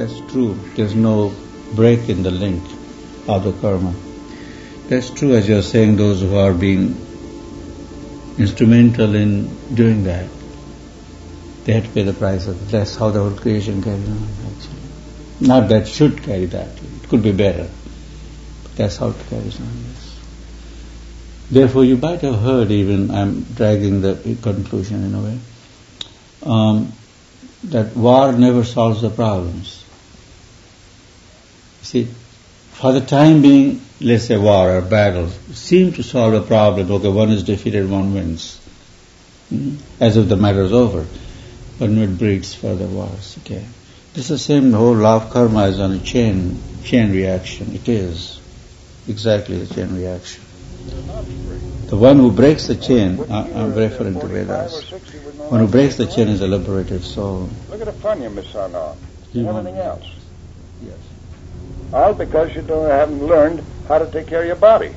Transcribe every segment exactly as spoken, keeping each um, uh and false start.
That's true. There's no break in the link of the karma. That's true, as you're saying, those who are being instrumental in doing that, they have to pay the price of it. That's how the whole creation carries on, actually. Not that should carry that. It could be better. But that's how it carries on, yes. Therefore, you might have heard even, I'm dragging the conclusion in a way, um, that war never solves the problems. You see, for the time being, let's say war or battle, seem to solve a problem. Okay, one is defeated, one wins. Mm-hmm. As if the matter is over. But no, it breeds further wars. Okay, this is the same. The whole law of karma is on a chain, chain reaction. It is exactly the chain reaction. The one who breaks the chain, I, I'm referring to Vedas. One who breaks the chain is a liberated soul. Look at the fun you miss out on, and everything else. Yes. All because you don't haven't learned how to take care of your body.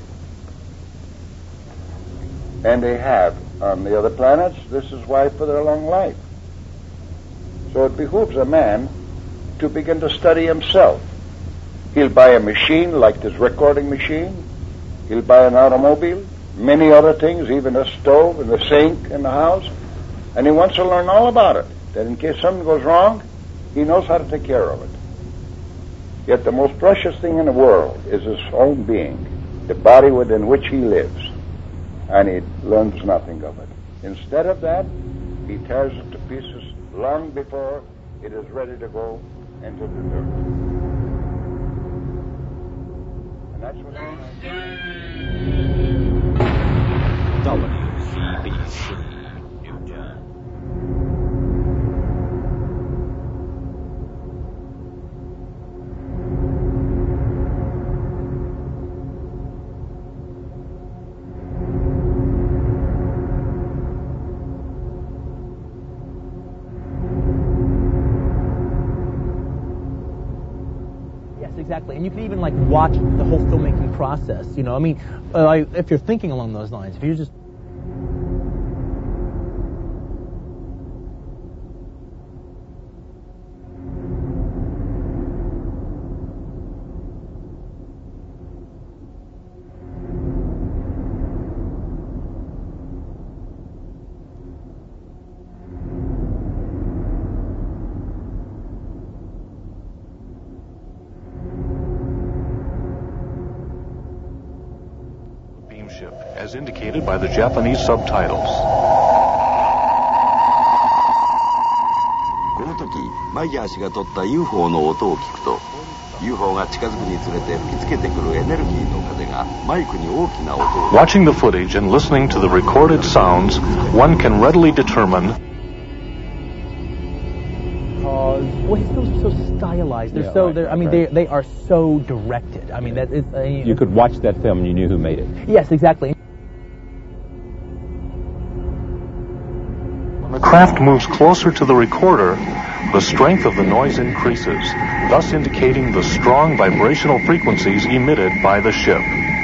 And they have on the other planets. This is why for their long life. So it behooves a man to begin to study himself. He'll buy a machine like this recording machine. He'll buy an automobile, many other things, even a stove and a sink in the house. And he wants to learn all about it, that in case something goes wrong, he knows how to take care of it. Yet the most precious thing in the world is his own being, the body within which he lives. And he learns nothing of it. Instead of that, he tears it to pieces long before it is ready to go into the dirt. And that's what W C B C New John. Exactly, and you can even like watch the whole filmmaking process. You know, I mean, uh, I, if you're thinking along those lines, if you just as indicated by the Japanese subtitles. この時、マイヤー氏が撮った ユーフォー の音を聞くと、ユーフォー が近づくにつれて吹きつけてくるエネルギーの風がマイクに大きな音を。 Watching the footage and listening to the recorded sounds, one can readily determine. Well, his films are so stylized. They're yeah, so. right, They're, I mean, right. they they are so directed. I mean, that is. Uh, you could watch that film and you knew who made it. Yes, exactly. When the craft moves closer to the recorder, the strength of the noise increases, thus indicating the strong vibrational frequencies emitted by the ship.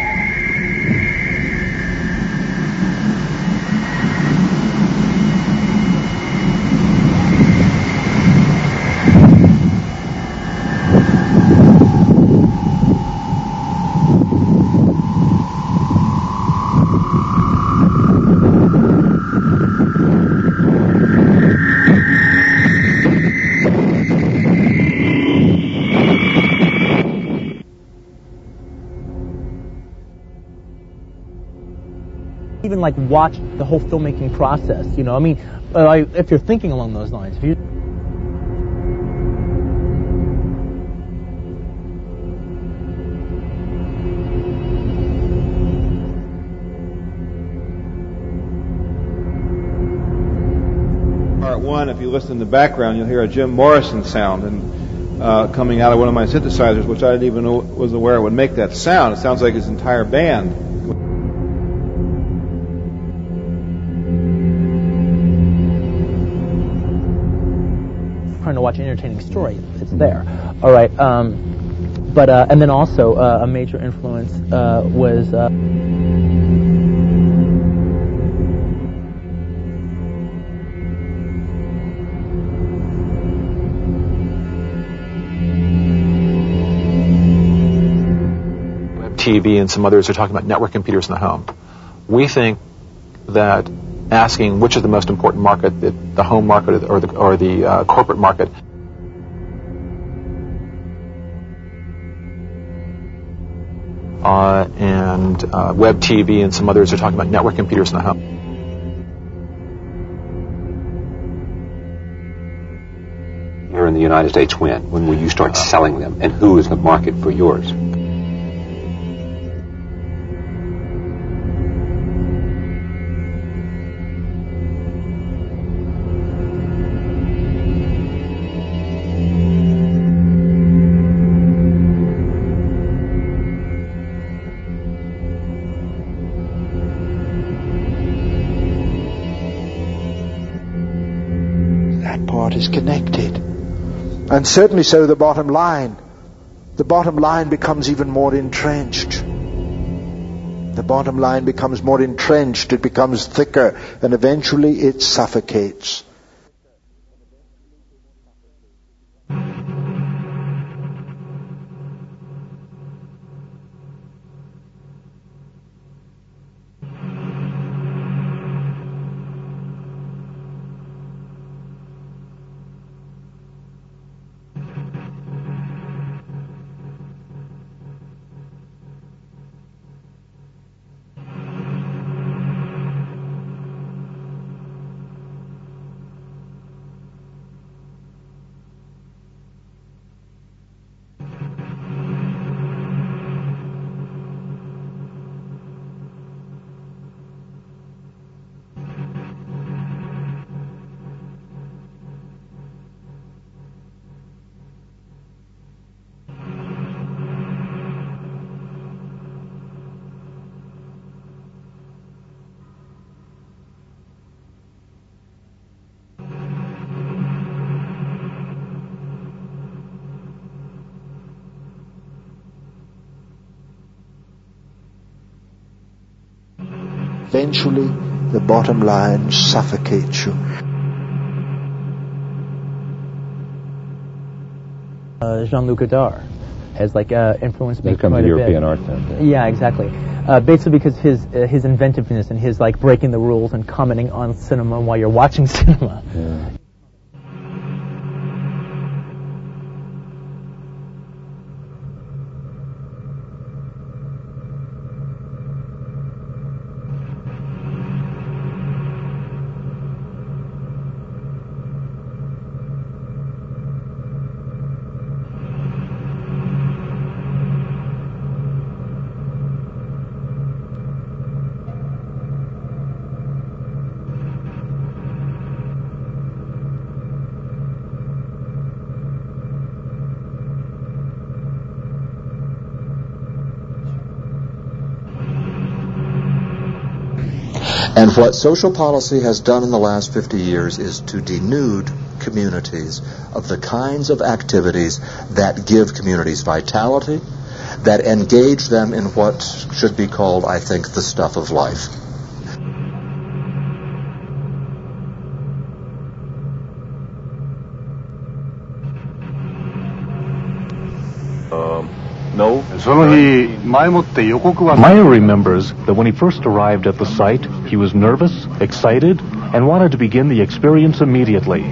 Even like watch the whole filmmaking process. You know, I mean, uh, I, if you're thinking along those lines, if you. Part one, if you listen in the background, you'll hear a Jim Morrison sound and uh, coming out of one of my synthesizers, which I didn't even know was aware it would make that sound. It sounds like his entire band. Trying to watch an entertaining story, it's there. All right, um, but uh, and then also uh, a major influence uh, was. Uh, T V and some others are talking about network computers in the home. We think that asking which is the most important market, the, the home market or the, or the uh, corporate market, uh, and uh, web T V and some others are talking about network computers in the home. Here in the United States, when? When will you start selling them? And who is the market for yours? That part is connected. And certainly so the bottom line. The bottom line becomes even more entrenched. The bottom line becomes more entrenched, it becomes thicker, and eventually it suffocates. Eventually, the bottom line suffocates you. Uh, Jean-Luc Godard has like uh, influenced me They come quite to a European bit. Art Center. Yeah, exactly. Uh, basically because his uh, his inventiveness and his like breaking the rules and commenting on cinema while you're watching cinema. Yeah. And what social policy has done in the last fifty years is to denude communities of the kinds of activities that give communities vitality, that engage them in what should be called, I think, the stuff of life. Maya remembers that when he first arrived at the site, he was nervous, excited, and wanted to begin the experience immediately.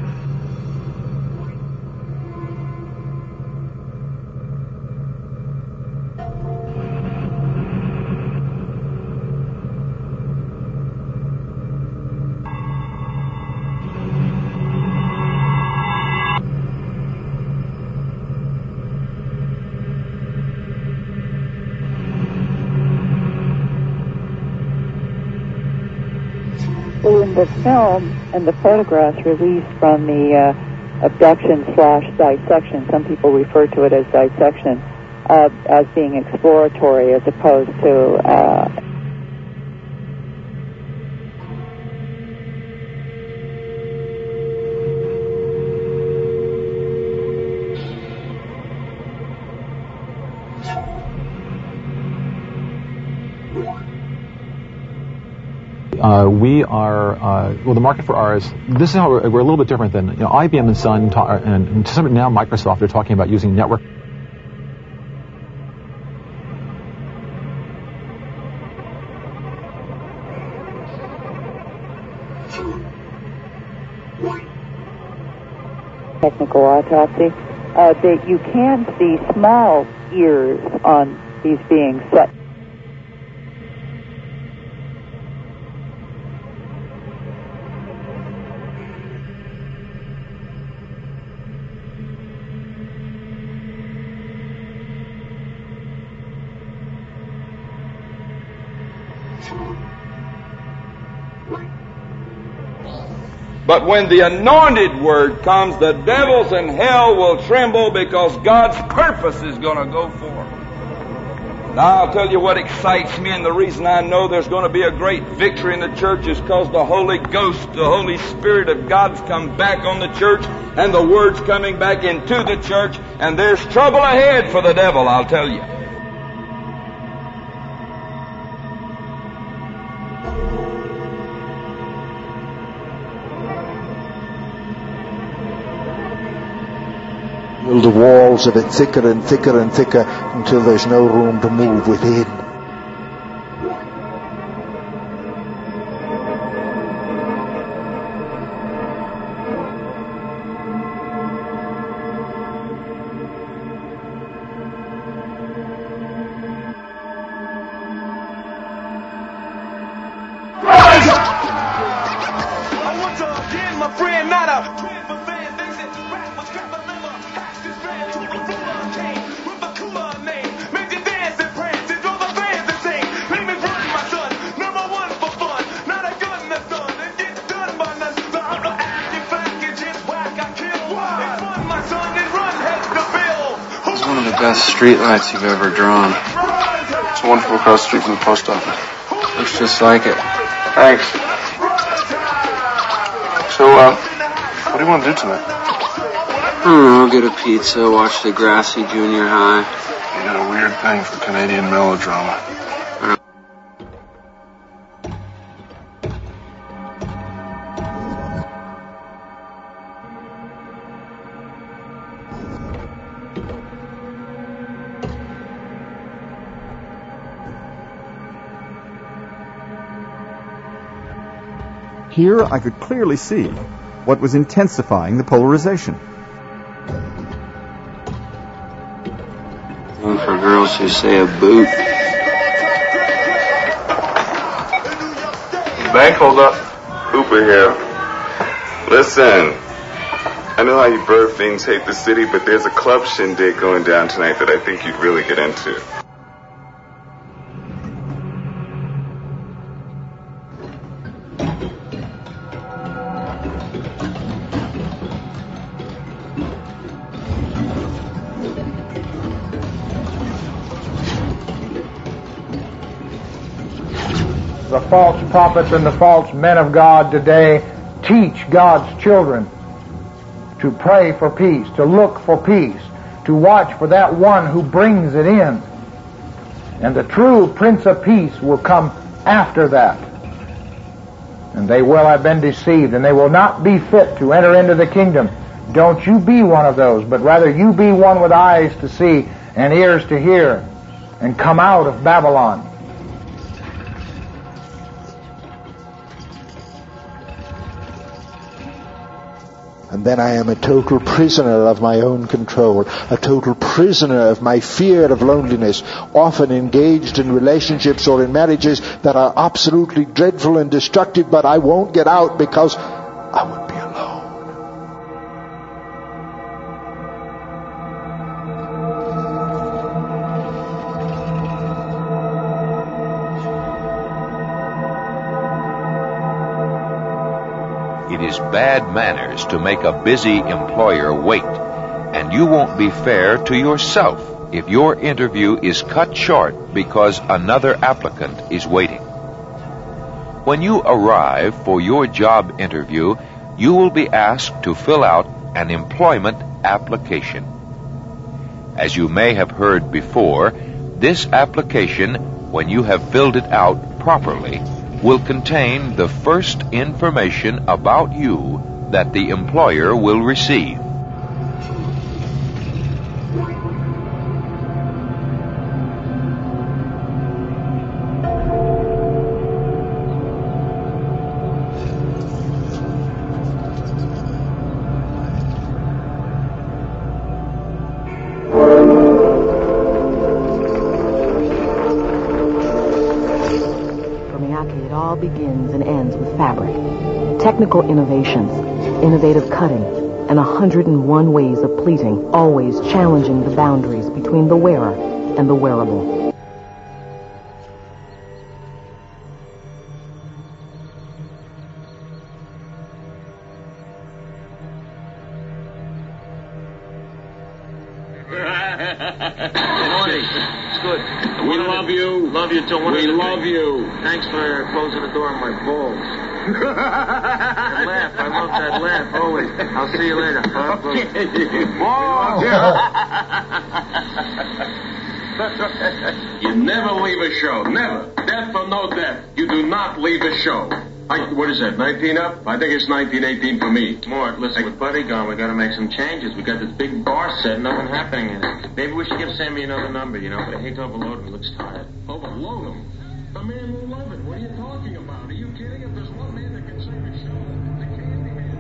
In the film and the photographs released from the uh, abduction slash dissection, some people refer to it as dissection, uh, as being exploratory as opposed to uh, Uh, we are, uh, well, the market for ours, this is how we're, we're a little bit different than, you know, I B M and Sun, ta- and, and to some now Microsoft are talking about using network Technical autopsy, uh, that you can see small ears on these beings set. But when the anointed word comes, the devils in hell will tremble because God's purpose is going to go forth. Now I'll tell you what excites me, and the reason I know there's going to be a great victory in the church is because the Holy Ghost, the Holy Spirit of God's come back on the church, and the word's coming back into the church, and there's trouble ahead for the devil, I'll tell you. Build the walls of it thicker and thicker and thicker until there's no room to move within. Streetlights you've ever drawn. It's one from across the street from the post office. Looks just like it. Thanks. So, uh, what do you want to do tonight? Hmm, I'll get a pizza, watch Degrassi Junior High. You got a weird thing for Canadian melodrama. Here I could clearly see what was intensifying the polarization. One for girls who say a boot. Bank, hold up. Hooper here. Listen, I know how you bird fiends hate the city, but there's a club shindig going down tonight that I think you'd really get into. The false prophets and the false men of God today teach God's children to pray for peace, to look for peace, to watch for that one who brings it in. And the true Prince of Peace will come after that. And they will have been deceived, and they will not be fit to enter into the kingdom. Don't you be one of those, but rather you be one with eyes to see and ears to hear, and come out of Babylon. And then I am a total prisoner of my own control, a total prisoner of my fear of loneliness, often engaged in relationships or in marriages that are absolutely dreadful and destructive, but I won't get out because I would be alone. It is bad manners to make a busy employer wait, and you won't be fair to yourself if your interview is cut short because another applicant is waiting. When you arrive for your job interview, you will be asked to fill out an employment application. As you may have heard before, this application, when you have filled it out properly, will contain the first information about you that the employer will receive. fabric, technical innovations, innovative cutting, and one hundred one ways of pleating, always challenging the boundaries between the wearer and the wearable. It's good. We love you. Love you too. We love you. Thanks for closing the door on my balls. That laugh. I love that laugh always. I'll see you later. You never leave a show. Never. Death or no death. You do not leave a show. I, what is that, nineteen up? I think it's nineteen eighteen for me. Mort, listen, with Buddy gone, we gotta make some changes. We got this big bar set, nothing happening in it. Maybe we should give Sammy another number, you know, but I hate to overload him. He looks tired. Overload him? The man will love it. What are you talking about? Are you kidding? If there's one man that can save a show, the Candyman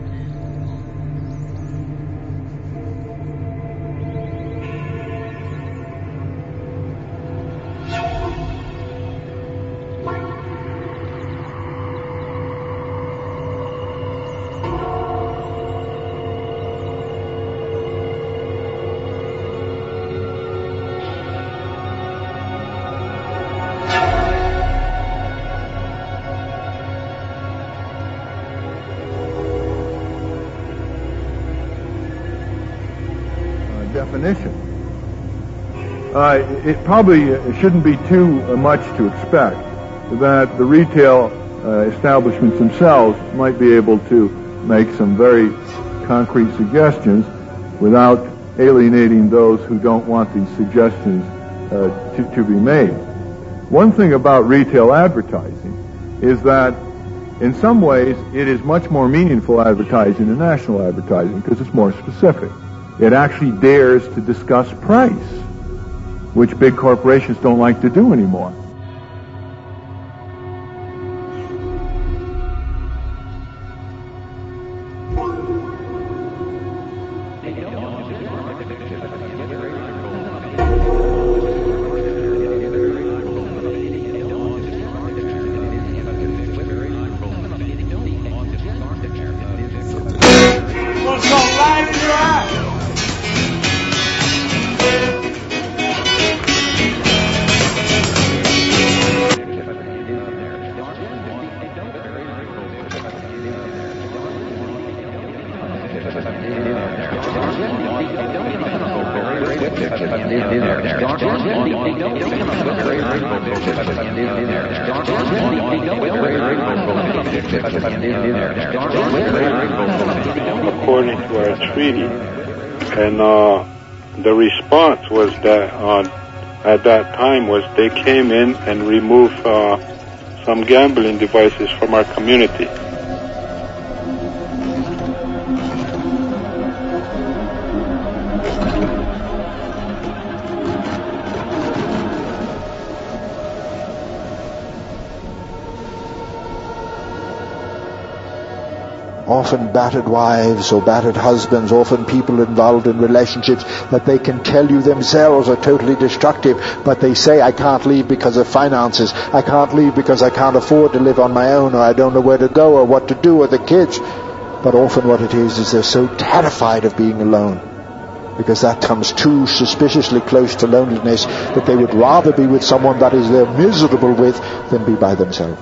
definition. Uh, it probably shouldn't be too much to expect that the retail uh, establishments themselves might be able to make some very concrete suggestions without alienating those who don't want these suggestions uh, to, to be made. One thing about retail advertising is that in some ways it is much more meaningful advertising than national advertising because it's more specific. It actually dares to discuss price, which big corporations don't like to do anymore. According to our treaty, and uh, the response was that uh, at that time was they came in and removed uh, some gambling devices from our community. Often battered wives or battered husbands, often people involved in relationships that they can tell you themselves are totally destructive, but they say, I can't leave because of finances, I can't leave because I can't afford to live on my own, or I don't know where to go or what to do with the kids. But often what it is is they're so terrified of being alone, because that comes too suspiciously close to loneliness, that they would rather be with someone that is they're miserable with than be by themselves.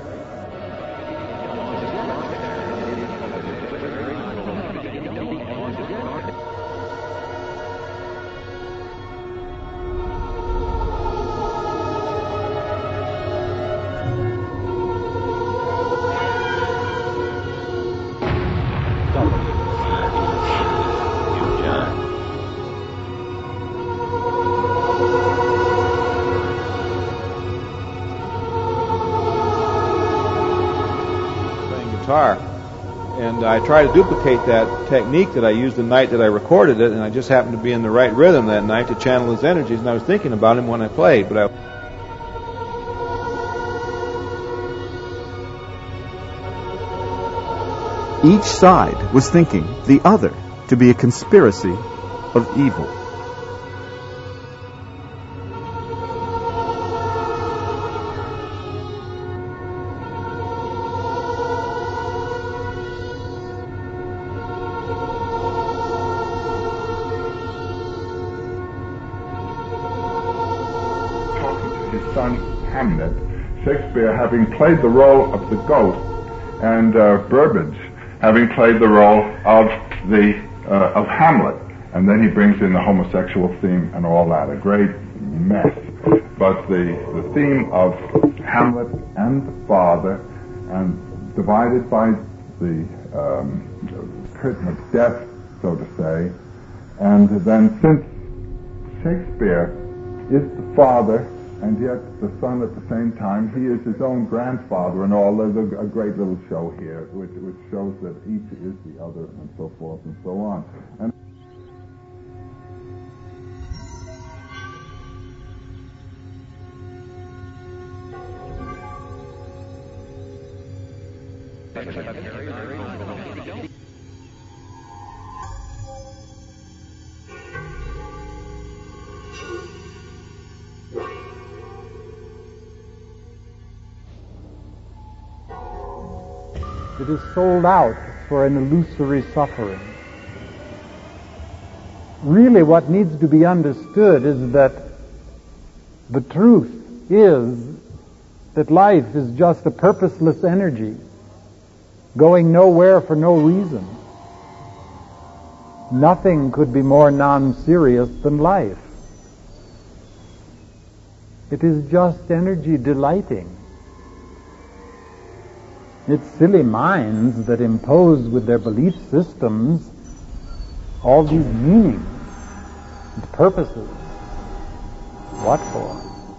And I tried to duplicate that technique that I used the night that I recorded it, and I just happened to be in the right rhythm that night to channel his energies, and I was thinking about him when I played, but I... Each side was thinking the other to be a conspiracy of evil. son Hamlet, Shakespeare having played the role of the ghost, and uh, Burbage having played the role of the uh, of Hamlet, and then he brings in the homosexual theme and all that, a great mess. But the the theme of Hamlet and the father, and divided by the um, curtain of death, so to say, and then since Shakespeare is the father and yet the son at the same time, he is his own grandfather and all. There's a, a great little show here which, which shows that each is the other and so forth and so on. And it is sold out for an illusory suffering. Really, what needs to be understood is that the truth is that life is just a purposeless energy, going nowhere for no reason. Nothing could be more non-serious than life. It is just energy delighting. It's silly minds that impose with their belief systems all these meanings and purposes. What for?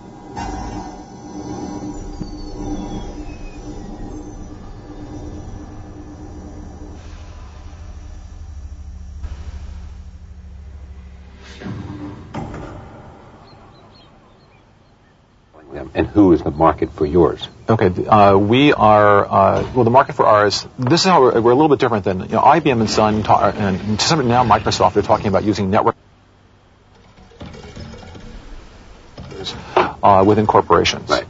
And who is the market for yours? Okay, uh, we are, uh, well, the market for ours, this is how we're, we're a little bit different than, you know, I B M and Sun, ta- and to some now Microsoft, they're talking about using network uh, within corporations. Right.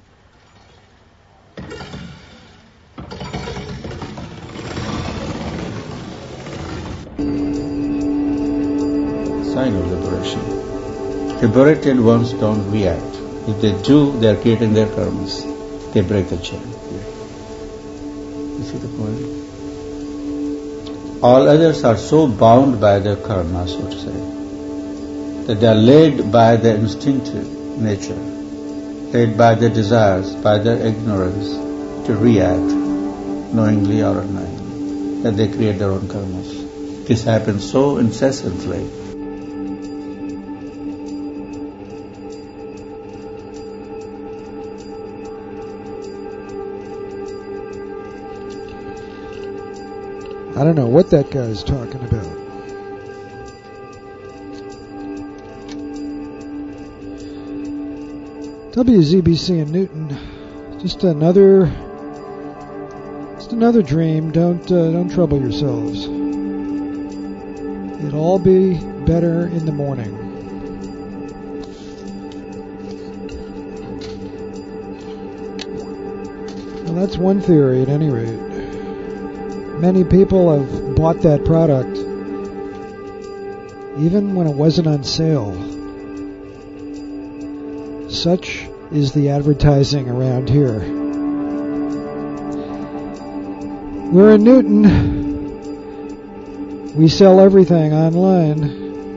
Sign of liberation. Liberated ones don't react. If they do, they are creating their karmas. They break the chain. You see the point? All others are so bound by their karma, so to say, that they are led by their instinctive nature, led by their desires, by their ignorance, to react, knowingly or unknowingly, that they create their own karmas. This happens so incessantly. I don't know what that guy's talking about. W Z B C in Newton, just another, just another dream. Don't uh, don't trouble yourselves. It'll all be better in the morning. Well, that's one theory, at any rate. Many people have bought that product even when it wasn't on sale. Such is the advertising around here. We're in Newton. We sell everything online.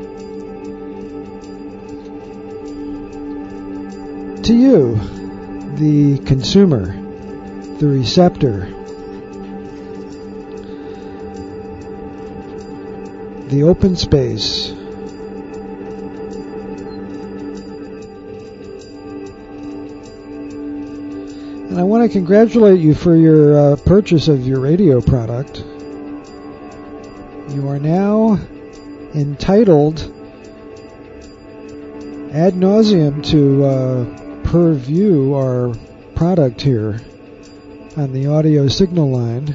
To you, the consumer, the receptor, the open space. And I want to congratulate you for your uh, purchase of your radio product. You are now entitled ad nauseum to uh, per-view our product here on the audio signal line.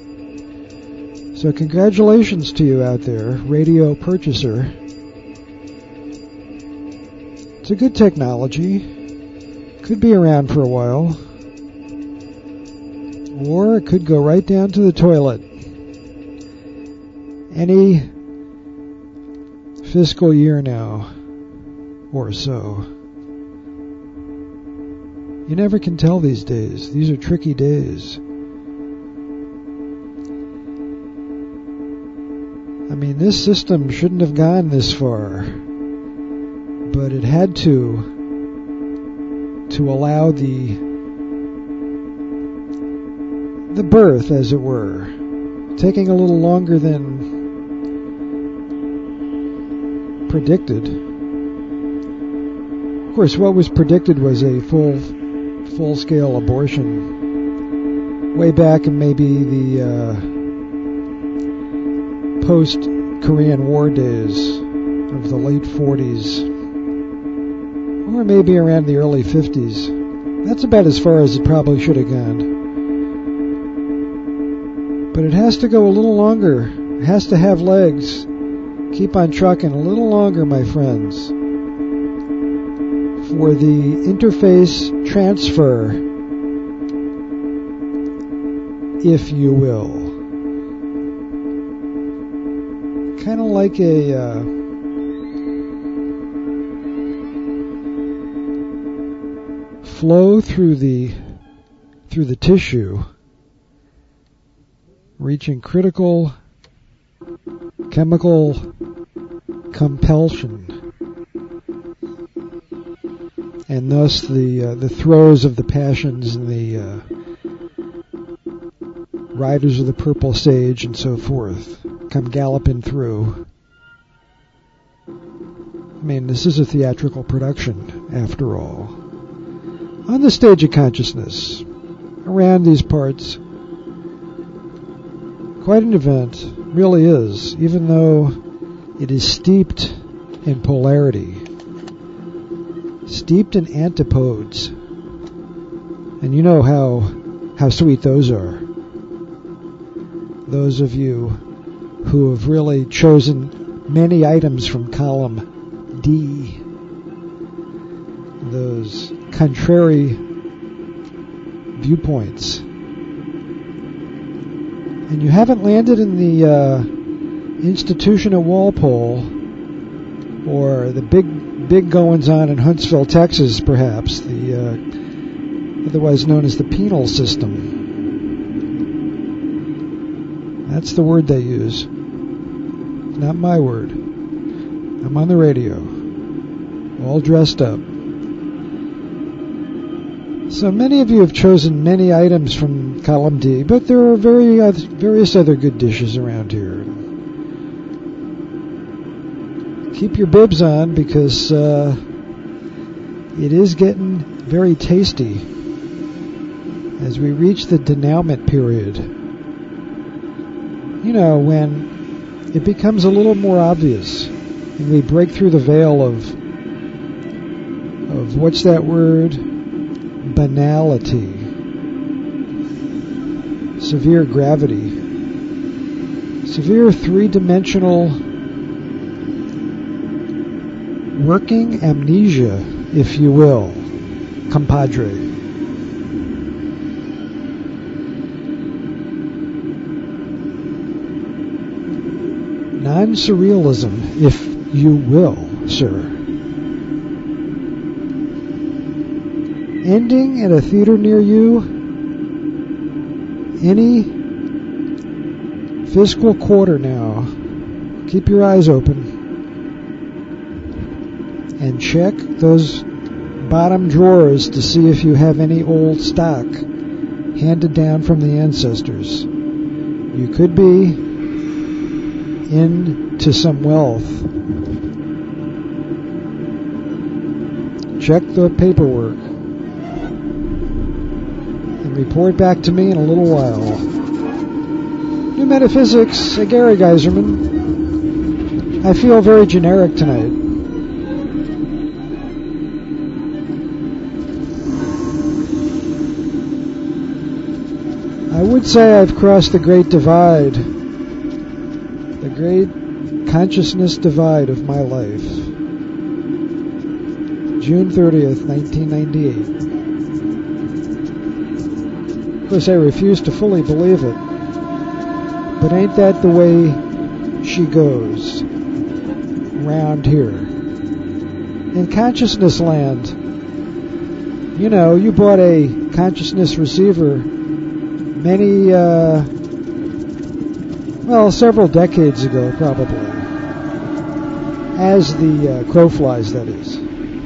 So congratulations to you out there, radio purchaser. It's a good technology. Could be around for a while. Or it could go right down to the toilet. Any fiscal year now, or so. You never can tell these days. These are tricky days. I mean, this system shouldn't have gone this far, but it had to to allow the the birth, as it were, taking a little longer than predicted. Of course, what was predicted was a full full-scale abortion way back in maybe the uh, post-Korean War days of the late forties, or maybe around the early fifties. That's about as far as it probably should have gone. But it has to go a little longer. It has to have legs. Keep on trucking a little longer, my friends, for the interface transfer, if you will. Kind of like a uh, flow through the through the tissue, reaching critical chemical compulsion, and thus the uh, the throes of the passions and the uh, riders of the purple sage and so forth come galloping through. I mean, this is a theatrical production, after all. On the stage of consciousness, around these parts, quite an event, really is, even though it is steeped in polarity, steeped in antipodes. And you know how how sweet those are. Those of you who have really chosen many items from column D, those contrary viewpoints. And you haven't landed in the uh, institution at Walpole, or the big big goings-on in Huntsville, Texas, perhaps, the uh, otherwise known as the penal system. That's the word they use. Not my word. I'm on the radio, all dressed up. So many of you have chosen many items from column D, but there are very uh, various other good dishes around here. Keep your bibs on, because uh, it is getting very tasty as we reach the denouement period. You know, when it becomes a little more obvious and we break through the veil of of what's that word? Banality. Severe gravity. Severe three-dimensional working amnesia, if you will, compadre. Non-surrealism, if you will, sir. Ending at a theater near you any fiscal quarter now. Keep your eyes open and check those bottom drawers to see if you have any old stock handed down from the ancestors. You could be into some wealth. Check the paperwork and report back to me in a little while. New Metaphysics, uh, Gary Geiserman. I feel very generic tonight. I would say I've crossed the great divide, the great consciousness divide of my life. June thirtieth, nineteen ninety-eight. Of course, I refuse to fully believe it, but ain't that the way she goes round here? In consciousness land, you know, you bought a consciousness receiver many, uh, well, several decades ago, probably. As the uh, crow flies, that is.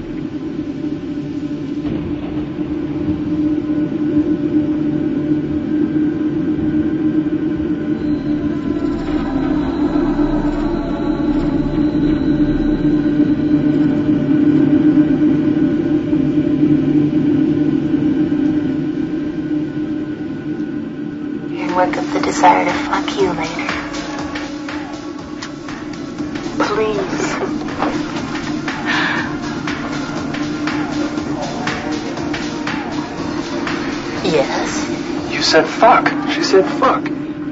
Wake up the desire to fuck you later. Please. Yes. You said fuck. She said fuck.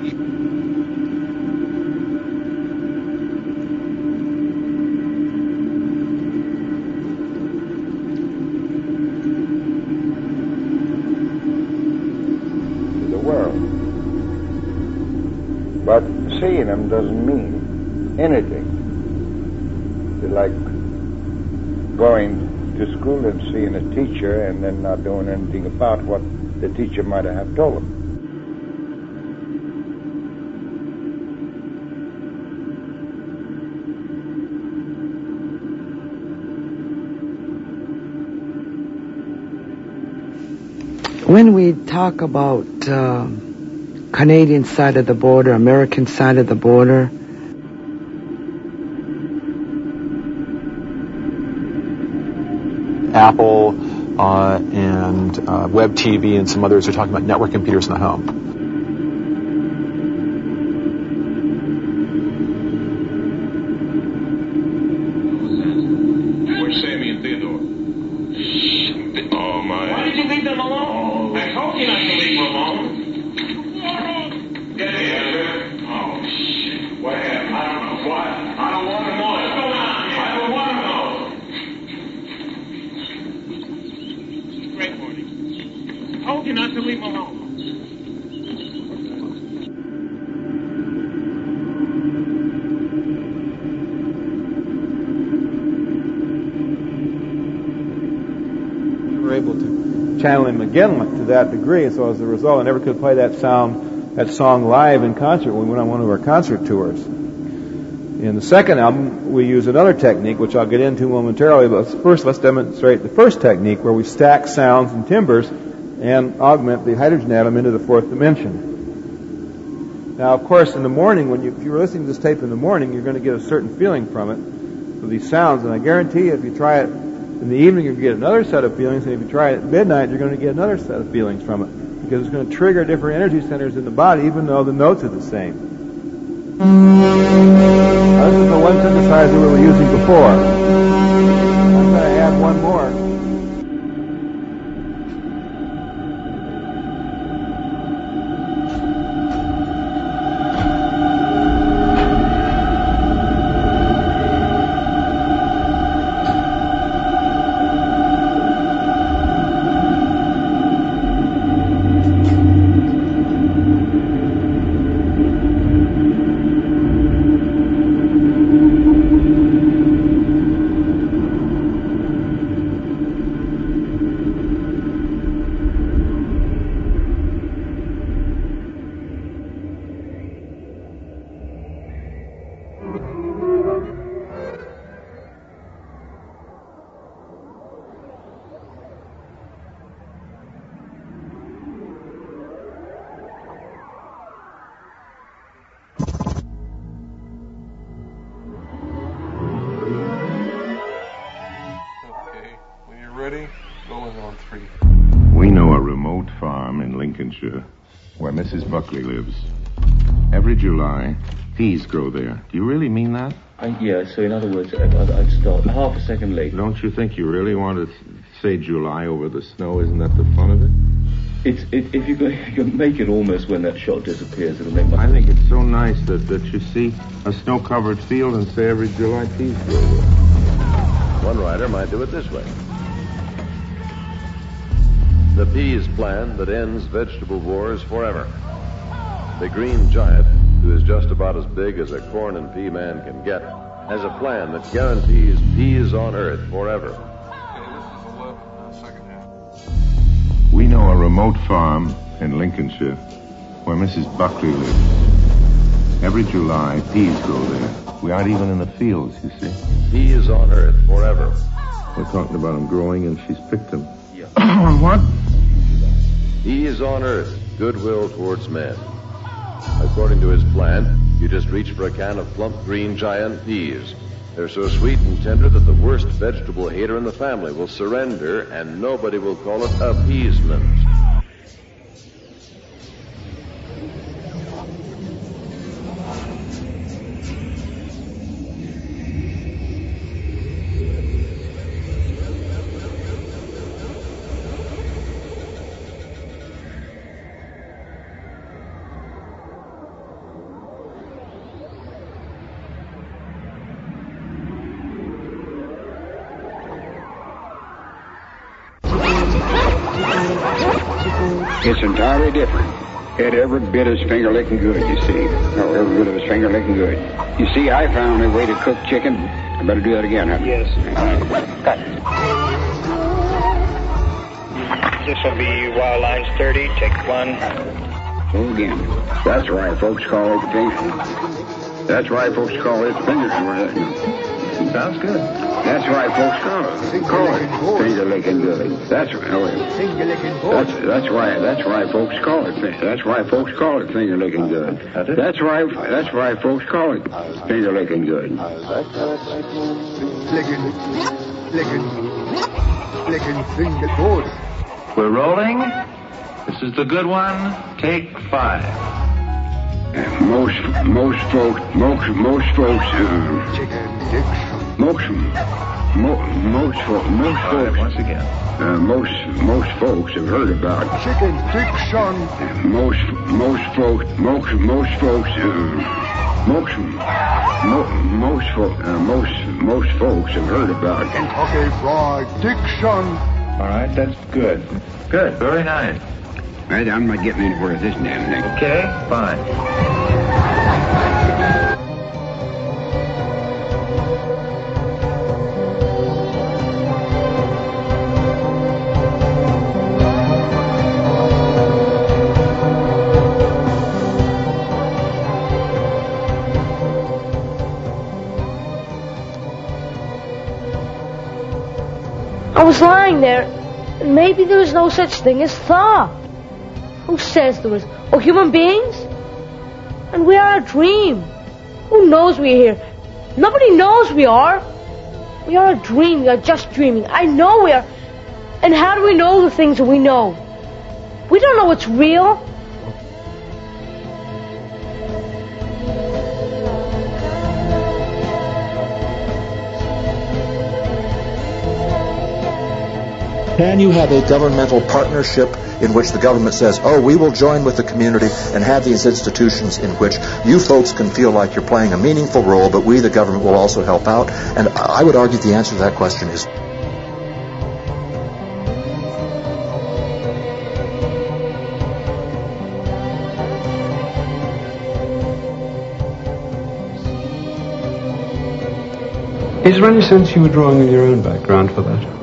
The world. But seeing them doesn't mean anything. It's like going to school and seeing a teacher and then not doing anything about what the teacher might have told them. When we talk about uh, Canadian side of the border, American side of the border, Apple uh, and uh, Web T V and some others are talking about network computers in the home. Where's Sammy and Theodore? Oh, my. Why did you leave them alone? I told you not to leave them alone. Get here. Oh, shit. What happened? I don't know. What? I don't want to know. What's going on here? I don't want to know. Great morning. I told you not to leave them alone. Were able to channel him again to that degree, and so as a result, I never could play that sound, that song live in concert when we went on one of our concert tours. In the second album, we use another technique, which I'll get into momentarily, but first let's demonstrate the first technique, where we stack sounds and timbres and augment the hydrogen atom into the fourth dimension. Now, of course, in the morning, when you, if you were listening to this tape in the morning, you're going to get a certain feeling from it, with these sounds, and I guarantee you, if you try it in the evening, you get another set of feelings, and if you try it at midnight, you're going to get another set of feelings from it, because it's going to trigger different energy centers in the body, even though the notes are the same. Now, this is the one synthesizer we were using before. I'm going to add one more. We know a remote farm in Lincolnshire where Missus Buckley lives. Every July, peas grow there. Do you really mean that? I, yeah, so in other words, I'd, I'd start half a second late. Don't you think you really want to say July over the snow? Isn't that the fun of it? It's it, if you go, if you make it almost when that shot disappears, it'll make my... I think it's so nice that, that you see a snow-covered field and say every July peas grow there. One writer might do it this way. The peas plan that ends vegetable wars forever. The green giant, who is just about as big as a corn and pea man can get, has a plan that guarantees peas on earth forever. Okay, this is the left, uh, second half. know a remote farm in Lincolnshire where Missus Buckley lives. Every July, peas grow there. We aren't even in the fields, you see. Peas on Earth forever. We're talking about them growing, and she's picked them. What? Peas on Earth, goodwill towards men. According to his plan, you just reach for a can of plump green giant peas. They're so sweet and tender that the worst vegetable hater in the family will surrender, and nobody will call it appeasement. It's entirely different. It every bit is finger licking good, you see. No, every bit of it's finger licking good. You see, I found a way to cook chicken. I better do that again, huh? Yes. This will be wild lines thirty, take one. So again, that's why folks call it finger. That's why folks call it finger. Sounds good. That's why folks call it. Call it finger licking good. That's right. Oh, finger licking good. That's that's why that's why folks call it. That's why folks call it finger licking good. That's why that's why folks call it finger licking good. Licking, licking, licking finger good. We're rolling. This is the good one. Take five. Most most folks most most folks uh, most mo, most fo- most folks once again uh, most most folks have heard about chicken diction. Most most folks most most folks uh, most mo, most fo- uh, most most folks have heard about Kentucky Fried Diction. All right, that's good. Good, very nice. Right, I'm not getting anywhere with this damn thing. Okay, fine. I was lying there, and maybe there was no such thing as thought. Who says there is? Oh, human beings? And we are a dream. Who knows we're here? Nobody knows we are. We are a dream. We are just dreaming. I know we are. And how do we know the things that we know? We don't know what's real. Can you have a governmental partnership in which the government says, oh, we will join with the community and have these institutions in which you folks can feel like you're playing a meaningful role, but we, the government, will also help out? And I would argue the answer to that question is Is there any sense you were drawing on your own background for that?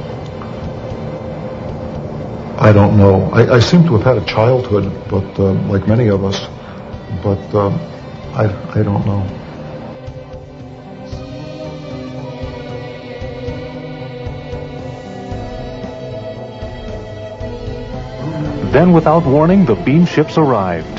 I don't know. I, I seem to have had a childhood, but um, like many of us, but um, I, I don't know. Then, without warning, the beam ships arrived.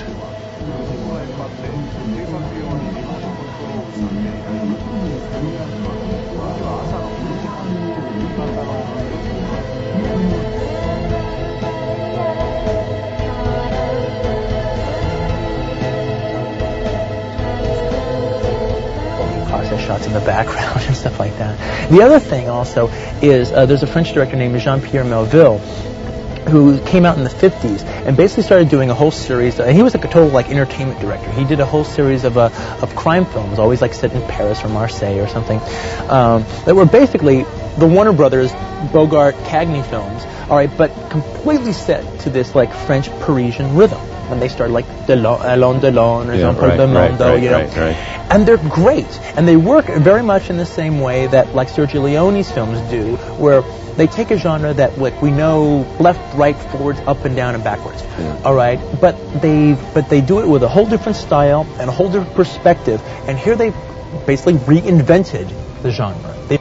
Shots in the background and stuff like that. The other thing also is uh, there's a French director named Jean-Pierre Melville who came out in the fifties and basically started doing a whole series, uh, and he was like a total like entertainment director. He did a whole series of uh, of crime films, always like set in Paris or Marseille or something, um, that were basically the Warner Brothers Bogart Cagney films, all right, but completely set to this like French Parisian rhythm. when they started, like Delon, Alain Delon or Yeah, Jean-Paul right, Belmondo, right, right, you know. right, right. And they're great, and they work very much in the same way that like Sergio Leone's films do, where they take a genre that like we know left, right, forwards, up and down and backwards. Yeah. All right, but they but they do it with a whole different style and a whole different perspective. And here they basically reinvented the genre. They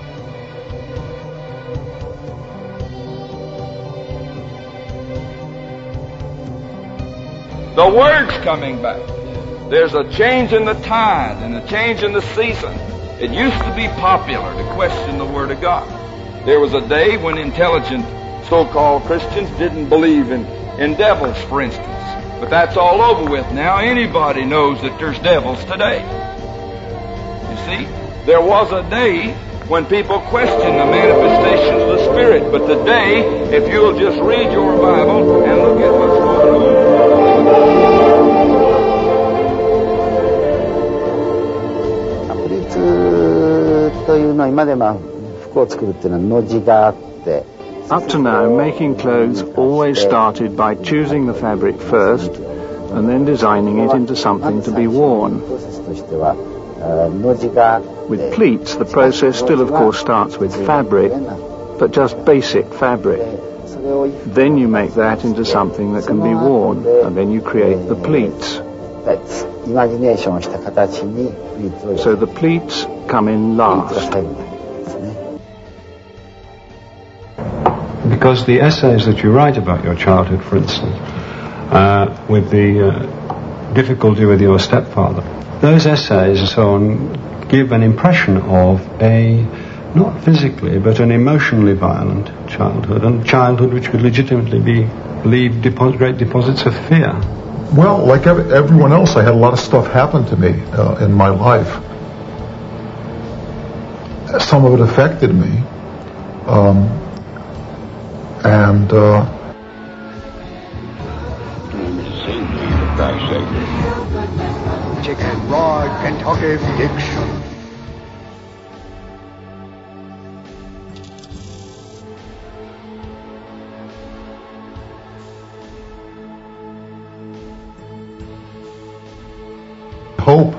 The word's coming back. There's a change in the tide and a change in the season. It used to be popular to question the Word of God. There was a day when intelligent so-called Christians didn't believe in, in devils, for instance. But that's all over with now. Anybody knows that there's devils today. You see, there was a day when people questioned the manifestations of the Spirit. But today, if you'll just read your Bible and look at what's going on. というのは今でまあ服を作るっていうのはの字があって Up to now, making clothes always started by choosing the fabric first and then designing it into something to be worn. With pleats, the process still of course starts with fabric, but just basic fabric. Then you make that into something that can be worn, and then you create the pleats. So the pleats come in last. Because the essays that you write about your childhood, for instance, uh, with the uh, difficulty with your stepfather, those essays and so on give an impression of a, not physically, but an emotionally violent childhood, and childhood which could legitimately be leave depo- great deposits of fear. Well, like ev- everyone else, I had a lot of stuff happen to me uh, in my life. Some of it affected me. Um, and, uh... Chicken Fried Kentucky Fiction. hope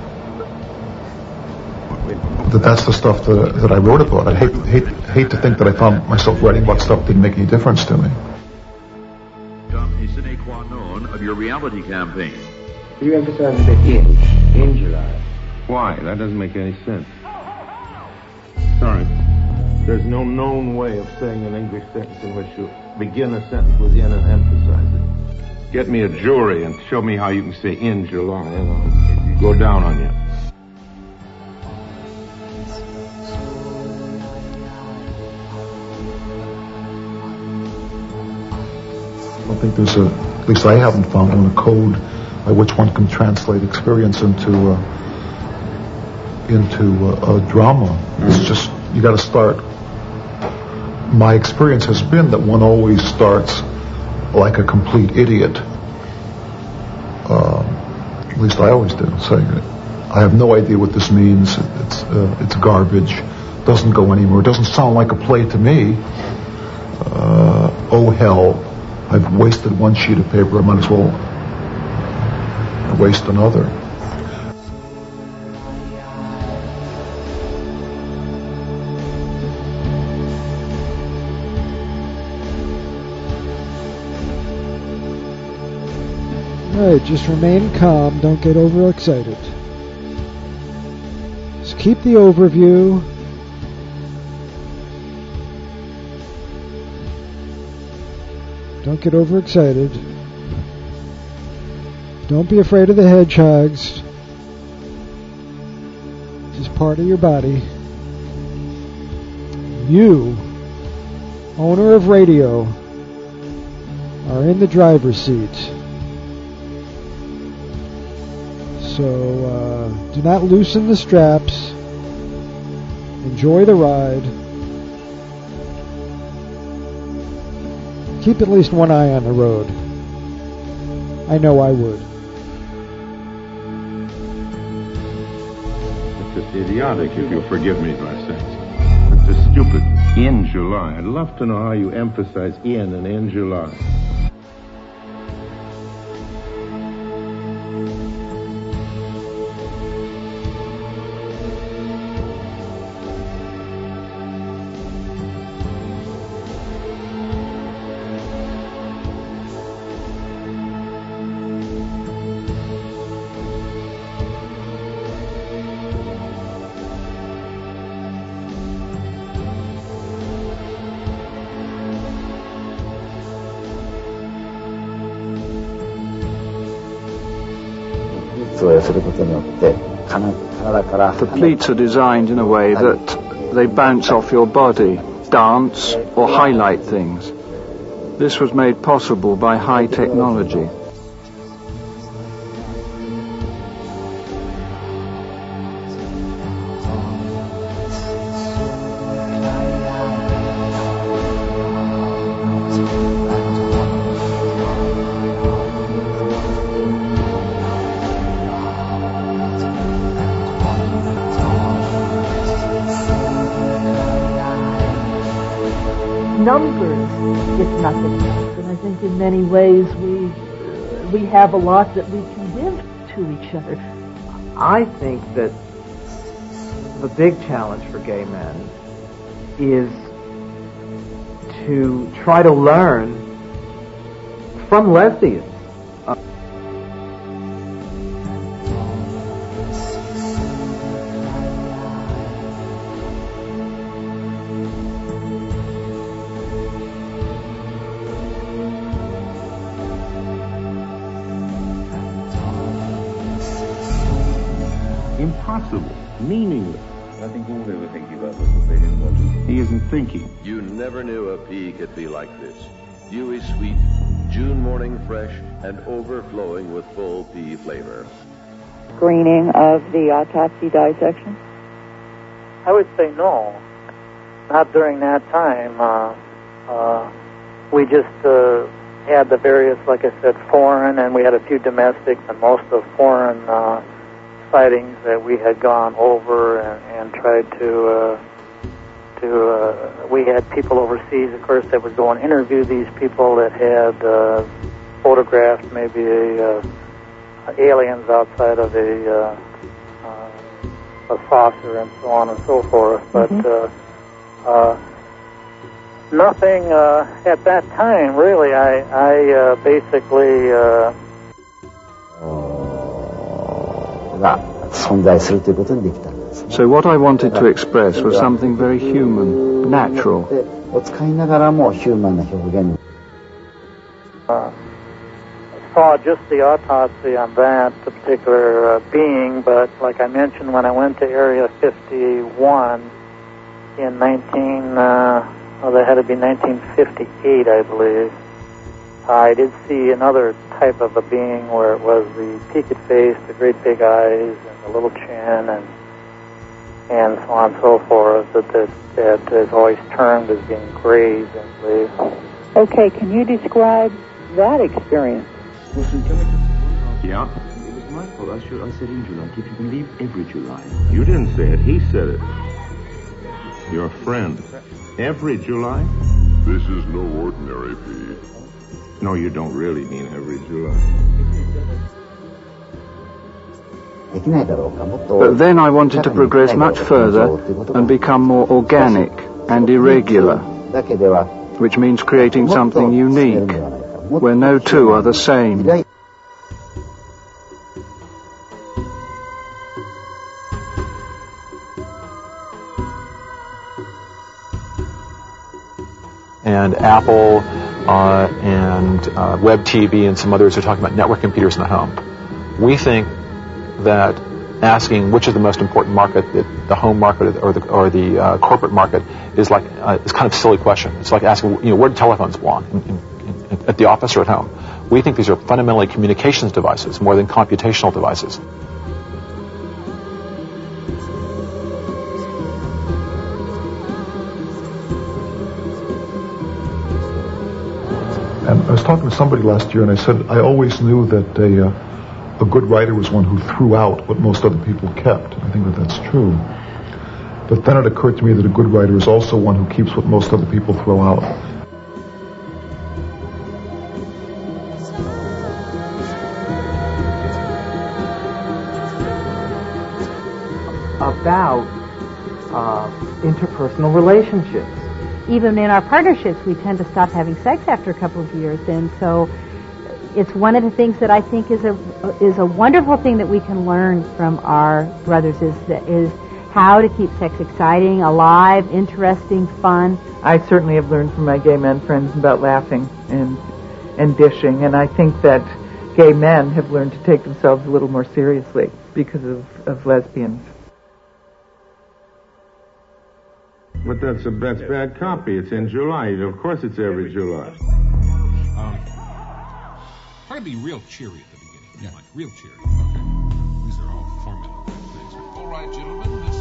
that that's the stuff that, that I wrote about. I hate, hate, hate to think that I found myself writing about stuff that didn't make any difference to me. Become a sine qua non of your reality campaign. You emphasize the in, in July. Why? That doesn't make any sense. Sorry. There's no known way of saying an English sentence in which you begin a sentence with in and emphasize it. Get me a jury and show me how you can say in July, and I'll go down on you. I don't think there's a, at least I haven't found one, a code by which one can translate experience into uh, into uh, a drama. Mm-hmm. It's just, you got to start. My experience has been that one always starts like a complete idiot. Uh, at least I always do, saying I have no idea what this means. It's uh, it's garbage. Doesn't go anywhere. It doesn't sound like a play to me. Uh, oh hell. I've wasted one sheet of paper, I might as well waste another. All right, just remain calm, don't get overexcited. Just keep the overview. Don't get overexcited. Don't be afraid of the hedgehogs. It's just part of your body. You, owner of radio, are in the driver's seat. So uh, do not loosen the straps. Enjoy the ride. Keep at least one eye on the road. I know I would. It's just idiotic, if you'll forgive me my sense. It's just stupid. In July. I'd love to know how you emphasize in and in July. The pleats are designed in a way that they bounce off your body, dance, or highlight things. This was made possible by high technology. Numbers, if nothing else. And I think in many ways we we have a lot that we can give to each other. I think that the big challenge for gay men is to try to learn from lesbians. Uh, Impossible. Meaningless. I think all they were thinking about was that they didn't want to. He isn't thinking. You never knew a pea could be like this. Dewy sweet, June morning fresh, and overflowing with full pea flavor. Screening of the autopsy dissection? I would say no. Not during that time. Uh, uh, we just uh, had the various, like I said, foreign, and we had a few domestics, and most of foreign uh, sightings that we had gone over and, and tried to uh, to uh, we had people overseas, of course, that would go and interview these people that had uh, photographed maybe a, uh, aliens outside of a, uh, uh, a saucer and so on and so forth, but mm-hmm. uh, uh, nothing uh, at that time really. I, I uh, basically uh, So what I wanted to express was something very human, natural. Uh, saw just the autopsy on that particular uh, being, but like I mentioned, when I went to Area fifty-one in nineteen, uh, well, that had to be nineteen fifty-eight, I believe, I did see another type of a being where it was the peaked face, the great big eyes, and the little chin, and and so on and so forth, that, that, that is always termed as being grays, I believe. Okay, can you describe that experience? Yeah? It was my fault. I, should, I said in July. If you can leave every July. You didn't say it. He said it. Your friend. Every July? This is no ordinary pea. No, you don't really mean every July. But then I wanted to progress much further and become more organic and irregular, which means creating something unique, where no two are the same. And Apple uh, and uh, Web T V and some others are talking about network computers in the home. We think that asking which is the most important market, the, the home market or the, or the uh, corporate market, is like uh, it's kind of a silly question. It's like asking, you know, where do telephones belong, in, in, in, at the office or at home? We think these are fundamentally communications devices more than computational devices. And I was talking to somebody last year, and I said I always knew that a, uh, a good writer was one who threw out what most other people kept. I think that that's true. But then it occurred to me that a good writer is also one who keeps what most other people throw out. About uh, interpersonal relationships. Even in our partnerships, we tend to stop having sex after a couple of years, and so it's one of the things that I think is a is a wonderful thing that we can learn from our brothers is that is how to keep sex exciting, alive, interesting, fun. I certainly have learned from my gay men friends about laughing and and dishing, and I think that gay men have learned to take themselves a little more seriously because of, of lesbians. But that's a that's bad copy. It's in July. Of course it's every July. Um, try to be real cheery at the beginning. Yeah. Like real cheery. Okay. These are all formula things. All right, gentlemen, this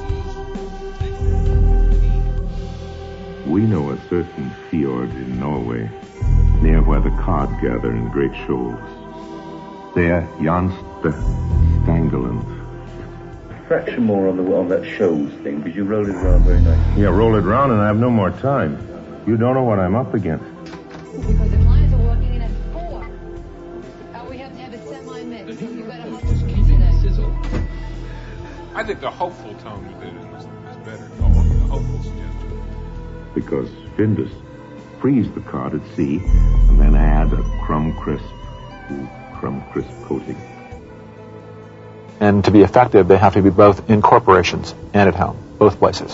is... We know a certain fjord in Norway, near where the cod gather in great shoals. There, Jan Stangeland. Fraction more on the on that shows thing, because you roll it around very nicely. Yeah, roll it around and I have no more time. You don't know what I'm up against. Because the clients are walking in at four. Uh, we have to have it semi-mixed. So you've got to just keep it sizzle. I think the hopeful tone with it is, is better. The hopeful suggestion. Because Findus freeze the cod at sea and then add a crumb crisp, crumb crisp coating. And to be effective, they have to be both in corporations and at home, both places.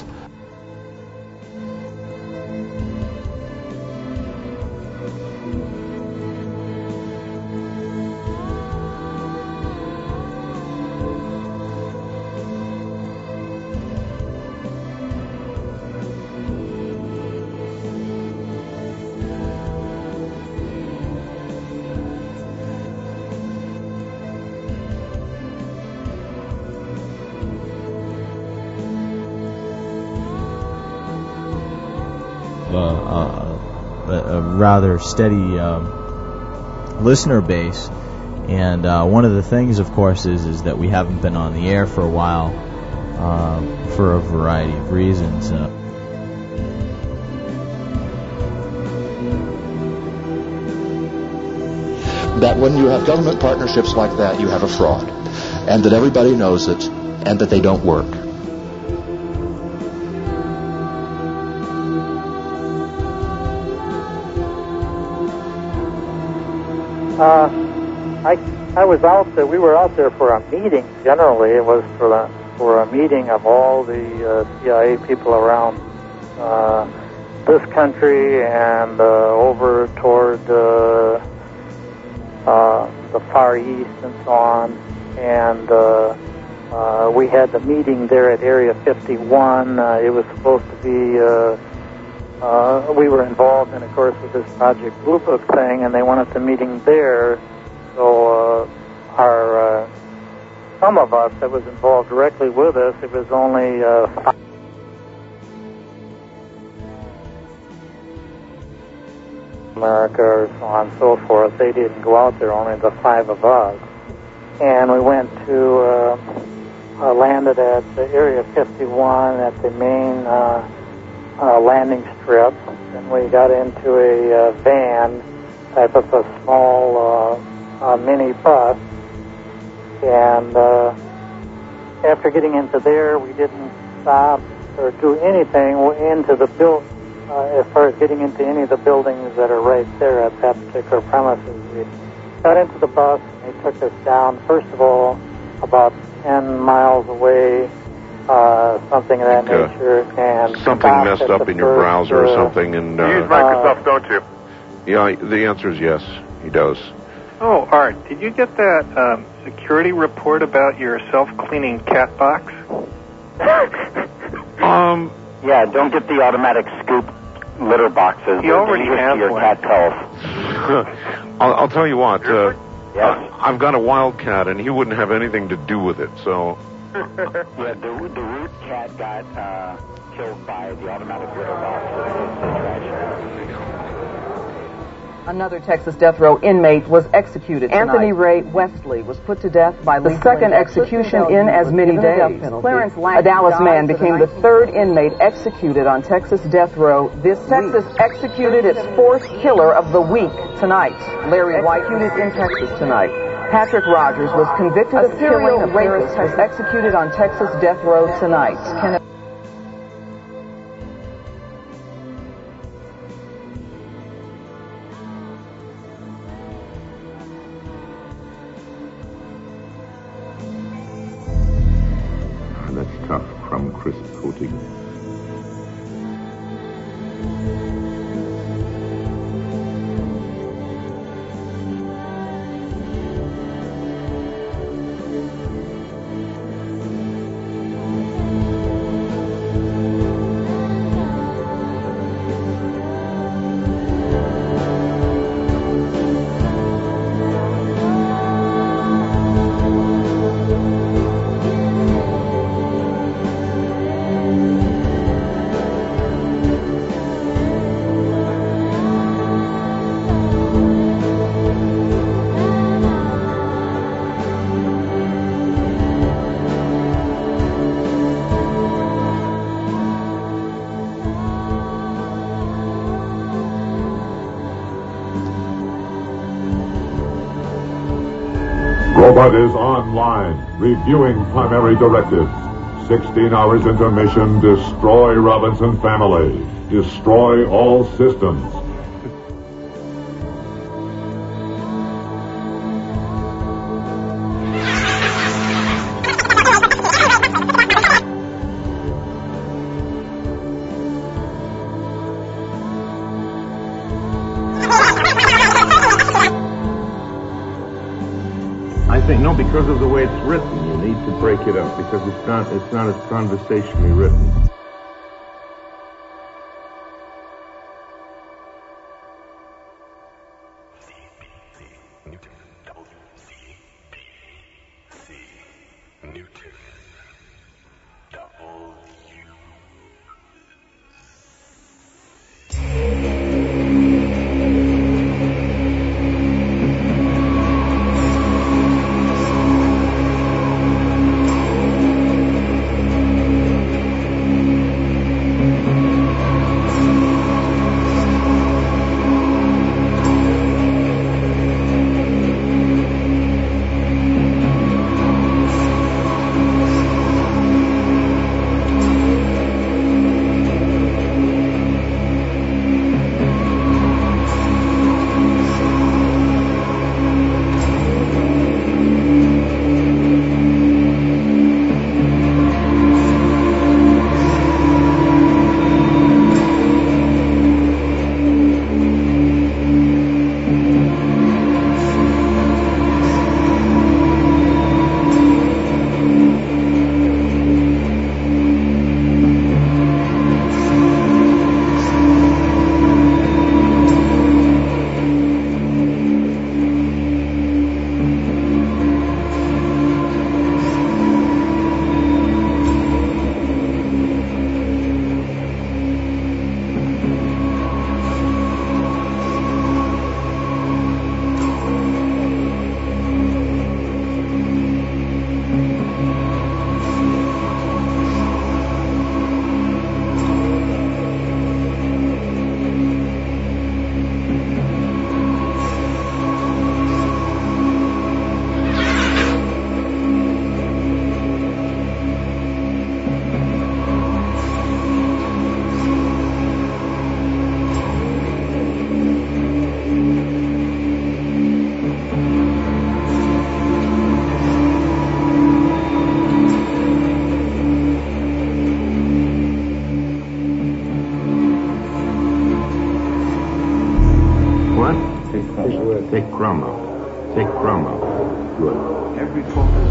rather steady um, listener base, and uh, one of the things, of course, is is that we haven't been on the air for a while uh, for a variety of reasons. Uh, that when you have government partnerships like that, you have a fraud, and that everybody knows it, and that they don't work. Uh, I I was out there. We were out there for a meeting. Generally, it was for the for a meeting of all the uh, C I A people around uh, this country and uh, over toward uh, uh, the Far East and so on. And uh, uh, we had the meeting there at Area fifty-one. Uh, it was supposed to be. Uh, Uh, we were involved in, of course, with this Project Blue Book thing, and they wanted the meeting there. So uh, our uh, some of us that was involved directly with us, it was only uh, five America or so on and so forth. They didn't go out there, only the five of us. And we went to, uh, uh, landed at the Area fifty-one at the main uh, Uh, landing strip, and we got into a uh, van, type of a small uh, uh, mini bus, and uh, after getting into there, we didn't stop or do anything into the build uh, as far as getting into any of the buildings that are right there at that particular premises. We got into the bus, and they took us down, first of all, about ten miles away, Uh, something of that uh, nature, and something messed up in your first, browser or uh, something. And uh, you use Microsoft, don't you? Yeah, the answer is yes. He does. Oh, Art, did you get that um, security report about your self-cleaning cat box? um. Yeah, don't get the automatic scoop litter boxes. He already has your one. cat pels. I'll, I'll tell you what. Uh, yes. I've got a wildcat, and he wouldn't have anything to do with it. So. Yeah, the, the root cat got uh, killed by the automatic litter box. Another Texas death row inmate was executed tonight. Anthony Ray Wesley was put to death by the second execution in as many days. Clarence a Dallas man became the third inmate executed on Texas death row this Texas week. executed its fourth killer of the week tonight. Larry White executed in Texas tonight. Patrick Rogers was convicted of killing a rapist was executed on Texas death row tonight. Can That's tough, crumb crisp coating. But is online, reviewing primary directives. sixteen hours into mission, destroy Robinson family. Destroy all systems. I think, no, because of the way it's written, you need to break it up, because it's not, it's not as conversationally written. Take crumb out. Take crumb out. Good. Every focus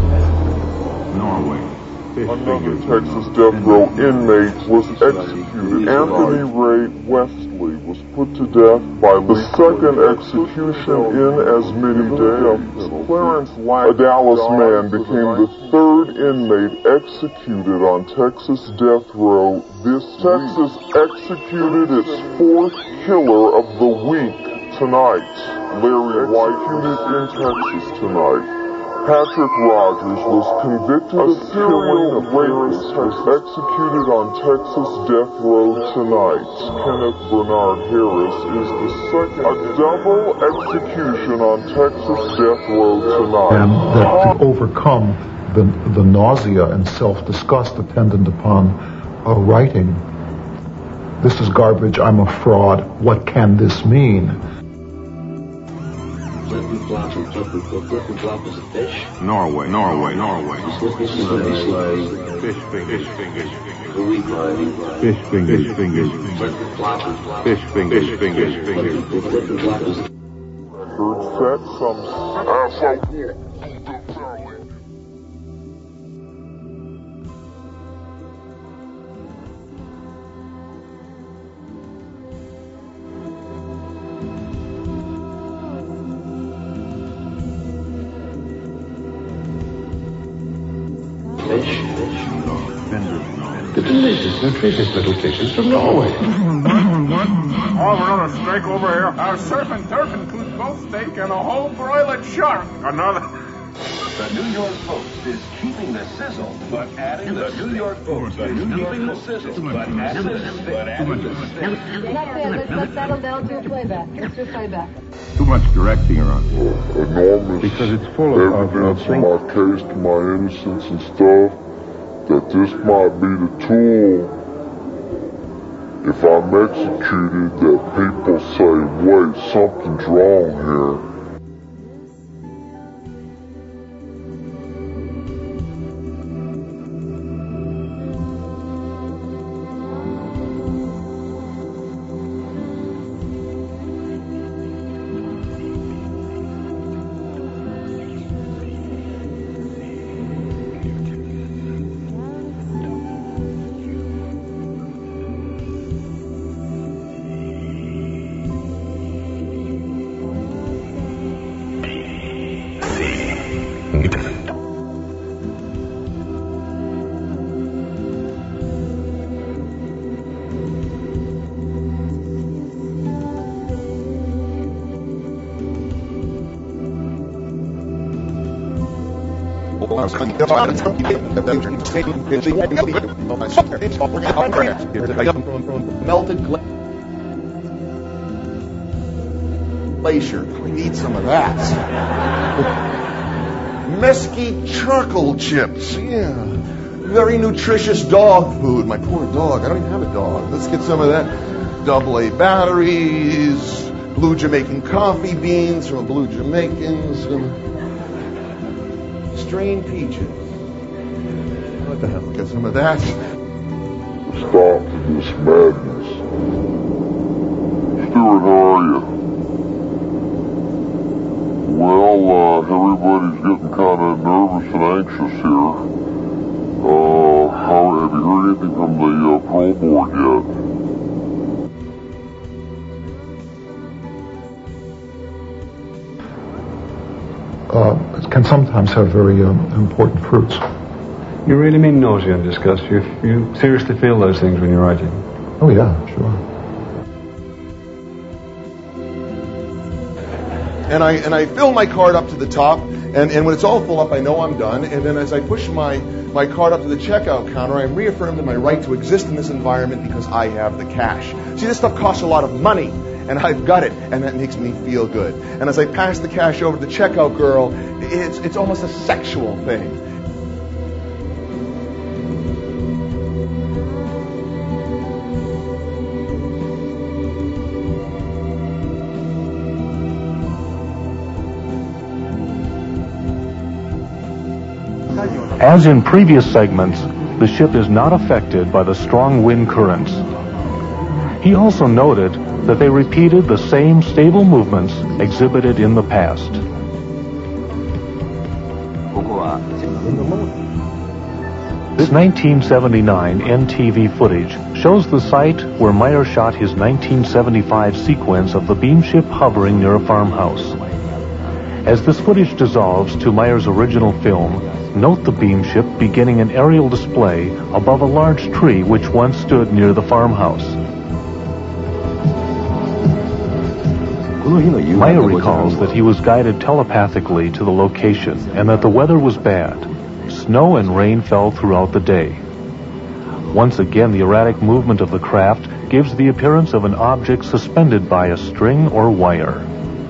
has Norway. Fish Another fingers. Texas death row inmate was executed. Anthony Ray Wesley was put to death by the second execution in as many days. Clarence Lack, a Dallas man, became the third inmate executed on Texas death row. This Texas executed its fourth killer of the week tonight. Larry White executed in Texas tonight. Patrick Rogers was convicted of killing a rapist, was executed on Texas death row tonight. Kenneth Bernard Harris is the second, a double execution on Texas death row tonight. And that to overcome the, the nausea and self-disgust attendant upon uh, writing, this is garbage, I'm a fraud, what can this mean? Norway, Norway, Norway. Fish fingers. Fish fingers. Fish fingers. Fish fingers. Fish fingers. Fingers. Fingers. Set some asshole here. Fish, fish, the delicious, nutritious little fishes from Norway. Oh, we're on a strike over here. Our surf and turf includes both steak and a whole broiler shark. Another. The New York Post. is keeping the sizzle, but adding the New York Post is keeping the sizzle, but adding the but adding the That's it. Let's, let's settle down to a playback. Let's do playback. Too much directing around. Enormous Because it's full of, evidence of, in my case to my innocence and stuff, that this might be the tool, if I'm executed, that people say, wait, something's wrong here. Melted glacier. We need some of that. Mesquite charcoal chips. Yeah. Very nutritious dog food. My poor dog. I don't even have a dog. Let's get some of that. Double A batteries. Blue Jamaican coffee beans from Blue Jamaicans. Some strained peaches. What the hell? Get some of that. Stop this madness. Stuart, how are you? Well, uh, everybody's getting kind of nervous and anxious here. Uh, how, have you heard anything from the uh, parole board yet? Uh, it can sometimes have very um, important fruits. You really mean nausea and disgust? You, you seriously feel those things when you're writing? Oh, yeah, sure. And I and I fill my card up to the top, and, and when it's all full up, I know I'm done. And then as I push my, my card up to the checkout counter, I'm reaffirmed in my right to exist in this environment because I have the cash. See, this stuff costs a lot of money, and I've got it, and that makes me feel good. And as I pass the cash over to the checkout girl, it's it's almost a sexual thing. As in previous segments, the ship is not affected by the strong wind currents. He also noted that they repeated the same stable movements exhibited in the past. This nineteen seventy-nine N T V footage shows the site where Meyer shot his nineteen seventy-five sequence of the beam ship hovering near a farmhouse. As this footage dissolves to Meyer's original film, note the beam ship beginning an aerial display above a large tree which once stood near the farmhouse. Meyer recalls that he was guided telepathically to the location and that the weather was bad. Snow and rain fell throughout the day. Once again, the erratic movement of the craft gives the appearance of an object suspended by a string or wire.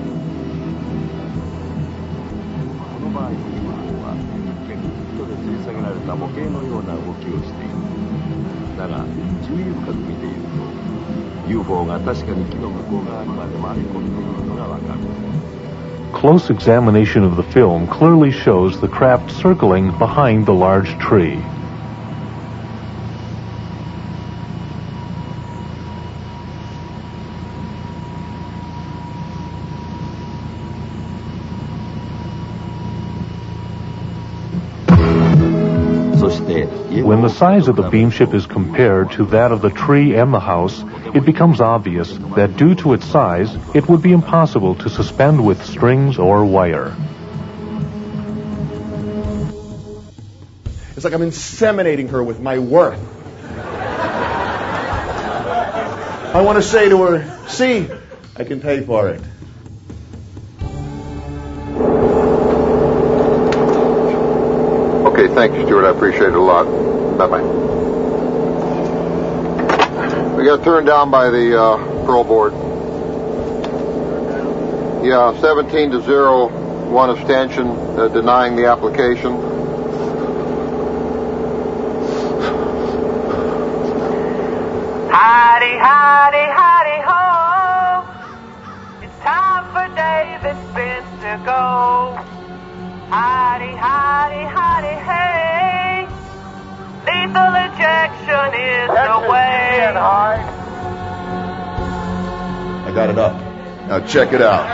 Close examination of the film clearly shows the craft circling behind the large tree. When the size of the beam ship is compared to that of the tree and the house, it becomes obvious that due to its size, it would be impossible to suspend with strings or wire. It's like I'm inseminating her with my worth. I want to say to her, see, I can pay for it. Thank you, Stuart. I appreciate it a lot. Bye-bye. We got turned down by the uh, parole board. Yeah, seventeen to zero, one abstention, uh, denying the application. Hidey, hidey, hidey, ho. It's time for David Spence to go. Hidey, hidey, hidey, hey. Lethal injection is the way. I got it up. Now check it out.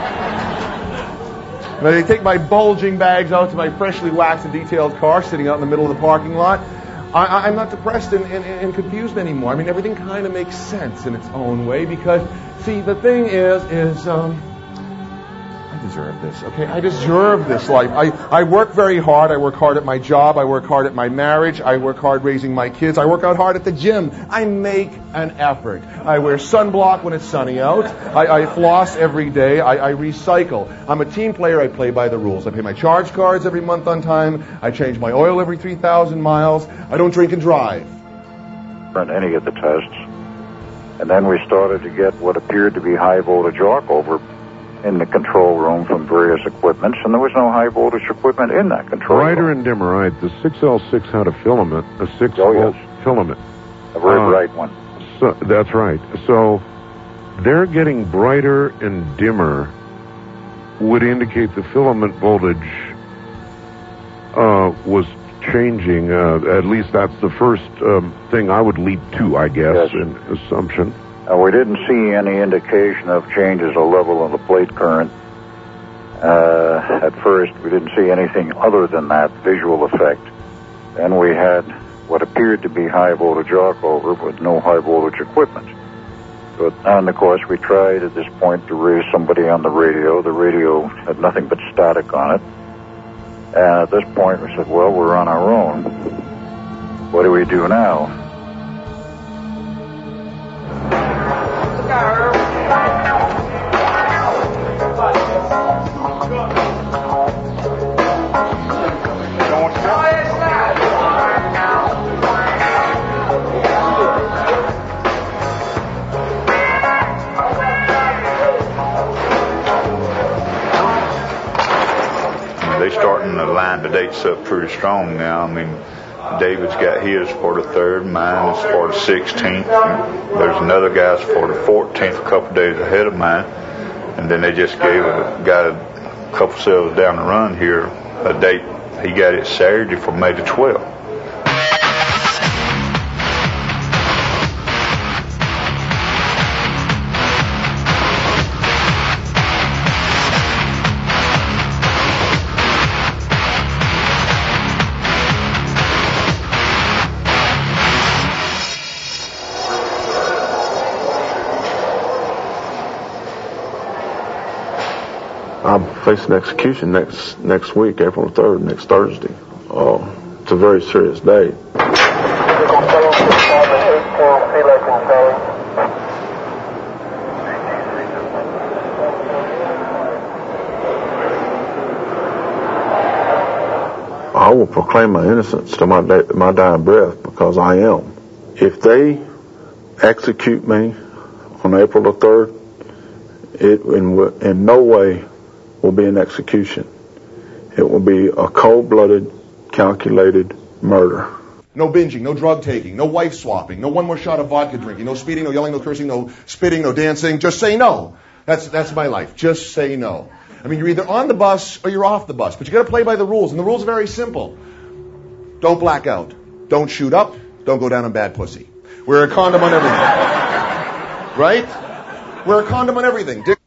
Now they take my bulging bags out to my freshly waxed and detailed car sitting out in the middle of the parking lot. I, I'm not depressed and, and, and confused anymore. I mean, everything kind of makes sense in its own way because, see, the thing is, is, um, I deserve this, okay? I deserve this life. I, I work very hard. I work hard at my job. I work hard at my marriage. I work hard raising my kids. I work out hard at the gym. I make an effort. I wear sunblock when it's sunny out. I, I floss every day. I, I recycle. I'm a team player. I play by the rules. I pay my charge cards every month on time. I change my oil every three thousand miles. I don't drink and drive. Run any of the tests. And then we started to get what appeared to be high voltage arc over in the control room from various equipments, and there was no high voltage equipment in that control Brighter room. and dimmer, right? The six L six had a filament, a six Oh, volt yes. filament. A very Uh, bright one. So, that's right. So they're getting brighter and dimmer would indicate the filament voltage uh, was changing. Uh, at least that's the first um, thing I would leap to, I guess, Yes. in assumption. Uh, we didn't see any indication of changes of level of the plate current. Uh, at first, we didn't see anything other than that visual effect. Then we had what appeared to be high voltage arc over, but no high voltage equipment. So, and of course, we tried at this point to raise somebody on the radio. The radio had nothing but static on it. And at this point, we said, well, we're on our own. What do we do now? They're starting to line the dates up pretty strong now. I mean, David's got his for the third, mine is for the sixteenth. There's another guy's for the fourteenth, a couple days ahead of mine. And then they just gave a guy a couple cells down the run here a date. He got it Saturday for May the twelfth. I'm facing execution next next week, April third, next Thursday. Uh, it's a very serious day. I will proclaim my innocence to my da- my dying breath because I am. If they execute me on April the third, it in, w- in no way will be an execution. It will be a cold-blooded, calculated murder. No binging, no drug taking, no wife swapping, no one more shot of vodka drinking, no speeding, no yelling, no cursing, no spitting, no dancing. Just say no. That's that's my life. Just say no. I mean, you're either on the bus or you're off the bus, but you got to play by the rules, and the rules are very simple. Don't black out. Don't shoot up. Don't go down on bad pussy. Wear a condom on everything. Right? Wear a condom on everything. Dick-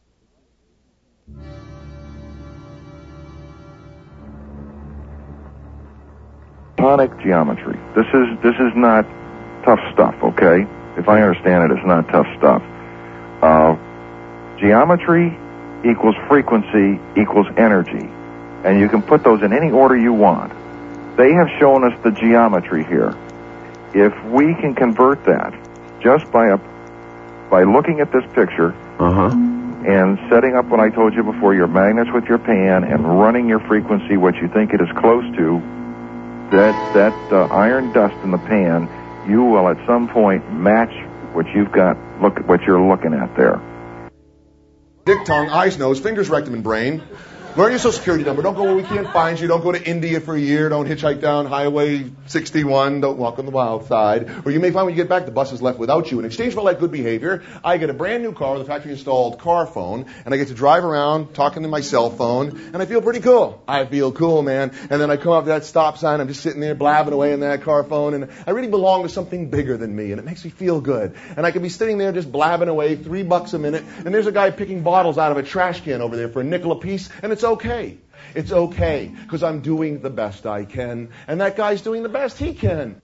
Platonic geometry. This is this is not tough stuff, okay? If I understand it, it's not tough stuff. Uh, geometry equals frequency equals energy. And you can put those in any order you want. They have shown us the geometry here. If we can convert that just by a by looking at this picture Uh-huh. and setting up what I told you before, your magnets with your pan and running your frequency, what you think it is close to, that that uh, iron dust in the pan, you will at some point match what you've got. Look at what you're looking at there. Dick, tongue, eyes, nose, fingers, rectum, and brain. Learn your social security number. Don't go where we can't find you. Don't go to India for a year. Don't hitchhike down Highway sixty-one. Don't walk on the wild side. Or you may find when you get back, the bus is left without you. In exchange for all that good behavior, I get a brand new car with a factory-installed car phone, and I get to drive around talking to my cell phone, and I feel pretty cool. I feel cool, man. And then I come up to that stop sign. I'm just sitting there blabbing away in that car phone, and I really belong to something bigger than me, and it makes me feel good. And I could be sitting there just blabbing away, three bucks a minute, and there's a guy picking bottles out of a trash can over there for a nickel apiece, and it's okay. It's okay, because I'm doing the best I can, and that guy's doing the best he can.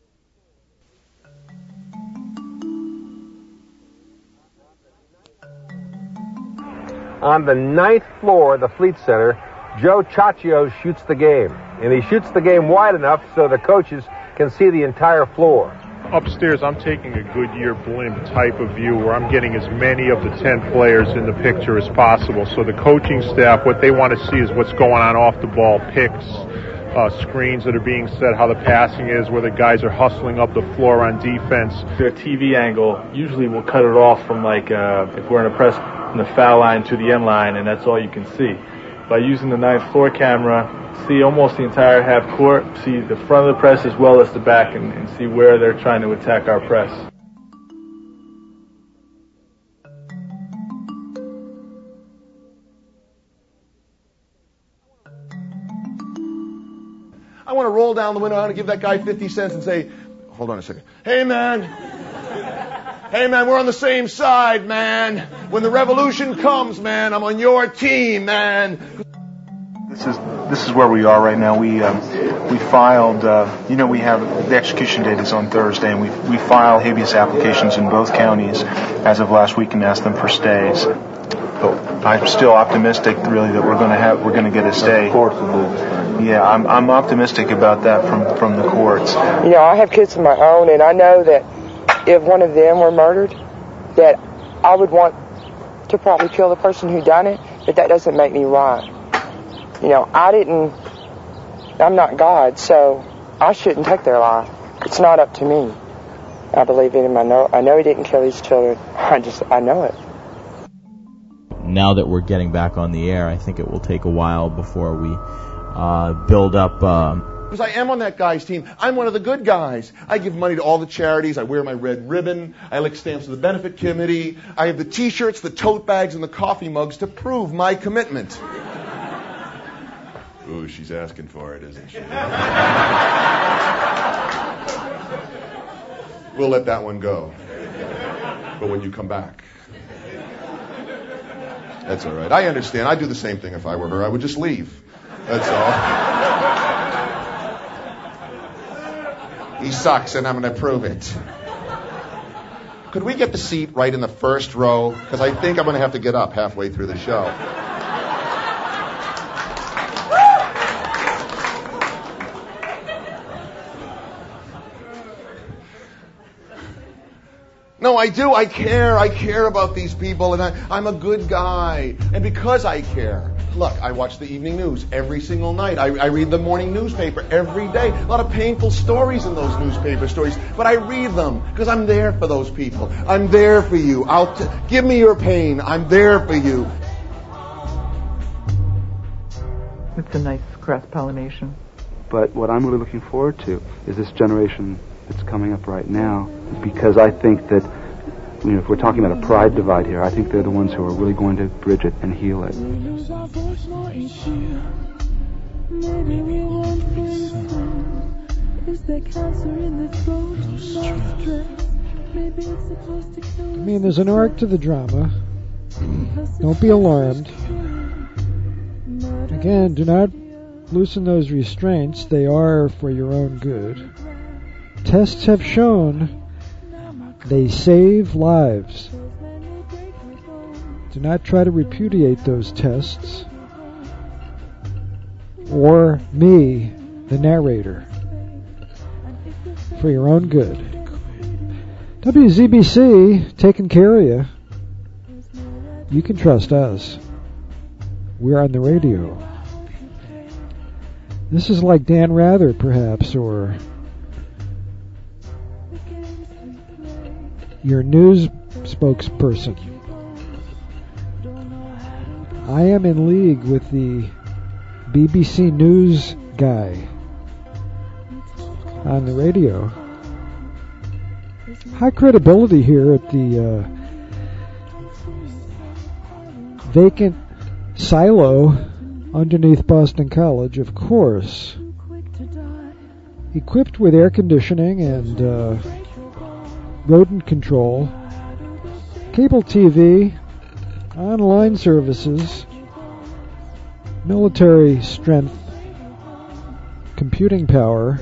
On the ninth floor of the Fleet Center, Joe Chaccio shoots the game, and he shoots the game wide enough so the coaches can see the entire floor. Upstairs, I'm taking a Goodyear blimp type of view where I'm getting as many of the ten players in the picture as possible. So the coaching staff, what they want to see is what's going on off the ball, picks, uh, screens that are being set, how the passing is, where the guys are hustling up the floor on defense. A T V angle, usually we'll cut it off from like uh, if we're in a press from the foul line to the end line, and that's all you can see. By using the ninth floor camera, see almost the entire half court, see the front of the press as well as the back, and, and see where they're trying to attack our press. I want to roll down the window. I want to give that guy fifty cents and say, hold on a second. Hey, man. Hey, man, we're on the same side, man. When the revolution comes, man, I'm on your team, man. This is this is where we are right now. We um, we filed, uh, you know, we have the execution date is on Thursday, and we we filed habeas applications in both counties as of last week and asked them for stays. But I'm still optimistic, really, that we're going to have we're going to get a stay. Yeah, I'm I'm optimistic about that from from the courts. You know, I have kids of my own, and I know that if one of them were murdered, that I would want to probably kill the person who done it, but that doesn't make me right. You know, I didn't, I'm not God, so I shouldn't take their life. It's not up to me. I believe in him. I know, I know he didn't kill these children. I just, I know it. Now that we're getting back on the air, I think it will take a while before we uh, build up... Um, Because I am on that guy's team. I'm one of the good guys. I give money to all the charities. I wear my red ribbon. I lick stamps to the benefit committee. I have the T-shirts, the tote bags, and the coffee mugs to prove my commitment. Ooh, she's asking for it, isn't she? We'll let that one go. But when you come back. That's all right. I understand. I'd do the same thing if I were her. I would just leave. That's all. He sucks, and I'm going to prove it. Could we get the seat right in the first row? Because I think I'm going to have to get up halfway through the show. No, I do. I care. I care about these people, and I, I'm a good guy. And because I care, look, I watch the evening news every single night. I, I read the morning newspaper every day. A lot of painful stories in those newspaper stories, but I read them because I'm there for those people. I'm there for you. I'll t- give me your pain. I'm there for you. It's a nice cross-pollination. But what I'm really looking forward to is this generation that's coming up right now, because I think that, you know, if we're talking about a pride divide here, I think they're the ones who are really going to bridge it and heal it. I mean, there's an arc to the drama. Don't be alarmed. Again, do not loosen those restraints. They are for your own good. Tests have shown they save lives. Do not try to repudiate those tests or me, the narrator, for your own good. W Z B C, taking care of you. You can trust us. We're on the radio. This is like Dan Rather, perhaps, or your news spokesperson. I am in league with the B B C News guy on the radio. High credibility here at the uh, vacant silo underneath Boston College, of course. Equipped with air conditioning and uh, rodent control, cable T V, online services, military strength, computing power.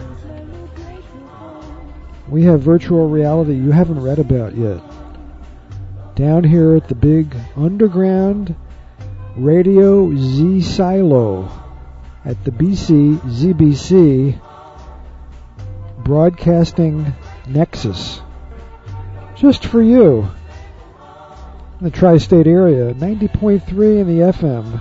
We have virtual reality you haven't read about yet. Down here at the big underground Radio Z Silo at the B C Z B C Broadcasting Nexus. Just for you. In the tri-state area, ninety point three in the F M.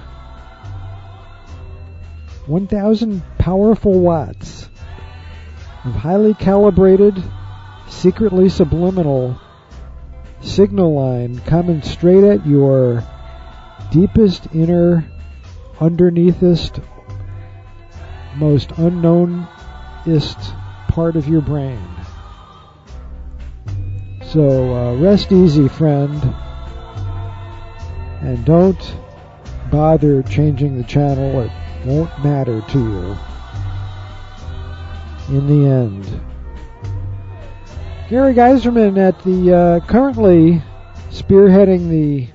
one thousand powerful watts of highly calibrated, secretly subliminal signal line coming straight at your deepest, inner, underneathest, most unknownest part of your brain. So uh, rest easy, friend, and don't bother changing the channel. It won't matter to you in the end. Gary Geiserman at the uh, currently spearheading the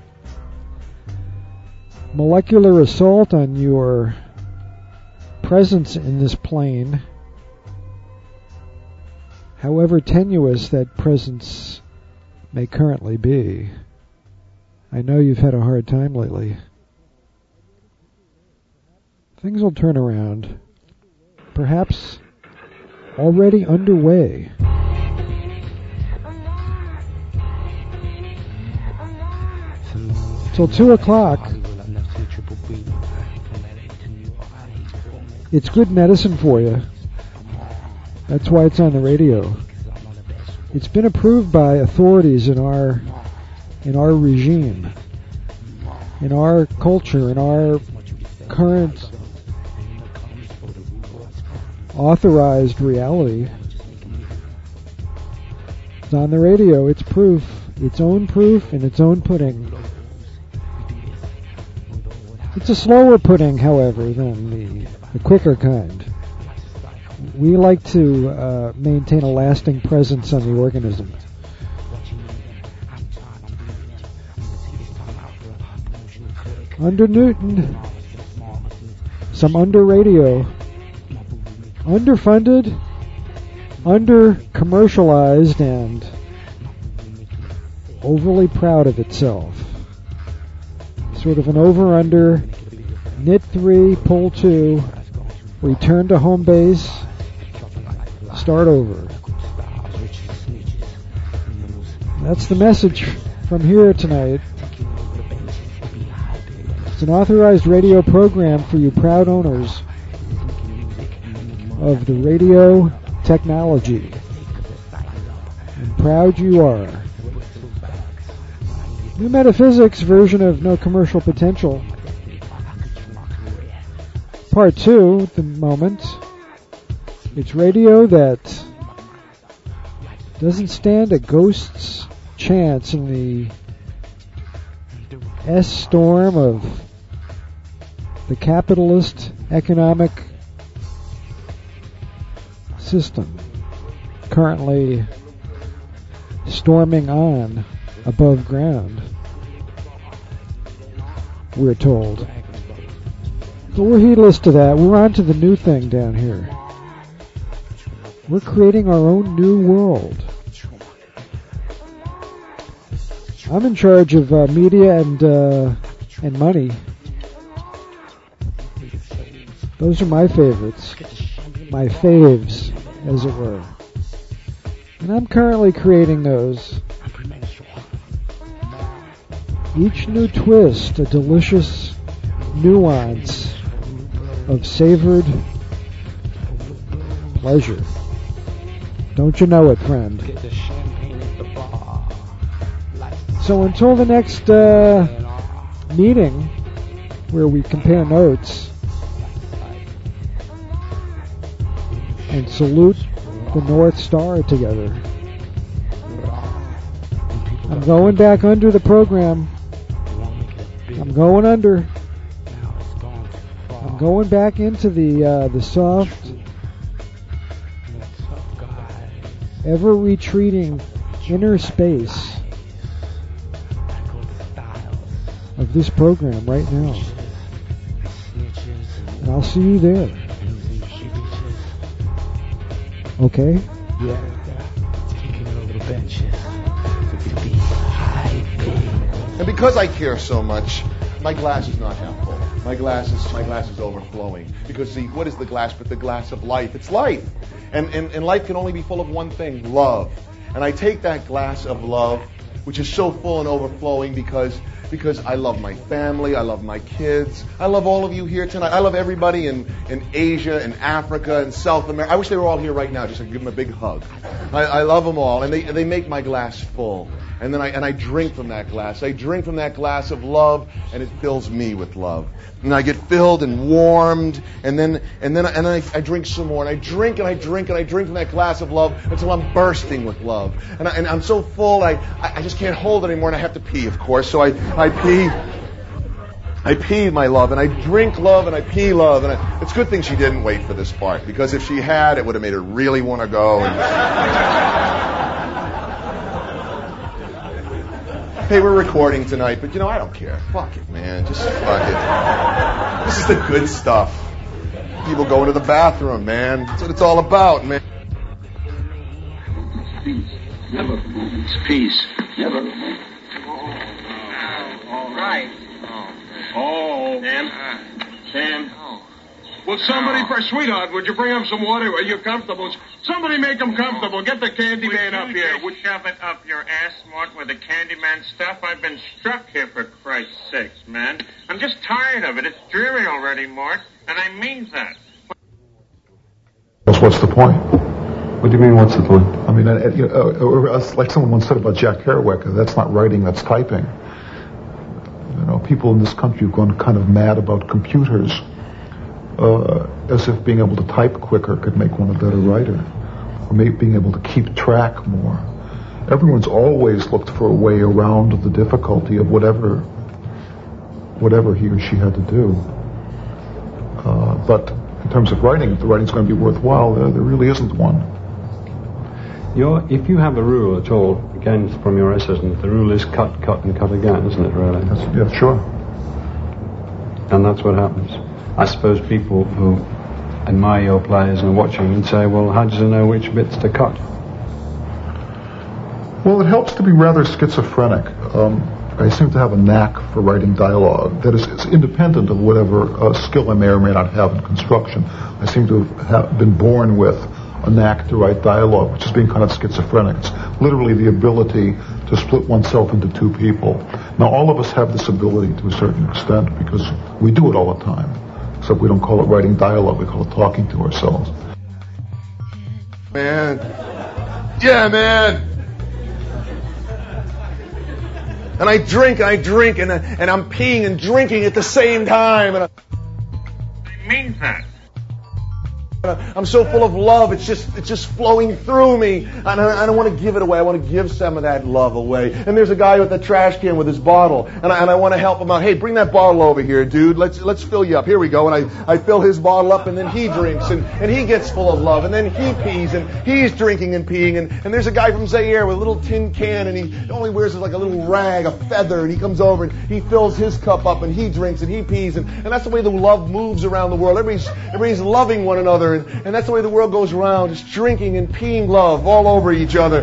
molecular assault on your presence in this plane, however tenuous that presence may currently be. I know you've had a hard time lately. Things will turn around. Perhaps already underway. Till two o'clock. It's good medicine for you. That's why it's on the radio. It's been approved by authorities in our in our regime, in our culture, in our current authorized reality. It's on the radio. It's proof. Its own proof in its own pudding. It's a slower pudding, however, than the, the quicker kind. We like to uh, maintain a lasting presence on the organism. Under Newton, some under radio, underfunded, under commercialized, and overly proud of itself. Sort of an over-under, knit three, pull two, return to home base, start over. That's the message from here tonight. It's an authorized radio program for you proud owners of the radio technology. And proud you are. New Metaphysics version of No Commercial Potential. Part two at the moment. It's radio that doesn't stand a ghost's chance in the S-storm of the capitalist economic system currently storming on above ground, we're told. But we're heedless to that. We're on to the new thing down here. We're creating our own new world. I'm in charge of uh, media and uh, and money. Those are my favorites. My faves, as it were. And I'm currently creating those. Each new twist, a delicious nuance of savored pleasure. Don't you know it, friend? So until the next uh, meeting, where we compare notes and salute the North Star together, I'm going back under the program. I'm going under. I'm going back into the uh, the soft, ever retreating inner space of this program right now. And I'll see you there. Okay? Yeah. Taking over the benches. And because I care so much, my glass is not half full. My glass is my glass is overflowing. Because see, what is the glass but the glass of life? It's life. And, and, and life can only be full of one thing, love. And I take that glass of love, which is so full and overflowing because because I love my family, I love my kids, I love all of you here tonight. I love everybody in, in Asia and Africa and South America. I wish they were all here right now just to give them a big hug. I, I love them all, and they they make my glass full. And then I and I drink from that glass. I drink from that glass of love, and it fills me with love. And I get filled and warmed, and then and then and then I, I drink some more, and I drink and I drink and I drink from that glass of love until I'm bursting with love. And I, and I'm so full, I I just can't hold it anymore, and I have to pee, of course. So I I pee. I pee my love, and I drink love, and I pee love, and I, it's a good thing she didn't wait for this part, because if she had, it would have made her really want to go. And hey, we're recording tonight, but you know, I don't care. Fuck it, man. Just fuck it. This is the good stuff. People going to the bathroom, man. That's what it's all about, man. Never. It's peace. Never. All right. Oh. Sam? Sam. Will somebody, for sweetheart, would you bring him some water? Are you comfortable? Somebody make him comfortable. Get the candy man up here. Would you shove it up your ass, Mort, with the Candyman stuff? I've been struck here, for Christ's sakes, man. I'm just tired of it. It's dreary already, Mort, and I mean that. What's the point? What do you mean, what's the point? I mean, uh, you know, uh, like someone once said about Jack Kerouac, that's not writing, that's typing. You know, people in this country have gone kind of mad about computers. Uh, as if being able to type quicker could make one a better writer, or maybe being able to keep track more. Everyone's always looked for a way around the difficulty of whatever, whatever he or she had to do. Uh, but in terms of writing, if the writing's going to be worthwhile, there, there really isn't one. You're, if you have a rule at all, again from your essence, the rule is cut, cut, and cut again, isn't it? Really? That's, yeah, sure. And that's what happens. I suppose people who admire your players and are watching and say, well, how does it know which bits to cut? Well, it helps to be rather schizophrenic. Um, I seem to have a knack for writing dialogue that is, is independent of whatever uh, skill I may or may not have in construction. I seem to have been born with a knack to write dialogue, which is being kind of schizophrenic. It's literally the ability to split oneself into two people. Now, all of us have this ability to a certain extent because we do it all the time. Except we don't call it writing dialogue, we call it talking to ourselves. Man. Yeah, man. And I drink and I drink and, I, and I'm peeing and drinking at the same time. And I, I mean that. I'm so full of love, it's just it's just flowing through me. And I, I don't want to give it away. I want to give some of that love away. And there's a guy with a trash can with his bottle. And I, and I want to help him out. Hey, bring that bottle over here, dude. Let's let's fill you up. Here we go. And I, I fill his bottle up, and then he drinks. And, and he gets full of love. And then he pees. And he's drinking and peeing. And, and there's a guy from Zaire with a little tin can. And he only wears like a little rag, a feather. And he comes over and he fills his cup up. And he drinks and he pees. And, and that's the way the love moves around the world. Everybody's, everybody's loving one another. And, and that's the way the world goes around, just drinking and peeing love all over each other.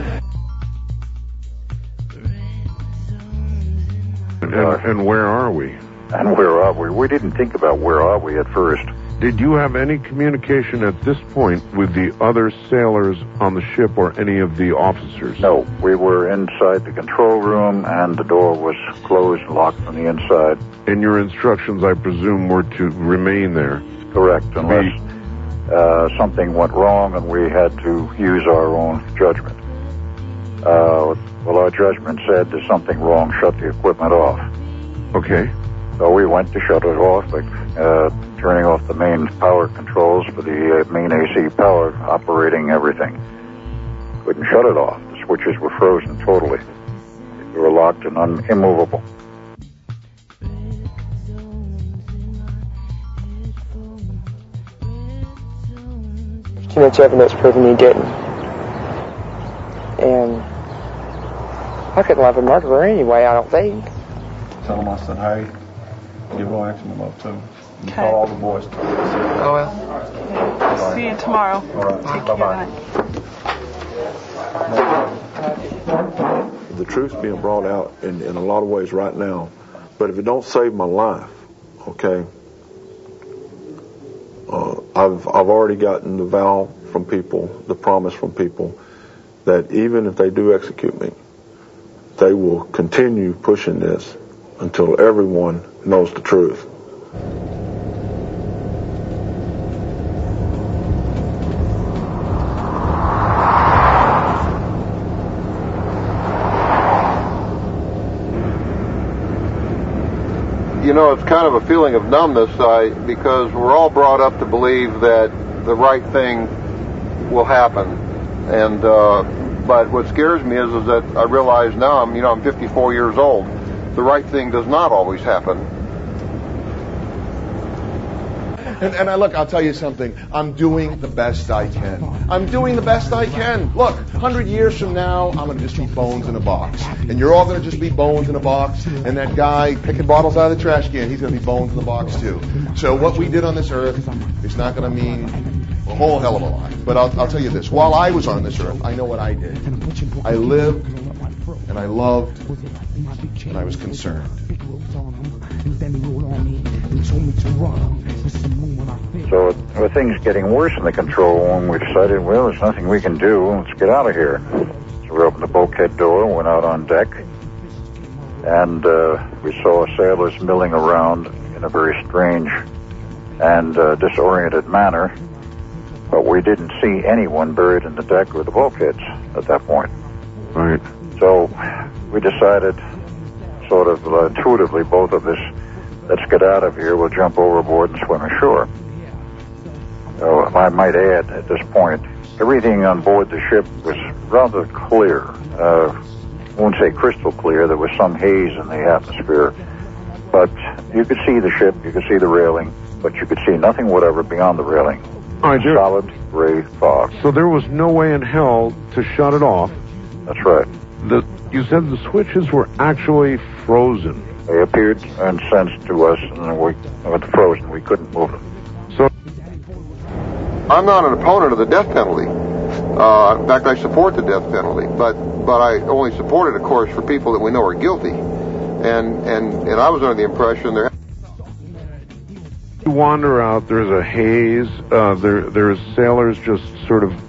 And, and where are we? And where are we? We didn't think about where are we at first. Did you have any communication at this point with the other sailors on the ship or any of the officers? No, we were inside the control room and the door was closed and locked from the inside. And your instructions, I presume, were to remain there? Correct, unless... uh, something went wrong and we had to use our own judgment. Uh, well, our judgment said there's something wrong, shut the equipment off. Okay. So we went to shut it off by uh, turning off the main power controls for the uh, main A C power, operating everything. Couldn't shut it off. The switches were frozen totally. They were locked and un- immovable. Too much evidence proving he didn't. And I couldn't love a murderer anyway, I don't think. Tell him I said, hey, give Langston love too. You Okay. call all the boys. Oh, well. See you tomorrow. All right. Take Bye-bye. care. The truth's being brought out in, in a lot of ways right now. But if it don't save my life, okay, uh, I've I've already gotten the vow from people, the promise from people, that even if they do execute me, they will continue pushing this until everyone knows the truth. You know, it's kind of a feeling of numbness I, because we're all brought up to believe that the right thing will happen. And uh, but what scares me is, is that I realize now I'm, you know, I'm fifty-four years old. The right thing does not always happen. And, and I look, I'll tell you something. I'm doing the best I can. I'm doing the best I can. Look, a hundred years from now, I'm going to just be bones in a box. And you're all going to just be bones in a box. And that guy picking bottles out of the trash can, he's going to be bones in the box too. So what we did on this earth is not going to mean a whole hell of a lot. But I'll, I'll tell you this. While I was on this earth, I know what I did. I lived, and I loved, and I was concerned. So with things getting worse in the control room, we decided, well, there's nothing we can do. Let's get out of here. So we opened the bulkhead door, went out on deck, and uh, we saw sailors milling around in a very strange and uh, disoriented manner. But we didn't see anyone buried in the deck or the bulkheads at that point. Right. So we decided, sort of uh, intuitively, both of us, let's get out of here. We'll jump overboard and swim ashore. So I might add, at this point, everything on board the ship was rather clear. Uh, I won't say crystal clear. There was some haze in the atmosphere. But you could see the ship, you could see the railing, but you could see nothing whatever beyond the railing. All right, solid gray fog. So there was no way in hell to shut it off. That's right. The, you said the switches were actually frozen. They appeared and sensed to us, and we went frozen. We couldn't move them. So, I'm not an opponent of the death penalty. Uh, in fact, I support the death penalty, but but I only support it, of course, for people that we know are guilty. And and and I was under the impression there. You wander out. There's a haze. Uh, there there's sailors just sort of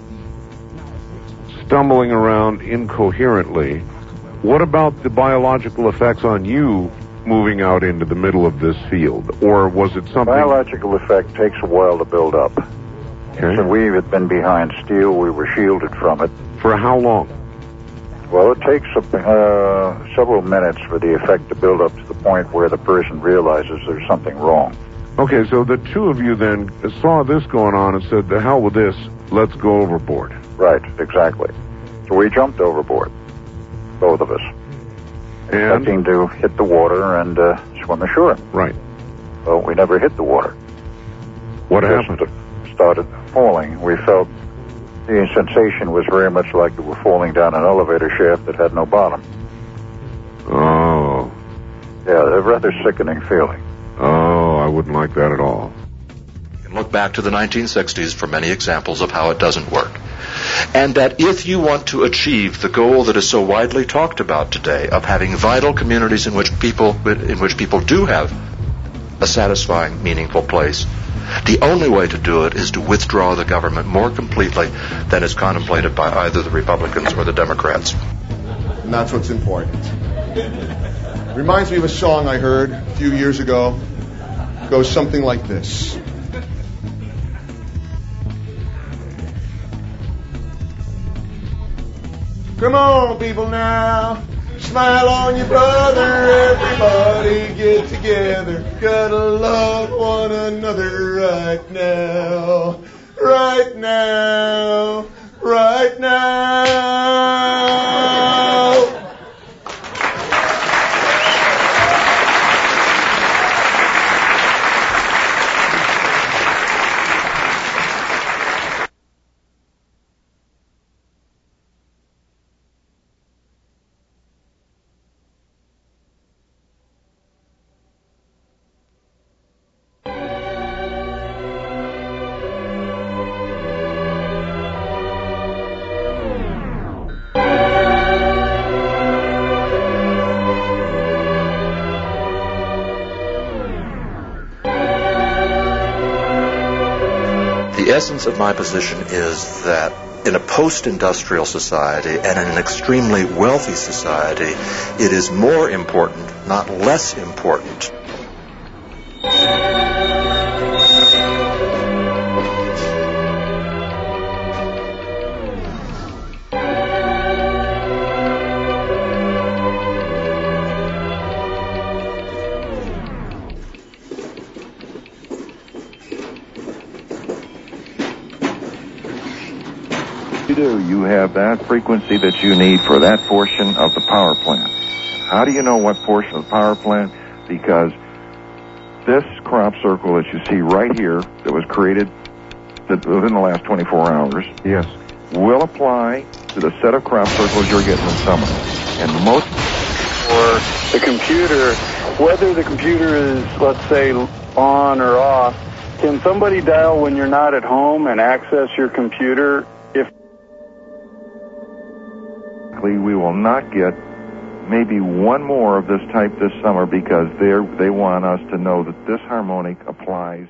stumbling around incoherently. What about the biological effects on you moving out into the middle of this field? Or was it something... Biological effect takes a while to build up. Okay. So we had been behind steel. We were shielded from it. For how long? Well, it takes uh, several minutes for the effect to build up to the point where the person realizes there's something wrong. Okay, so the two of you then saw this going on and said, the hell with this, let's go overboard. Right, exactly. So we jumped overboard, both of us, and? expecting to hit the water and uh, swim ashore. Right. Well, we never hit the water. What we happened? Just started falling. We felt the sensation was very much like we were falling down an elevator shaft that had no bottom. Oh. Yeah, a rather sickening feeling. Oh, I wouldn't like that at all. You can look back to the nineteen sixties for many examples of how it doesn't work. And that if you want to achieve the goal that is so widely talked about today of having vital communities in which people in which people do have a satisfying, meaningful place, the only way to do it is to withdraw the government more completely than is contemplated by either the Republicans or the Democrats. And that's what's important. Reminds me of a song I heard a few years ago. It goes something like this. Come on, people now. Smile on your brother, everybody get together. Gotta love one another right now. Right now. Right now. The essence of my position is that in a post-industrial society and in an extremely wealthy society, it is more important, not less important. You do. You have that frequency that you need for that portion of the power plant. How do you know what portion of the power plant? Because this crop circle that you see right here that was created within the last twenty-four hours, yes, will apply to the set of crop circles you're getting in summer. And most for the computer, whether the computer is, let's say, on or off, can somebody dial when you're not at home and access your computer? If we will not get maybe one more of this type this summer because they they want us to know that this harmonic applies.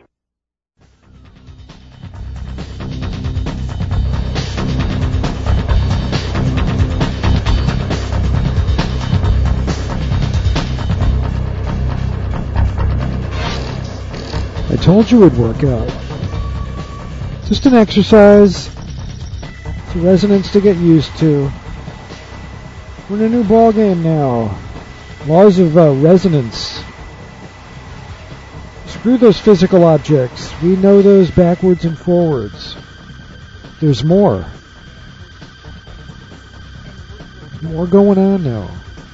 I told you it'd work out. Just an exercise. It's a resonance to get used to. We're in a new ball game now. Laws of uh, resonance. Screw those physical objects. We know those backwards and forwards. There's more. More going on now.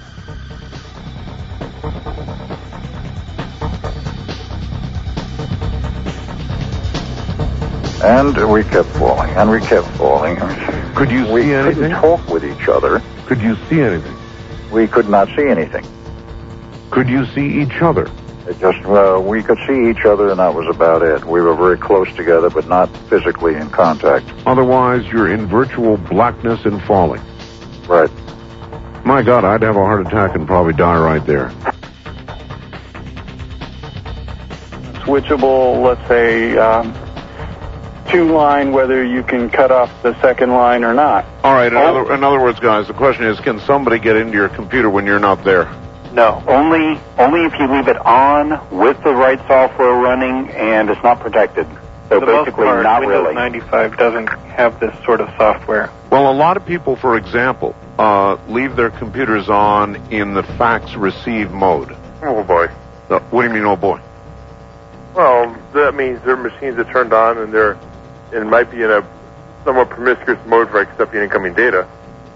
And we kept falling, and we kept falling. Could you we see anything? couldn't talk with each other. Could you see anything? We could not see anything. Could you see each other? It just uh, we could see each other, and that was about it. We were very close together, but not physically in contact. Otherwise, you're in virtual blackness and falling. Right. My God, I'd have a heart attack and probably die right there. switchable, let's say, um, two line, whether you can cut off the second line or not. All right. In other, in other words, guys, the question is, can somebody get into your computer when you're not there? No, only only if you leave it on with the right software running and it's not protected. So For the basically, most part, not Windows really. ninety-five doesn't have this sort of software. Well, a lot of people, for example, uh, leave their computers on in the fax receive mode. Oh boy. Uh, what do you mean, oh boy? Well, that means their machines are turned on and they're and might be in a somewhat promiscuous mode for accepting incoming data.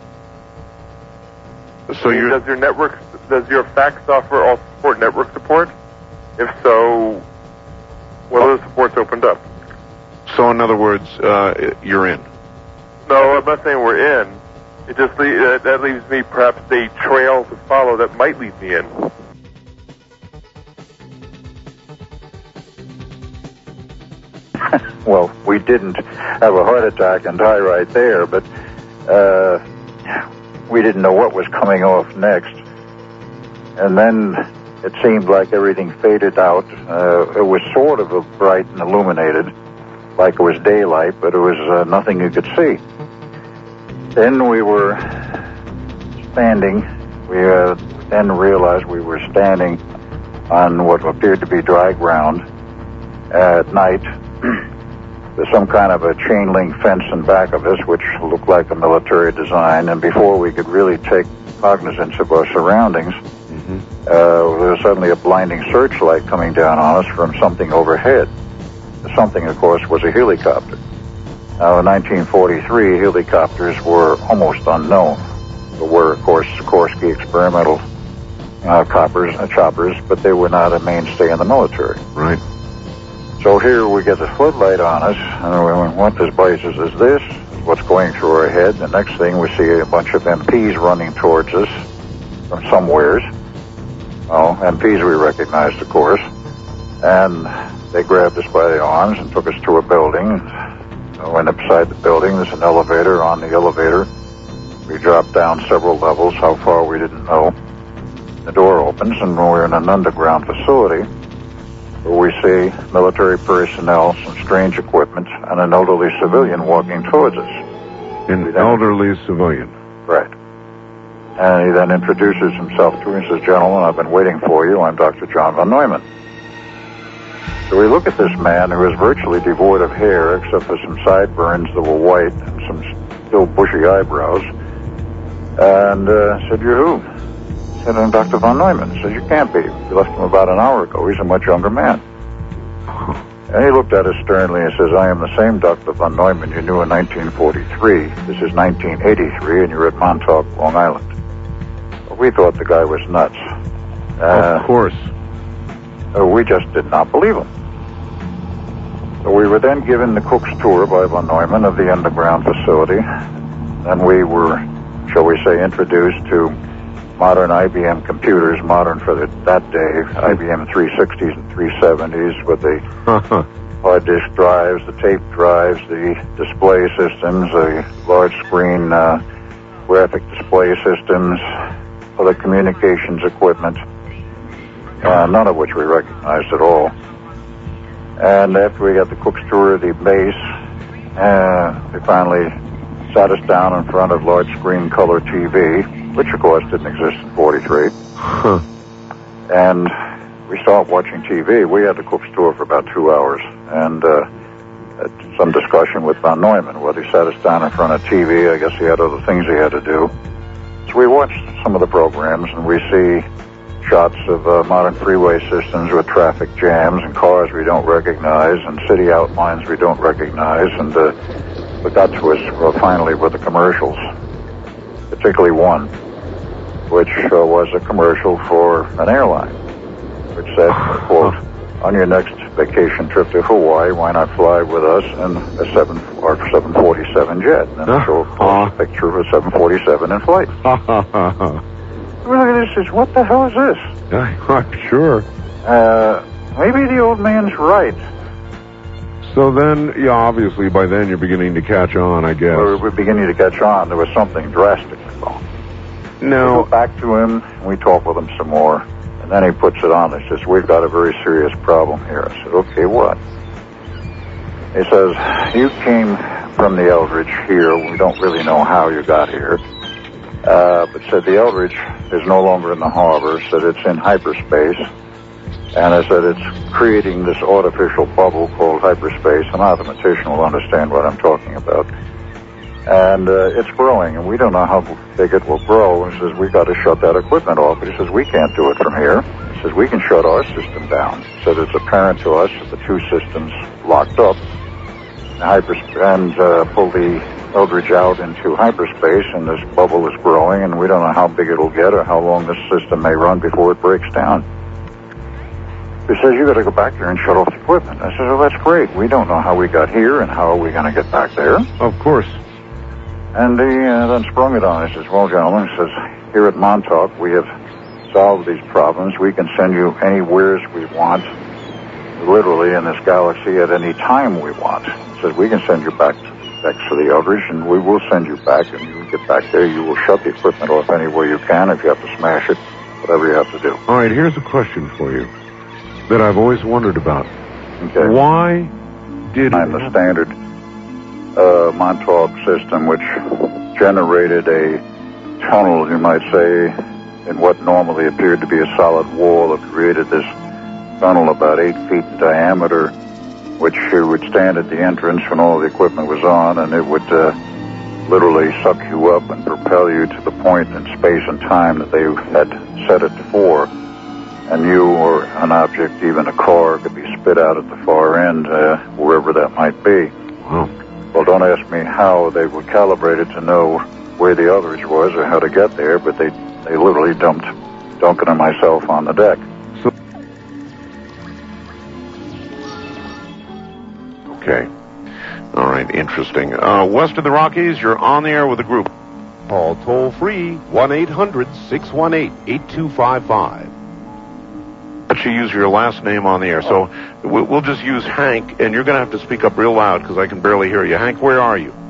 So you does your network does your fax software also support network support? If so, what other support's opened up? So in other words, uh, you're in. No, I'm not saying we're in. It just le- uh, that leaves me perhaps a trail to follow that might lead me in. Well, we didn't have a heart attack and die right there, but uh, we didn't know what was coming off next. And then it seemed like everything faded out. Uh, it was sort of a bright and illuminated, like it was daylight, but it was uh, nothing you could see. Then we were standing. We uh, then realized we were standing on what appeared to be dry ground at night. There's some kind of a chain link fence in back of us, which looked like a military design. And before we could really take cognizance of our surroundings, mm-hmm. uh, there was suddenly a blinding searchlight coming down on us from something overhead. The something, of course, was a helicopter. Now, in nineteen forty-three, helicopters were almost unknown. There were, of course, Sikorsky experimental uh, coppers, uh, choppers, but they were not a mainstay in the military. Right. So here we get the floodlight on us, and we went, what this blazes is this? What's going through our head? The next thing, we see a bunch of M Ps running towards us from somewheres. Well, M Ps we recognized, of course. And they grabbed us by the arms and took us to a building. We went upside the building. There's an elevator. On the elevator, we dropped down several levels. How far, we didn't know. The door opens, and we're in an underground facility where we see military personnel, some strange equipment, and an elderly civilian walking towards us. An elderly civilian. Right. And he then introduces himself to me and says, "Gentlemen, I've been waiting for you. I'm Doctor John von Neumann." So we look at this man who is virtually devoid of hair, except for some sideburns that were white and some still bushy eyebrows, and uh, said, "You're who?" I said, "I'm Doctor von Neumann." He says, "You can't be. You left him about an hour ago. He's a much younger man." And he looked at us sternly and says, "I am the same Doctor von Neumann you knew in nineteen forty-three. This is nineteen eighty-three, and you're at Montauk, Long Island." Well, we thought the guy was nuts. Uh, of course. Uh, we just did not believe him. So we were then given the cook's tour by von Neumann of the underground facility, and we were, shall we say, introduced to modern I B M computers, modern for the, that day, I B M three sixties and three seventies, with the uh-huh. hard disk drives, the tape drives, the display systems, the large screen uh, graphic display systems, other communications equipment, uh, none of which we recognized at all. And after we got the cook's tour of the base, uh, they finally sat us down in front of large screen color T V, which of course didn't exist in forty-three. Huh. And we started watching T V. We had the cook's tour for about two hours, and uh, had some discussion with von Neumann. Well, he sat us down in front of T V. I guess he had other things he had to do. So we watched some of the programs, and we see shots of uh, modern freeway systems with traffic jams and cars we don't recognize and city outlines we don't recognize. And uh, what got to us well, finally were the commercials, particularly one, which uh, was a commercial for an airline, which said, quote, "On your next vacation trip to Hawaii, why not fly with us in a seven or seven forty-seven jet?" And then show a picture of a seven forty-seven in flight. We look at this and says, "What the hell is this?" I'm sure. Uh, maybe the old man's right. So then, yeah, obviously by then you're beginning to catch on, I guess. We're, we're beginning to catch on. There was something drastically wrong. Now, we go back to him, and we talk with him some more, and then he puts it on and says, "We've got a very serious problem here." I said, "Okay, what?" He says, "You came from the Eldridge here. We don't really know how you got here. Uh, but said the Eldridge is no longer in the harbor, said it's in hyperspace, and I said it's creating this artificial bubble called hyperspace. A mathematician will understand what I'm talking about. And uh, it's growing, and we don't know how big it will grow." And he says, "We've got to shut that equipment off." But he says, "We can't do it from here." He says, "We can shut our system down." He said, "It's apparent to us that the two systems locked up and, hypersp- and uh, pull the Eldridge out into hyperspace, and this bubble is growing, and we don't know how big it'll get or how long this system may run before it breaks down." He says, "You got to go back there and shut off the equipment." I said, "Well, that's great. We don't know how we got here, and how are we going to get back there?" Of course. And he uh, then sprung it on. He says, "Well, gentlemen," he says, "here at Montauk, we have solved these problems. We can send you anywheres we want, literally in this galaxy at any time we want." He says, "We can send you back to next to the Eldridge, and we will send you back, and you get back there. You will shut the equipment off anywhere you can. If you have to smash it, whatever you have to do." All right, here's a question for you that I've always wondered about. Okay. Why did... I'm the standard uh, Montauk system, which generated a tunnel, you might say, in what normally appeared to be a solid wall. It created this tunnel about eight feet in diameter which uh, would stand at the entrance when all the equipment was on, and it would uh, literally suck you up and propel you to the point in space and time that they had set it for. And you or an object, even a car, could be spit out at the far end, uh, wherever that might be. Wow. Well, don't ask me how they were calibrated to know where the others was or how to get there, but they, they literally dumped Duncan and myself on the deck. So, okay. All right, interesting. Uh, west of the Rockies, you're on the air with the group. Call toll free one eight hundred six one eight eight two five five. Let you use your last name on the air. So we'll just use Hank, and you're going to have to speak up real loud because I can barely hear you. Hank, where are you?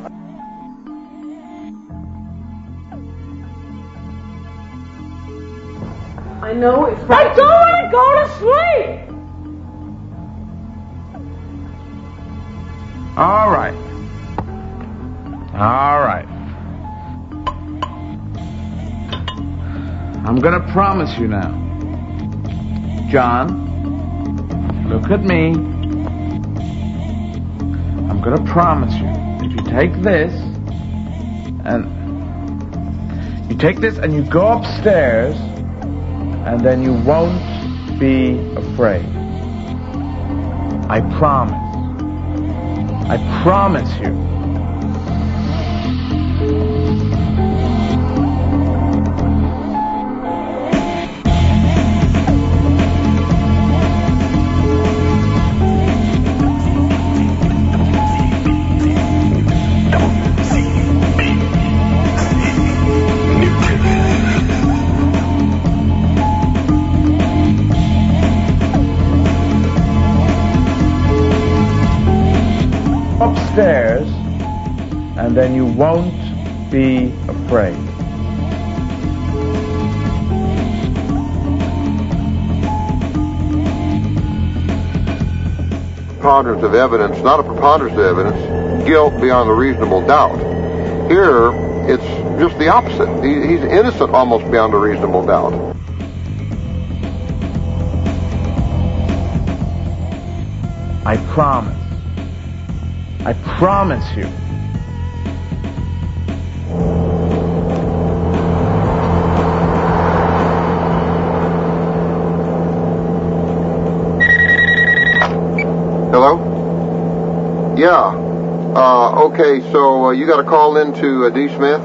I know it's right. I don't want to go to sleep. All right. All right. I'm going to promise you now. John, look at me. I'm going to promise you, if you take this, and you take this and you go upstairs, and then you won't be afraid. I promise. I promise you. Upstairs, and then you won't be afraid. Preponderance of evidence, not a preponderance of evidence, guilt beyond a reasonable doubt. Here, it's just the opposite. He, he's innocent almost beyond a reasonable doubt. I promise. I promise you. Hello? Yeah. Uh, okay, so uh, you got a call into uh, D. Smith?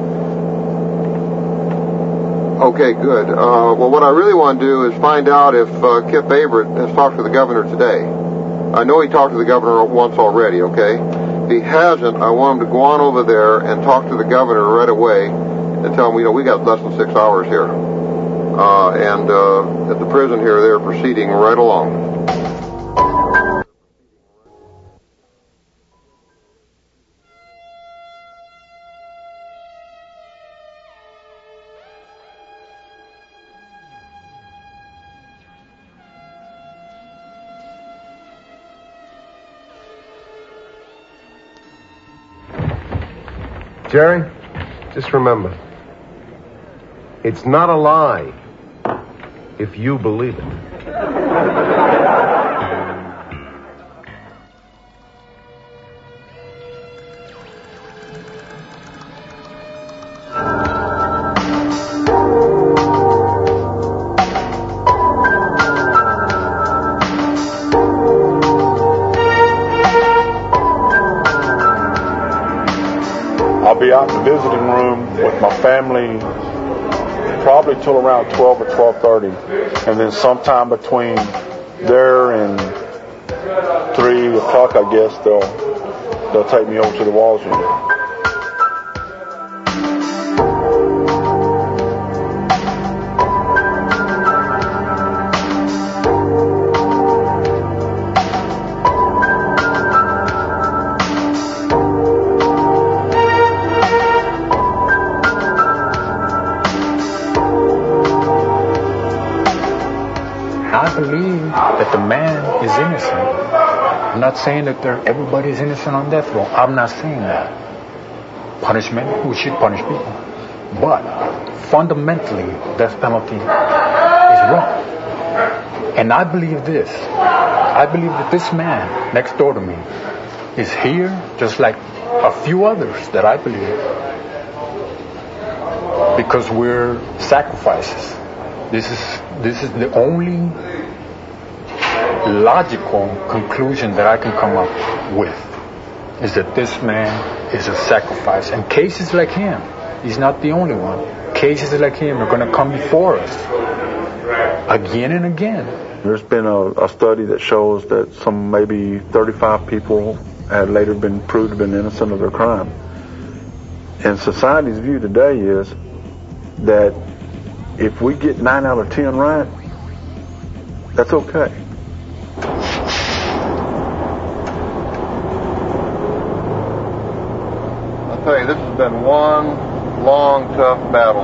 Okay, good. Uh, well, what I really want to do is find out if uh, Kip Averett has talked to the governor today. I know he talked to the governor once already, okay? If he hasn't, I want him to go on over there and talk to the governor right away and tell him, you know, we got less than six hours here. Uh, and uh, at the prison here, they're proceeding right along. Jerry, just remember, it's not a lie if you believe it. I'll be out in the visiting room with my family probably till around twelve or twelve thirty, and then sometime between there and three o'clock, I guess they'll they'll take me over to the Walls room. That the man is innocent. I'm not saying that everybody's innocent on death row. I'm not saying that. Punishment, we should punish people. But fundamentally, death penalty is wrong. And I believe this. I believe that this man next door to me is here just like a few others that I believe, because we're sacrifices. This is this is the only logical conclusion that I can come up with, is that this man is a sacrifice. And cases like him, he's not the only one. Cases like him are going to come before us again and again. There's been a, a study that shows that some maybe thirty-five people had later been proved to have been innocent of their crime. And society's view today is that if we get nine out of ten right, that's okay. I'll tell you, this has been one long, tough battle.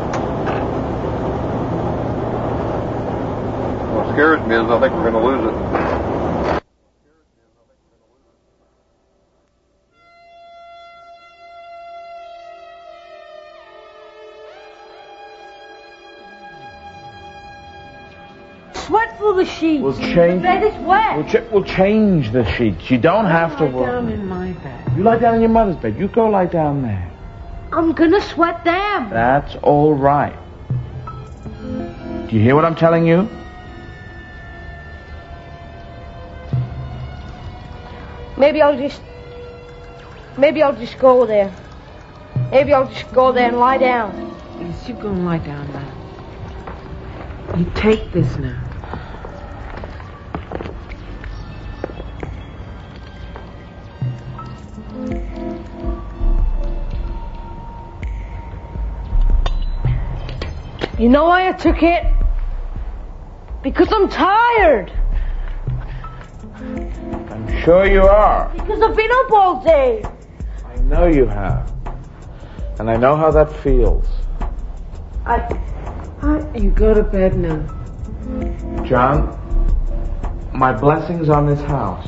What scares me is I think we're going to lose it. Sweat through the sheets. We'll change. The bed is wet. We'll, ch- we'll change the sheets. You don't have to lie worry. down in my bed. You lie down in your mother's bed. You go lie down there. I'm gonna sweat them. That's all right. Do you hear what I'm telling you? Maybe I'll just... Maybe I'll just go there. Maybe I'll just go there and lie down. Yes, you go and lie down now. You take this now. You know why I took it? Because I'm tired. I'm sure you are. Because I've been up all day. I know you have. And I know how that feels. I... I... You go to bed now. John, my blessings on this house.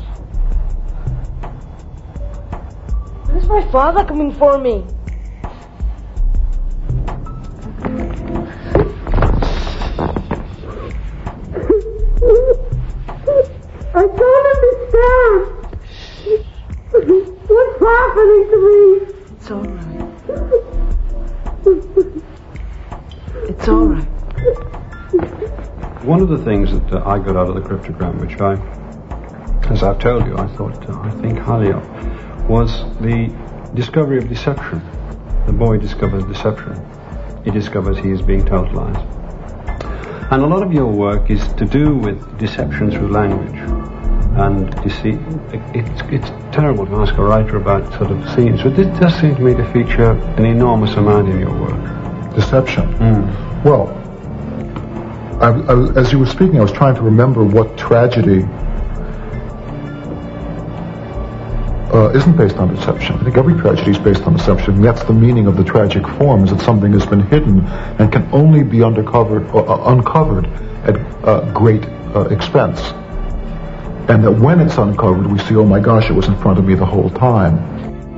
Where's my father coming for me? I don't understand. What's happening to me? It's all right. It's all right. One of the things that uh, I got out of the cryptogram, which I, as I've told you, I thought, uh, I think highly of, was the discovery of deception. The boy discovers deception. He discovers he is being told lies. And a lot of your work is to do with deception through language and deceit. It's, it's terrible to ask a writer about sort of scenes, but this does seem to me to feature an enormous amount in your work. Deception. Mm. Well, I, I, as you were speaking, I was trying to remember what tragedy uh, isn't based on deception. I think every tragedy is based on deception. That's the meaning of the tragic form, is that something has been hidden and can only be undercovered or uh, uncovered at uh, great uh, expense. And that when it's uncovered, we see, oh my gosh, it was in front of me the whole time.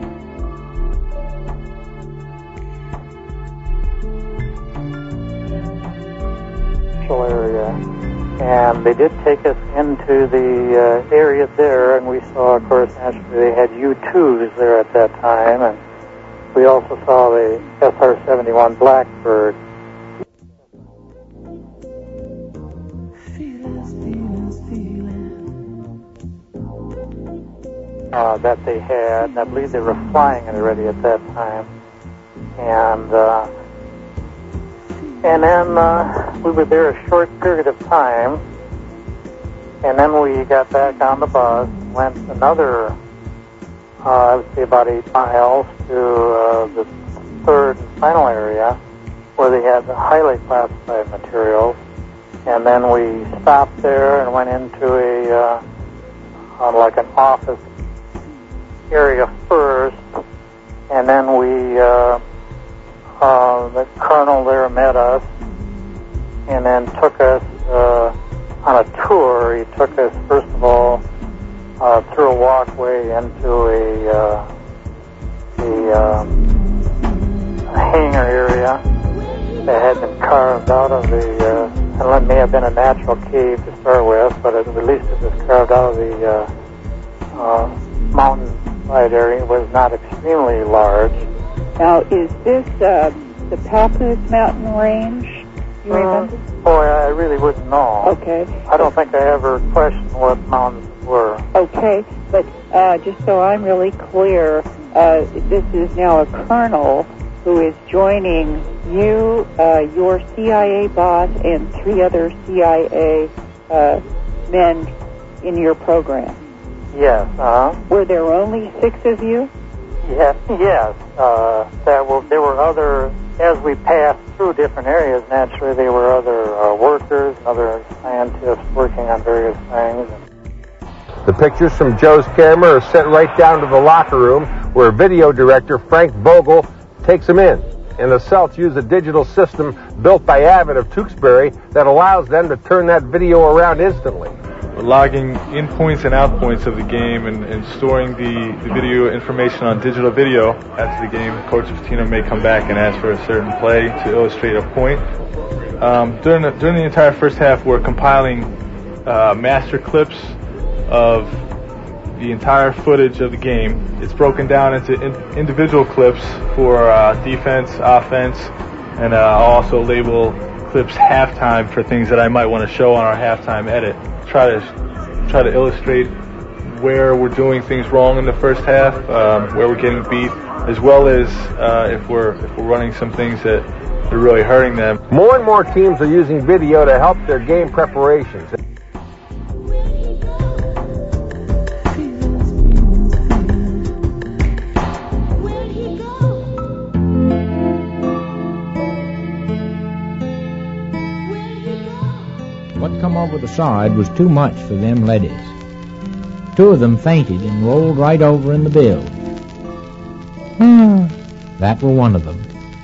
Area, and they did take us into the uh, area there, and we saw, of course, naturally they had U twos there at that time, and we also saw the S R seventy-one Blackbird. Uh, that they had, and I believe they were flying it already at that time, and uh, And then uh, we were there a short period of time, and then we got back on the bus, went another, uh, I would say about eight miles to uh, the third and final area where they had the highly classified materials, and then we stopped there and went into a, uh, uh, like an office area first, and then we, uh, Uh, the colonel there met us and then took us uh, on a tour. He took us, first of all, uh, through a walkway into a, uh, a, um, a hangar area that had been carved out of the uh, and it may have been a natural cave to start with, but at least it was carved out of the uh, uh, mountain side area. It was not extremely large. Now, is this uh, the Papoose mountain range? You Uh, remember? boy, I really wouldn't know. Okay. I don't think I ever questioned what mountains were. Okay, but uh, just so I'm really clear, uh, this is now a colonel who is joining you, uh, your C I A boss, and three other C I A uh, men in your program. Yes, uh-huh. Were there only six of you? Yes, yes. Uh, there were there were other, as we passed through different areas, naturally there were other uh, workers and other scientists working on various things. The pictures from Joe's camera are sent right down to the locker room where video director Frank Vogel takes them in. And the Celts use a digital system built by Avid of Tewksbury that allows them to turn that video around instantly. We're logging in points and out points of the game and, and storing the, the video information on digital video. After the game, Coach Patino may come back and ask for a certain play to illustrate a point. Um, during, the, during the entire first half, we're compiling uh, master clips of the entire footage of the game. It's broken down into in, individual clips for uh, defense, offense, and uh, I'll also label clips halftime for things that I might want to show on our halftime edit. Try to try to illustrate where we're doing things wrong in the first half, um, where we're getting beat, as well as uh, if we're if we're running some things that are really hurting them. More and more teams are using video to help their game preparations. What come over the side was too much for them leadies. Two of them fainted and rolled right over in the bill. That were one of them.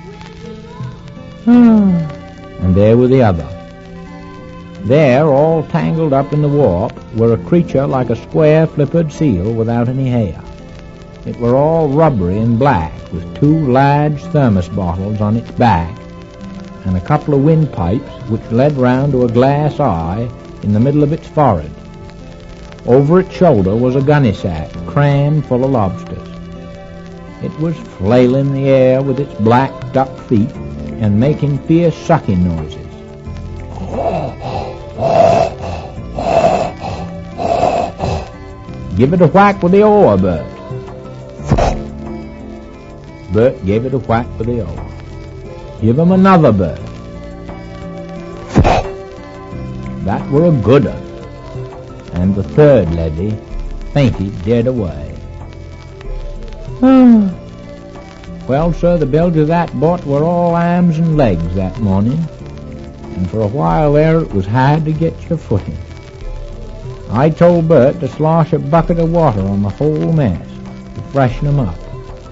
And there were the other. There, all tangled up in the warp, were a creature like a square flippered seal without any hair. It were all rubbery and black, with two large thermos bottles on its back, and a couple of windpipes which led round to a glass eye in the middle of its forehead. Over its shoulder was a gunny sack crammed full of lobsters. It was flailing the air with its black duck feet and making fierce sucking noises. Give it a whack with the oar, Bert. Bert gave it a whack with the oar. Give him another, Bert. That were a good un. And the third lady fainted dead away. Well, sir, the bilge of that boat were all arms and legs that morning, and for a while there it was hard to get your footing. I told Bert to slosh a bucket of water on the whole mess to freshen 'em up.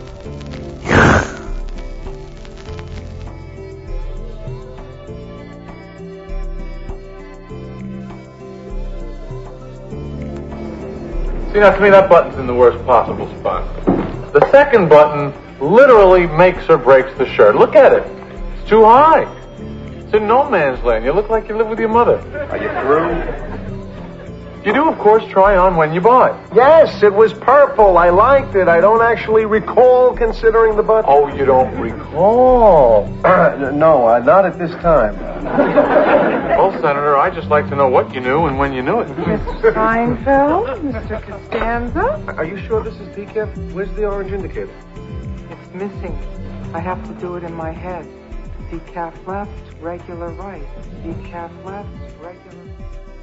See, now to me that button's in the worst possible spot. The second button literally makes or breaks the shirt. Look at it. It's too high. It's in no man's land. You look like you live with your mother. Are you through? You do, of course, try on when you buy. Yes, it was purple. I liked it. I don't actually recall considering the button. Oh, you don't recall? No, uh, not at this time. Well, Senator, I'd just like to know what you knew and when you knew it. Mister Seinfeld, Mister Costanza. Are you sure this is decaf? Where's the orange indicator? It's missing. I have to do it in my head. Decaf left, regular right. Decaf left, regular right.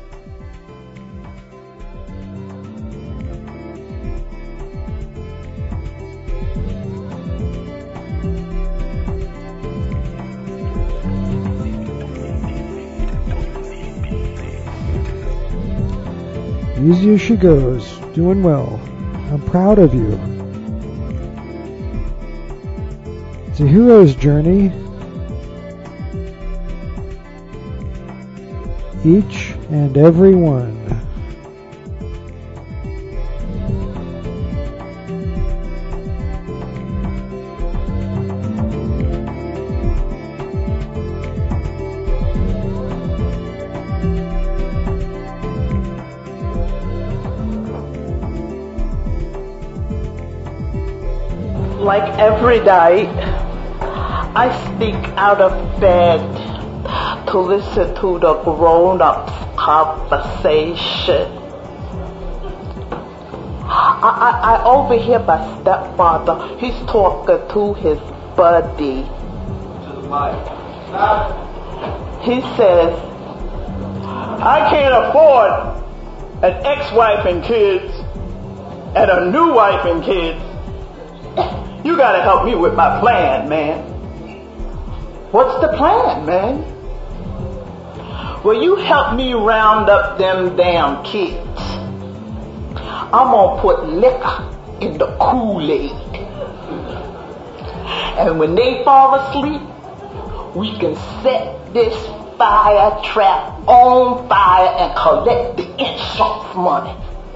Easy as she goes, doing well. I'm proud of you. It's a hero's journey. Each and every one. like every night, I sneak out of bed to listen to the grown-ups' conversation. I, I, I overhear my stepfather. He's talking to his buddy. He says, I can't afford an ex-wife and kids and a new wife and kids. You gotta help me with my plan, man. What's the plan, man? Will you help me round up them damn kids? I'm gonna put liquor in the Kool-Aid. And when they fall asleep, we can set this fire trap on fire and collect the insurance money.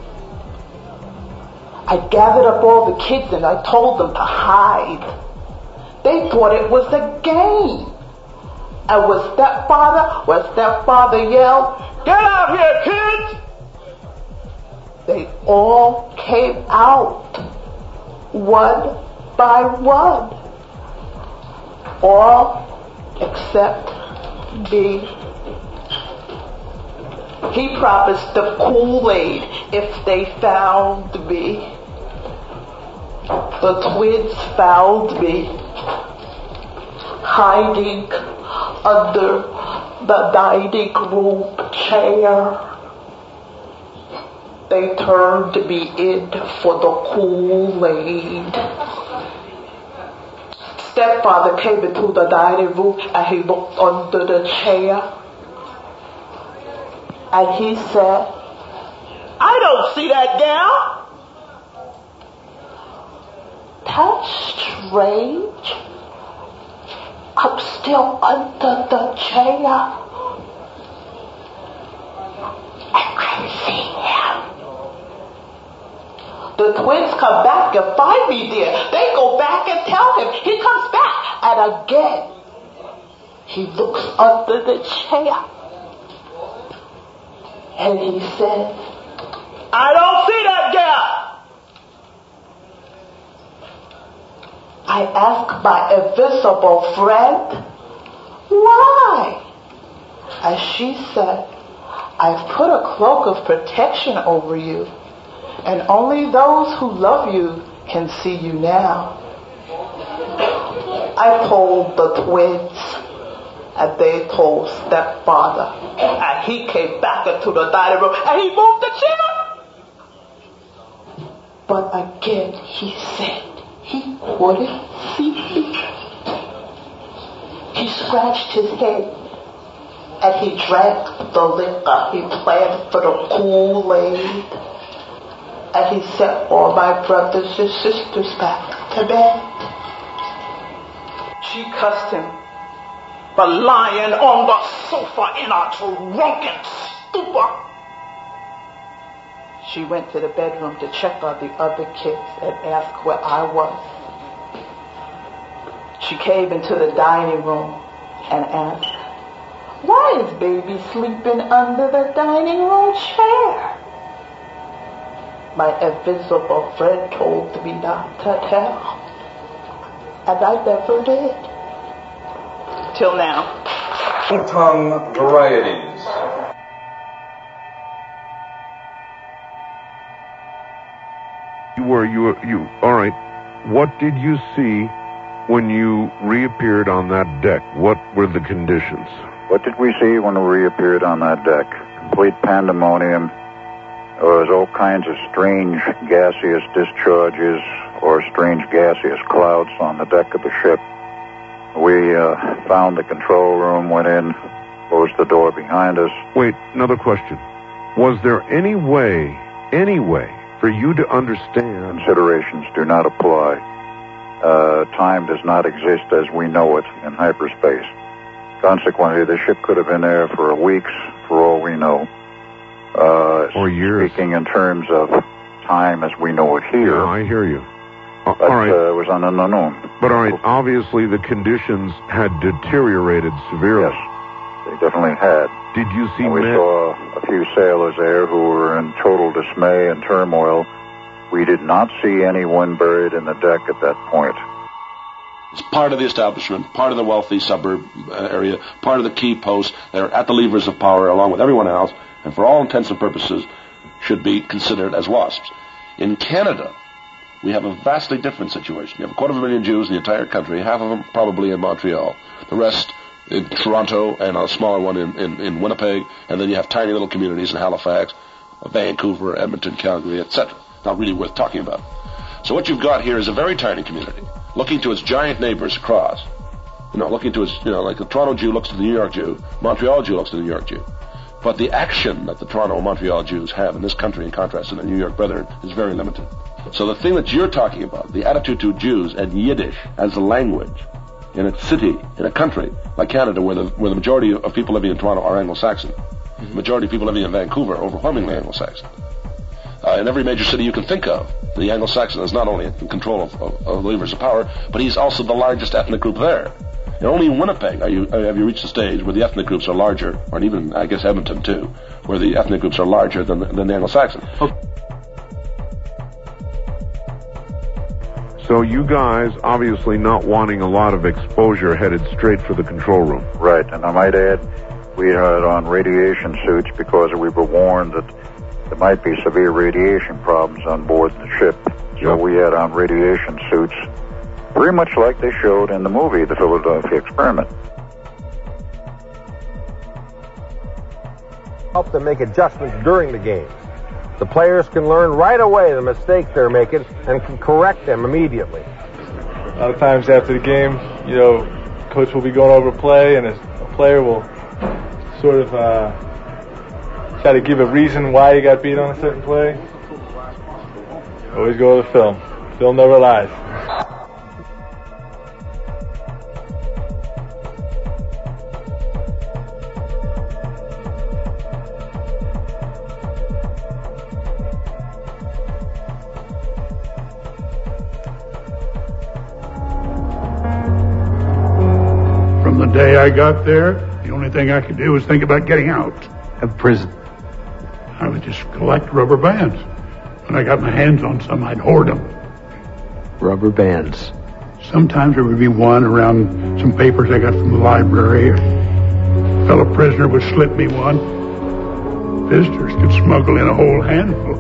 I gathered up all the kids and I told them to hide. They thought it was a game. And when stepfather, when stepfather yelled, "Get out here, kids!" they all came out, one by one. All except me. He promised the Kool-Aid if they found me. The twins found me hiding under the dining room chair. They turned me in for the Kool-Aid. Stepfather came into the dining room and he looked under the chair. And he said, "I don't see that gal." That's strange. I'm still under the chair. And I see him. The twins come back and find me there. They go back and tell him. He comes back. And again, he looks under the chair. And he says, "I don't see that gal." I asked my invisible friend, "Why?" And she said, "I've put a cloak of protection over you, and only those who love you can see you now." I told the twins, and they told stepfather, and he came back into the dining room, and he moved the chair. But again, he said, he wouldn't see me. He scratched his head and he drank the liquor. He planned for the Kool-Aid. And he sent all my brothers and sisters back to bed. She cussed him for lying on the sofa in a drunken stupor. She went to the bedroom to check on the other kids and ask where I was. She came into the dining room and asked, "Why is baby sleeping under the dining room chair?" My invisible friend told me not to tell. And I never did. Till now. Tongue varieties. You were, you were, you, all right. What did you see when you reappeared on that deck? What were the conditions? What did we see when we reappeared on that deck? Complete pandemonium. There was all kinds of strange gaseous discharges or strange gaseous clouds on the deck of the ship. We uh, found the control room, went in, closed the door behind us. Wait, another question. Was there any way, any way, for you to understand? Considerations do not apply. Uh, time does not exist as we know it in hyperspace. Consequently, the ship could have been there for weeks, for all we know. Uh, or years. Speaking in terms of time as we know it here. Yeah, I hear you. Uh, but, all right. Uh, it was an unknown. But all right, obviously the conditions had deteriorated severely. Yes, they definitely had. Did you see and we men? saw a few sailors there who were in total dismay and turmoil, We did not see anyone buried in the deck at that point. It's part of the establishment, part of the wealthy suburb area, part of the key posts. They're at the levers of power along with everyone else, and for all intents and purposes should be considered as WASPs. In Canada, we have a vastly different situation. You have a quarter of a million Jews in the entire country, half of them probably in Montreal, the rest in Toronto, and a smaller one in, in, in Winnipeg, and then you have tiny little communities in Halifax, Vancouver, Edmonton, Calgary, et cetera. Not really worth talking about. So what you've got here is a very tiny community, looking to its giant neighbors across. You know, looking to its, you know, like the Toronto Jew looks to the New York Jew, Montreal Jew looks to the New York Jew. But the action that the Toronto and Montreal Jews have in this country, in contrast to the New York brethren, is very limited. So the thing that you're talking about, the attitude to Jews and Yiddish as a language in a city, in a country like Canada, where the where the majority of people living in Toronto are Anglo-Saxon, mm-hmm. the majority of people living in Vancouver are overwhelmingly Anglo-Saxon. Uh, in every major city you can think of, the Anglo-Saxon is not only in control of, of, of the levers of power, but he's also the largest ethnic group there. And only in Winnipeg are you, have you reached a stage where the ethnic groups are larger, or even, I guess, Edmonton too, where the ethnic groups are larger than the, than the Anglo-Saxon. Okay. So you guys, obviously not wanting a lot of exposure, headed straight for the control room. Right, and I might add, we had on radiation suits because we were warned that there might be severe radiation problems on board the ship. So we had on radiation suits, very much like they showed in the movie, The Philadelphia Experiment. Help them make adjustments during the game. The players can learn right away the mistakes they're making and can correct them immediately. A lot of times after the game, you know, coach will be going over play, and a player will sort of uh, try to give a reason why he got beat on a certain play. Always go to the film. Film never lies. From the day I got there, the only thing I could do was think about getting out of prison. I would just collect rubber bands. When I got my hands on some, I'd hoard them. Rubber bands. Sometimes there would be one around some papers I got from the library. A fellow prisoner would slip me one. Visitors could smuggle in a whole handful.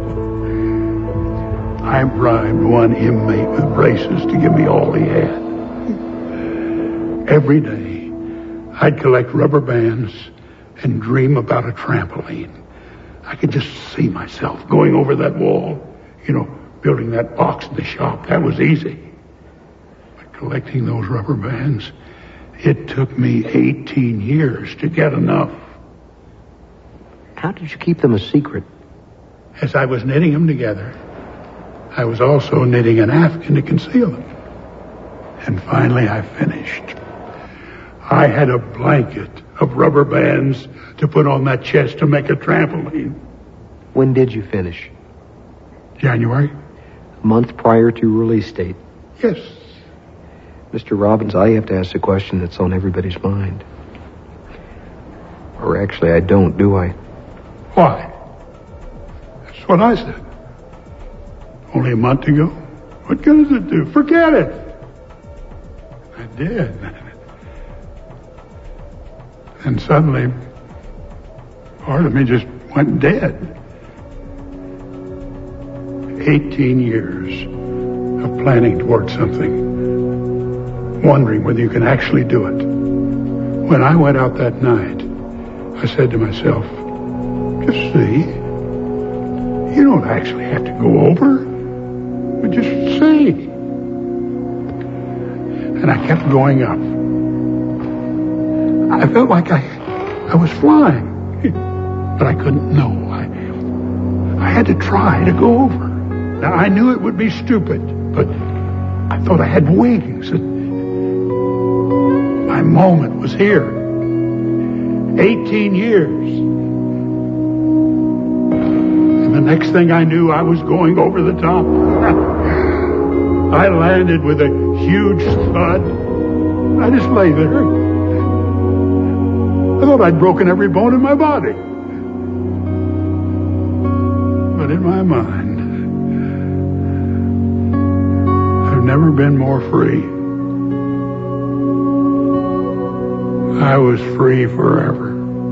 I bribed one inmate with braces to give me all he had. Every day, I'd collect rubber bands and dream about a trampoline. I could just see myself going over that wall, you know, building that box in the shop. That was easy. But collecting those rubber bands, it took me eighteen years to get enough. How did you keep them a secret? As I was knitting them together, I was also knitting an afghan to conceal them. And finally I finished. I had a blanket of rubber bands to put on that chest to make a trampoline. When did you finish? January. A month prior to release date. Yes. Mister Robbins, I have to ask a question that's on everybody's mind. Or actually, I don't, do I? Why? That's what I said. Only a month ago? What good does it do? Forget it. I did. And suddenly, part of me just went dead. Eighteen years of planning towards something, wondering whether you can actually do it. When I went out that night, I said to myself, just see, you don't actually have to go over, but just see. And I kept going up. I felt like I, I was flying, but I couldn't know. I, I had to try to go over. Now, I knew it would be stupid, but I thought I had wings. My moment was here. Eighteen years. And the next thing I knew, I was going over the top. I landed with a huge thud. I just lay there. I thought I'd broken every bone in my body. But in my mind, I've never been more free. I was free forever.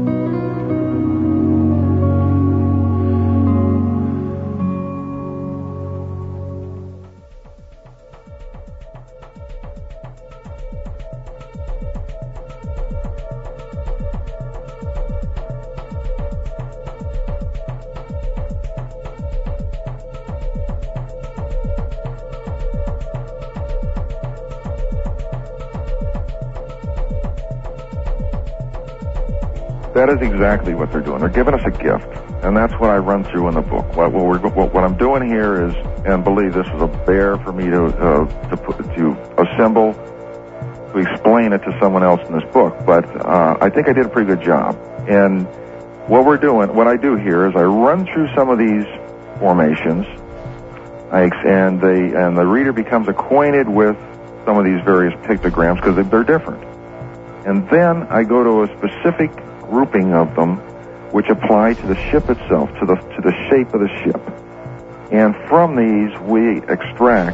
That is exactly what they're doing. They're giving us a gift, and that's what I run through in the book. What, what, we're, what, what I'm doing here is, and believe this is a bear for me to uh, to put, to assemble, to explain it to someone else in this book. But uh, I think I did a pretty good job. And what we're doing, what I do here is I run through some of these formations, I, and the and the reader becomes acquainted with some of these various pictograms because they're different. And then I go to a specific grouping of them which apply to the ship itself, to the to the shape of the ship. And from these we extract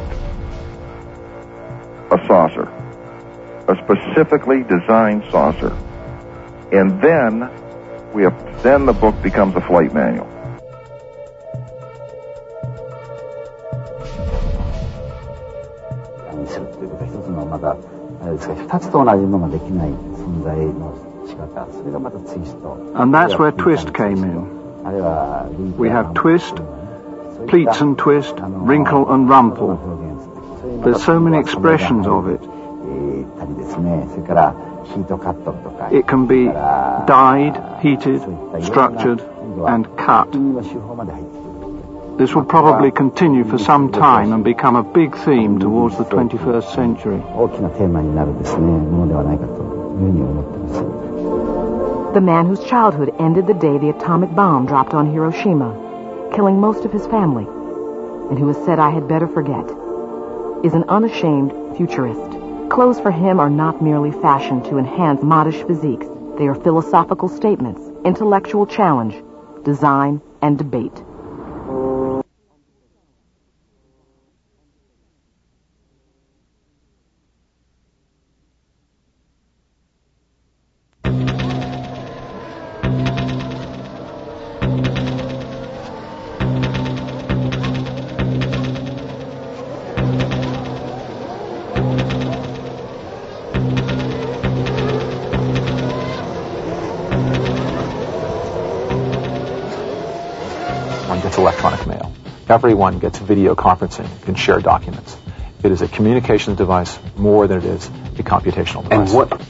a saucer, a specifically designed saucer. And then we have, then the book becomes a flight manual. And that's where twist came in. We have twist, pleats and twist, wrinkle and rumple. There's so many expressions of it. It can be dyed, heated, structured, and cut. This will probably continue for some time and become a big theme towards the twenty-first century. The man whose childhood ended the day the atomic bomb dropped on Hiroshima, killing most of his family, and who has said I had better forget, is an unashamed futurist. Clothes for him are not merely fashioned to enhance modish physiques. They are philosophical statements, intellectual challenge, design, and debate. Electronic mail. Everyone gets video conferencing, can share documents. It is a communications device more than it is a computational device. And what?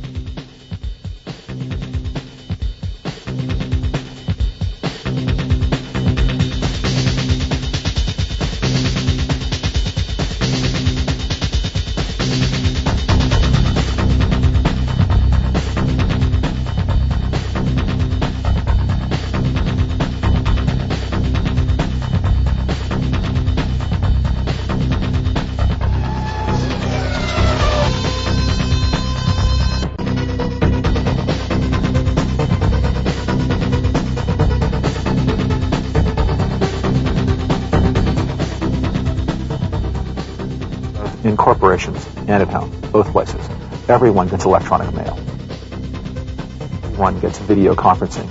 In corporations and at home, both places, everyone gets electronic mail. Everyone gets video conferencing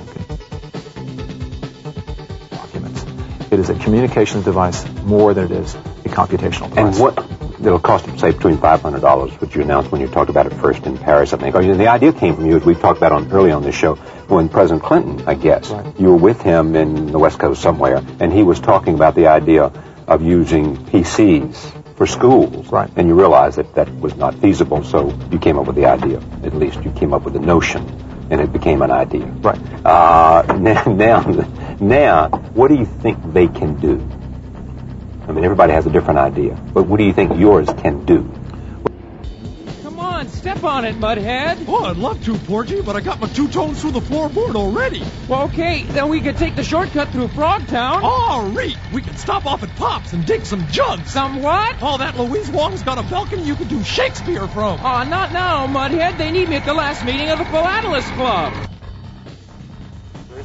documents. It is a communications device more than it is a computational device. And what it'll cost, say, between five hundred dollars, which you announced when you talked about it first in Paris, I think. Or, the idea came from you, as we've talked about on early on this show, when President Clinton, I guess, right. You were with him in the West Coast somewhere, and he was talking about the idea of using P Cs for schools, right? And you realized that that was not feasible, so you came up with the idea. At least you came up with the notion, and it became an idea, right? Uh, now, now, now, what do you think they can do? I mean, everybody has a different idea, but what do you think yours can do? Come on, step on it, Mudhead. Oh, I'd love to, Porgy, but I got my two tones through the floorboard already. Well, okay, then we could take the shortcut through Frogtown. Oh, Reet, we could stop off at Pop's and dig some jugs. Some what? Oh, that Louise Wong's got a balcony you could do Shakespeare from. Oh, not now, Mudhead. They need me at the last meeting of the Philatelist Club.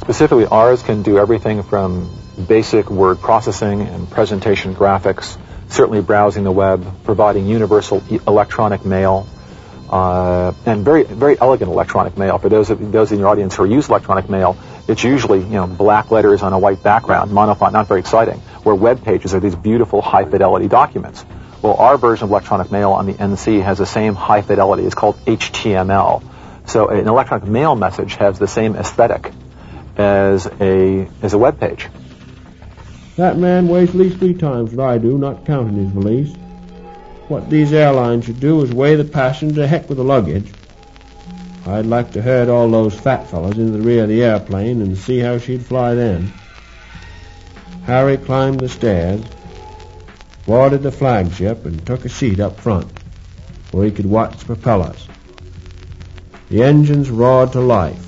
Specifically, ours can do everything from basic word processing and presentation graphics certainly browsing the web, providing universal e- electronic mail, uh, and very very elegant electronic mail. For those of those in your audience who use electronic mail, it's usually, you know, black letters on a white background, monofont, not very exciting, where web pages are these beautiful high-fidelity documents. Well, our version of electronic mail on the N C has the same high fidelity. It's called H T M L. So an electronic mail message has the same aesthetic as a as a web page. That man weighs at least three times what I do, not counting his valise. What these airlines should do is weigh the passengers to heck with the luggage. I'd like to herd all those fat fellas into the rear of the airplane and see how she'd fly then. Harry climbed the stairs, boarded the flagship, and took a seat up front where he could watch the propellers. The engines roared to life.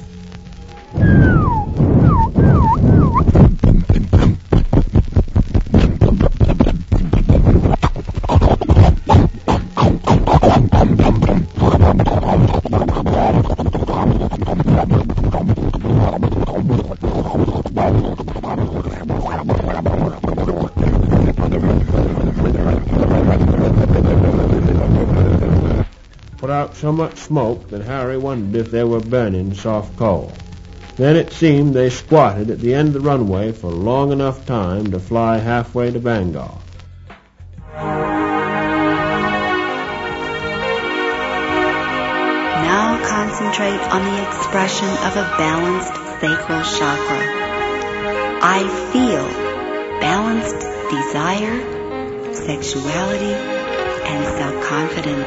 Put out so much smoke that Harry wondered if they were burning soft coal. Then it seemed they squatted at the end of the runway for long enough time to fly halfway to Bangor. Now concentrate on the expression of a balanced sacral chakra. I feel balanced desire, sexuality, and self-confidence.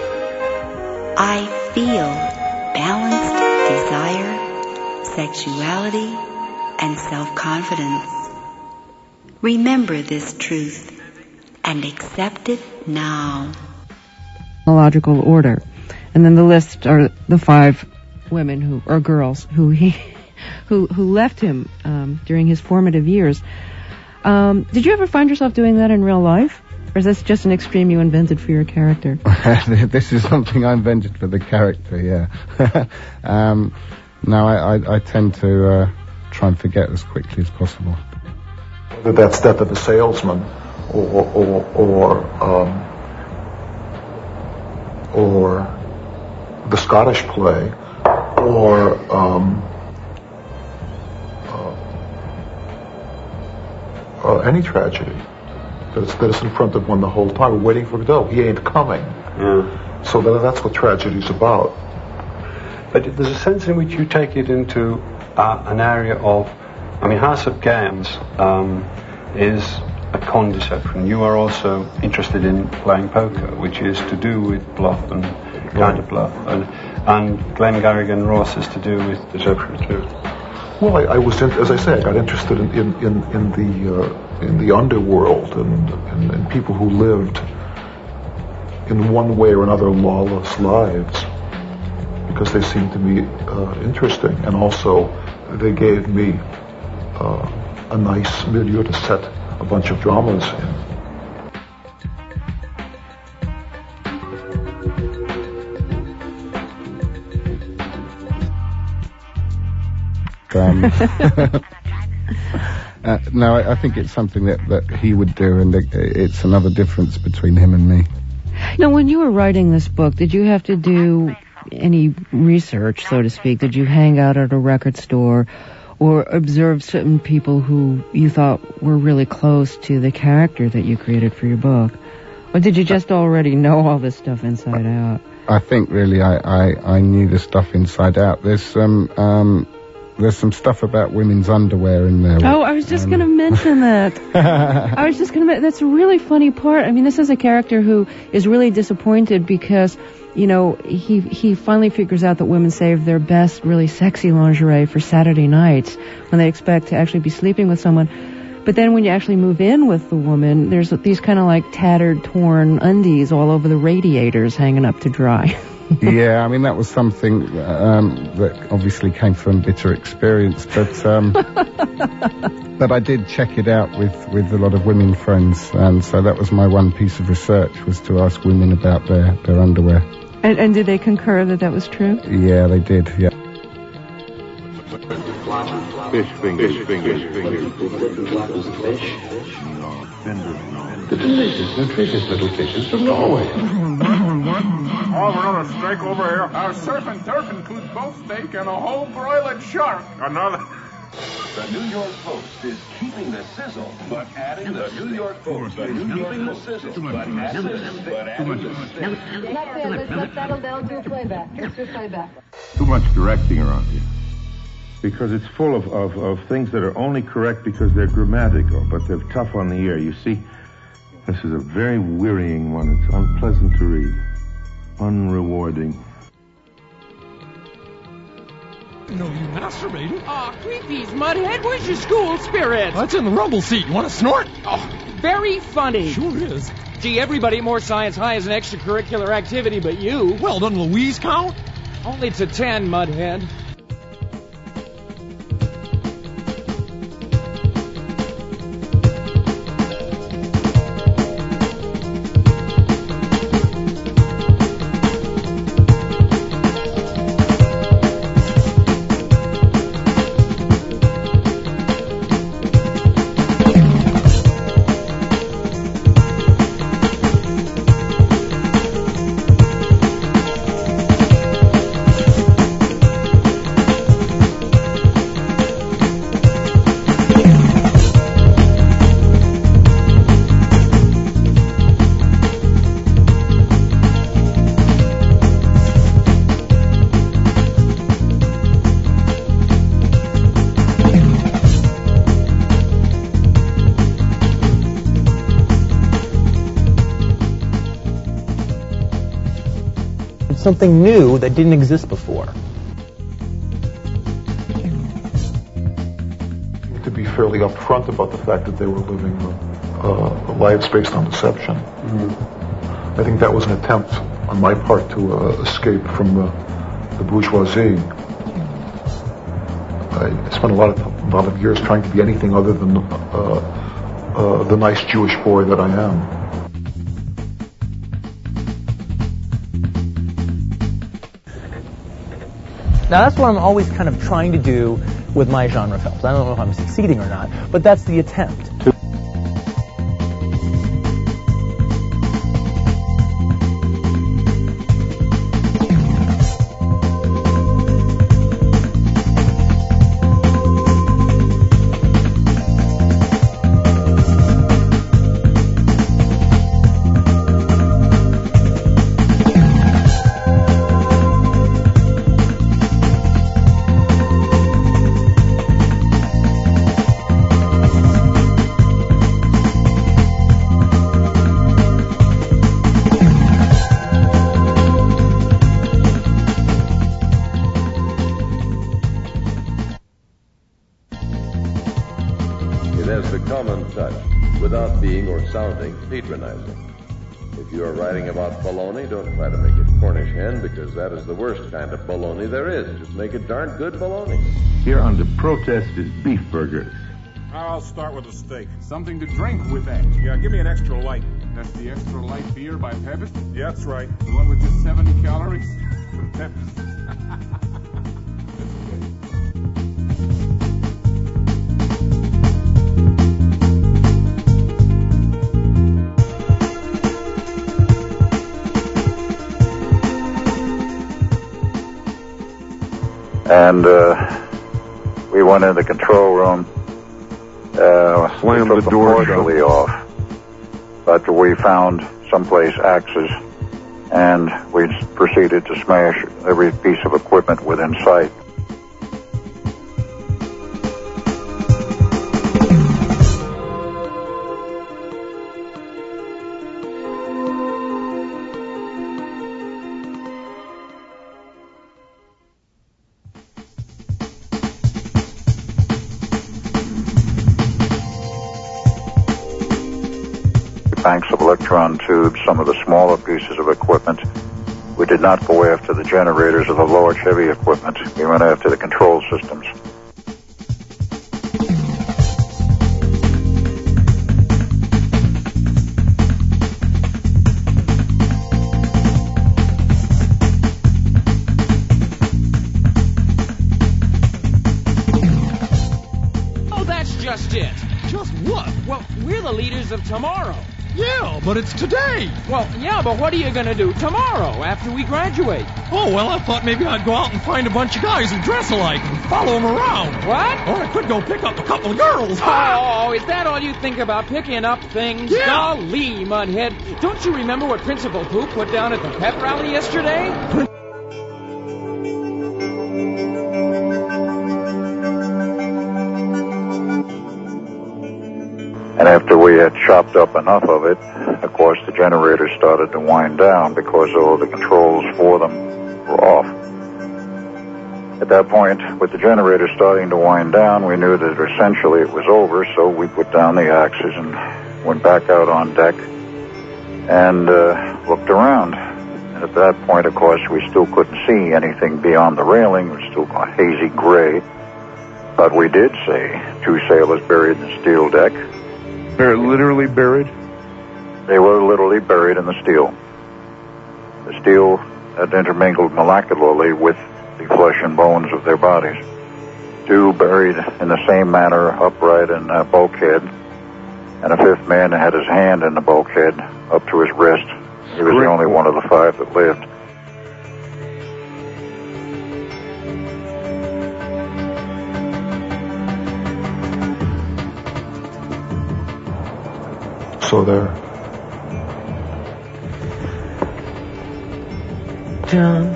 I feel balanced desire, sexuality, and self-confidence. Remember this truth and accept it now. Chronological order. And then the list are the five women who, or girls, who he, who, who left him um, during his formative years. Um, did you ever find yourself doing that in real life? Or is this just an extreme you invented for your character? This is something I invented for the character, yeah. um, no, I, I, I tend to uh, try and forget as quickly as possible. Whether that's Death of a Salesman or or or, um, or the Scottish play or um, uh, uh, any tragedy. That's, that's in front of one the whole time. We're waiting for Godot. He ain't coming. Yeah. So that, that's what tragedy's about. But there's a sense in which you take it into uh, an area of, I mean, House of Games um, is a con deception. You are also interested in playing poker, which is to do with bluff and counter bluff, and and Glengarrigan Ross is to do with deception too. Well, I, I was, in, as I say, I got interested in in in, in the uh, in the underworld and, and and people who lived in one way or another lawless lives because they seemed to me uh, interesting, and also they gave me uh, a nice milieu to set a bunch of dramas in. Um, uh, no, I, I think it's something that, that he would do, and it, it's another difference between him and me. Now, when you were writing this book, did you have to do any research, so to speak? Did you hang out at a record store or observe certain people who you thought were really close to the character that you created for your book? Or did you just already know all this stuff inside out? I think really I, I, I knew the stuff inside out. There's some... Um, There's some stuff about women's underwear in there. Oh, I was just um, going to mention that. I was just going to. That's a really funny part. I mean, this is a character who is really disappointed because, you know, he he finally figures out that women save their best, really sexy lingerie for Saturday nights when they expect to actually be sleeping with someone. But then when you actually move in with the woman, there's these kind of like tattered, torn undies all over the radiators hanging up to dry. Yeah, I mean, that was something um, that obviously came from bitter experience, but um, but I did check it out with, with a lot of women friends, and so that was my one piece of research, was to ask women about their, their underwear. And, and did they concur that that was true? Yeah, they did, yeah. Fish fingers, fish fingers, fingers. Fish. The delicious, nutritious little fishes from Norway. Oh, another steak over here. Our surf and turf includes both steak and a whole broiled shark. Another. The New York Post is keeping the sizzle, but adding the New York Post is keeping the sizzle, but adding the but adding the sizzle. That's it. Let's let that'll that'll do playback. Let's do playback. Too much directing around here. Because it's full of, of, of things that are only correct because they're grammatical, but they're tough on the ear. You see, this is a very wearying one. It's unpleasant to read. Unrewarding. No, you masturbating? Aw, oh, creepies, Mudhead. Where's your school spirit? That's in the rumble seat. You want to snort? Oh, very funny. Sure is. Gee, everybody at More Science High is an extracurricular activity but you. Well, doesn't Louise count? Only to ten, Mudhead. Something new that didn't exist before. To be fairly upfront about the fact that they were living uh, lives based on deception. Mm-hmm. I think that was an attempt on my part to uh, escape from the, the bourgeoisie. I spent a lot of a lot of years trying to be anything other than uh, uh, the nice Jewish boy that I am. Now that's what I'm always kind of trying to do with my genre films. I don't know if I'm succeeding or not, but that's the attempt. Sounding patronizing. If you are writing about bologna, don't try to make it Cornish hen, because that is the worst kind of bologna there is. Just make it darn good bologna. Here under protest is beef burgers. I'll start with a steak. Something to drink with that. Yeah, give me an extra light. That's the extra light beer by Pepis? Yeah, that's right. The one with just seventy calories? From Pepis. And uh, we went in the control room. Uh, Slammed we took the door partially off, but we found someplace axes, and we proceeded to smash every piece of equipment within sight. Banks of electron tubes, some of the smaller pieces of equipment. We did not go after the generators or the large heavy equipment. We went after the control systems. just it. Just what? Well, we're the leaders of tomorrow. Yeah, but it's today. Well, yeah, but what are you going to do tomorrow after we graduate? Oh, well, I thought maybe I'd go out and find a bunch of guys who dress alike and follow them around. What? Or I could go pick up a couple of girls. Oh, is that all you think about, picking up things? Yeah. Golly, Mudhead. Don't you remember what Principal Pooh put down at the pep rally yesterday? And after we had chopped up enough of it, of course, the generators started to wind down because all the controls for them were off. At that point, with the generators starting to wind down, we knew that essentially it was over, so we put down the axes and went back out on deck and uh, looked around. And at that point, of course, we still couldn't see anything beyond the railing. It was still a hazy gray. But we did see two sailors buried in the steel deck. They're literally buried? They were literally buried in the steel. The steel had intermingled molecularly with the flesh and bones of their bodies. Two buried in the same manner, upright in a bulkhead, and a fifth man had his hand in the bulkhead up to his wrist. He was the only one of the five that lived. So there. John,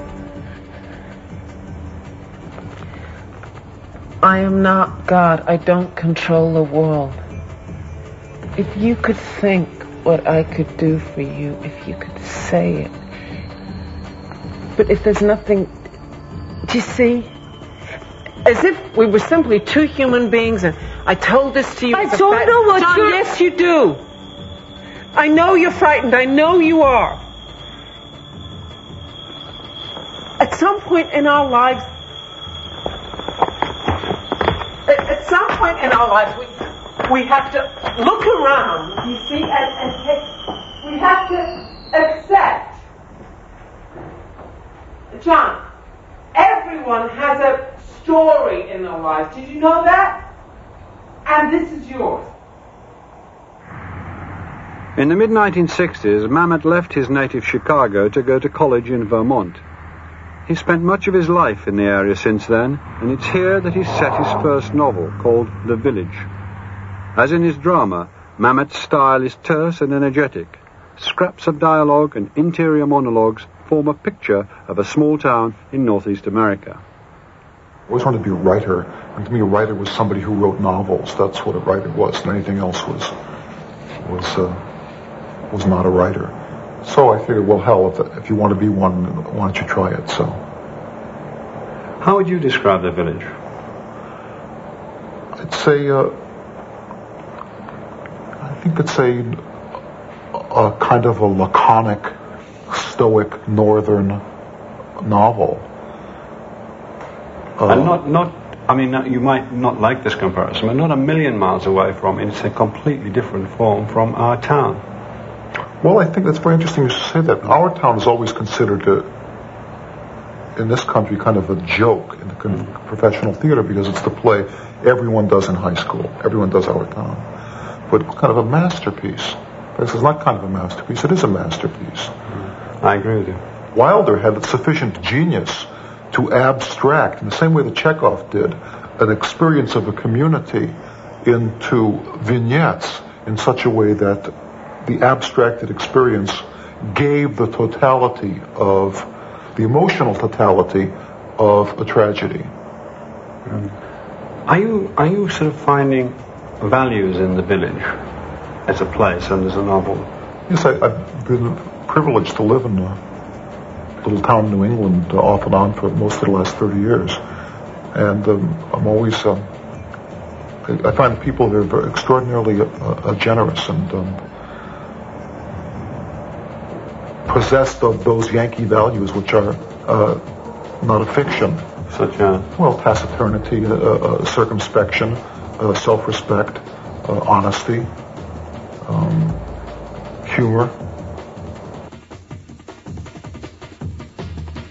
I am not God. I don't control the world. If you could think what I could do for you, if you could say it. But if there's nothing, do you see? As if we were simply two human beings and I told this to you. I don't fact. know what John, you're... yes, you do. I know you're frightened. I know you are. At some point in our lives, at, at some point in our lives, we, we have to look around, you see, and, and take, we have to accept. John, everyone has a story in their lives. Did you know that? And this is yours. In the mid nineteen sixties, Mamet left his native Chicago to go to college in Vermont. He spent much of his life in the area since then, and it's here that he set his first novel, called The Village. As in his drama, Mamet's style is terse and energetic. Scraps of dialogue and interior monologues form a picture of a small town in Northeast America. I always wanted to be a writer, and to me a writer was somebody who wrote novels. That's what a writer was, and anything else was was uh, was not a writer. So I figured, well, hell, if, if you want to be one, why don't you try it? So. How would you describe The Village? I'd say, uh, I think it's a, a kind of a laconic, stoic, northern novel. Uh, and not, not, I mean, you might not like this comparison, but not a million miles away from it. It's a completely different form from our town. Well, I think that's very interesting you should say that. Our town is always considered, a, in this country, kind of a joke in the mm. professional theater because it's the play everyone does in high school. Everyone does Our Town. But kind of a masterpiece. This is not kind of a masterpiece. It is a masterpiece. Mm. I agree with you. Wilder had sufficient genius to abstract, in the same way that Chekhov did, an experience of a community into vignettes in such a way that the abstracted experience gave the totality of, the emotional totality of a tragedy. Are you, are you sort of finding values in The Village as a place and as a novel? Yes, I, I've been privileged to live in a little town in New England uh, off and on for most of the last thirty years. And um, I'm always, uh, I, I find people there very extraordinarily uh, uh, generous and um, possessed of those Yankee values which are uh, not a fiction. Such as? Well, taciturnity, uh, uh, circumspection, uh, self-respect, uh, honesty, um, humor.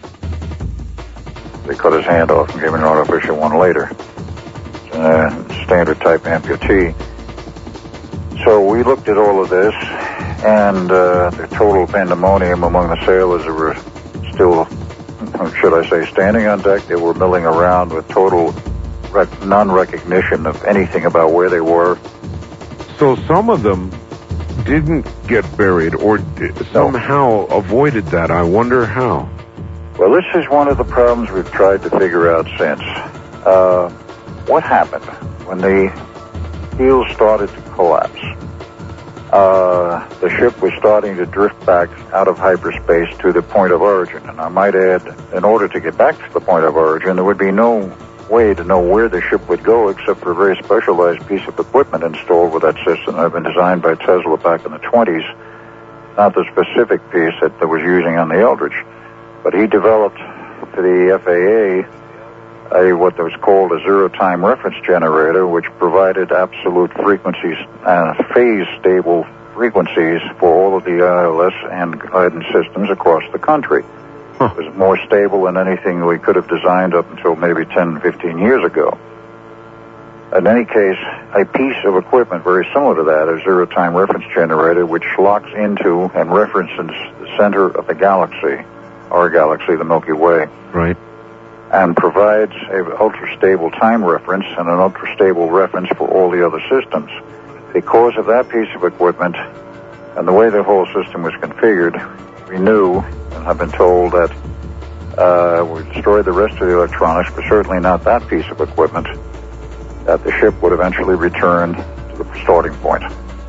They cut his hand off and gave him an artificial one later. Uh, standard type amputee. So we looked at all of this, and uh, the total pandemonium among the sailors who were still, should I say, standing on deck. They were milling around with total rec- non-recognition of anything about where they were. So some of them didn't get buried or d- somehow avoided that. I wonder how. Well, this is one of the problems we've tried to figure out since. Uh, what happened when the keel started to collapse? Uh, the ship was starting to drift back out of hyperspace to the point of origin. And I might add, in order to get back to the point of origin, there would be no way to know where the ship would go except for a very specialized piece of equipment installed with that system that had been designed by Tesla back in the twenties. Not the specific piece that they was using on the Eldridge. But he developed for the F A A a, what was called a zero-time reference generator, which provided absolute frequencies, uh, phase-stable frequencies for all of the I L S and guidance systems across the country. Huh. It was more stable than anything we could have designed up until maybe ten, fifteen years ago. In any case, a piece of equipment very similar to that, a zero-time reference generator, which locks into and references the center of the galaxy, our galaxy, the Milky Way. Right. And provides an ultra-stable time reference and an ultra-stable reference for all the other systems. Because of that piece of equipment and the way the whole system was configured, we knew and have been told that uh, we destroyed the rest of the electronics, but certainly not that piece of equipment, that the ship would eventually return to the starting point.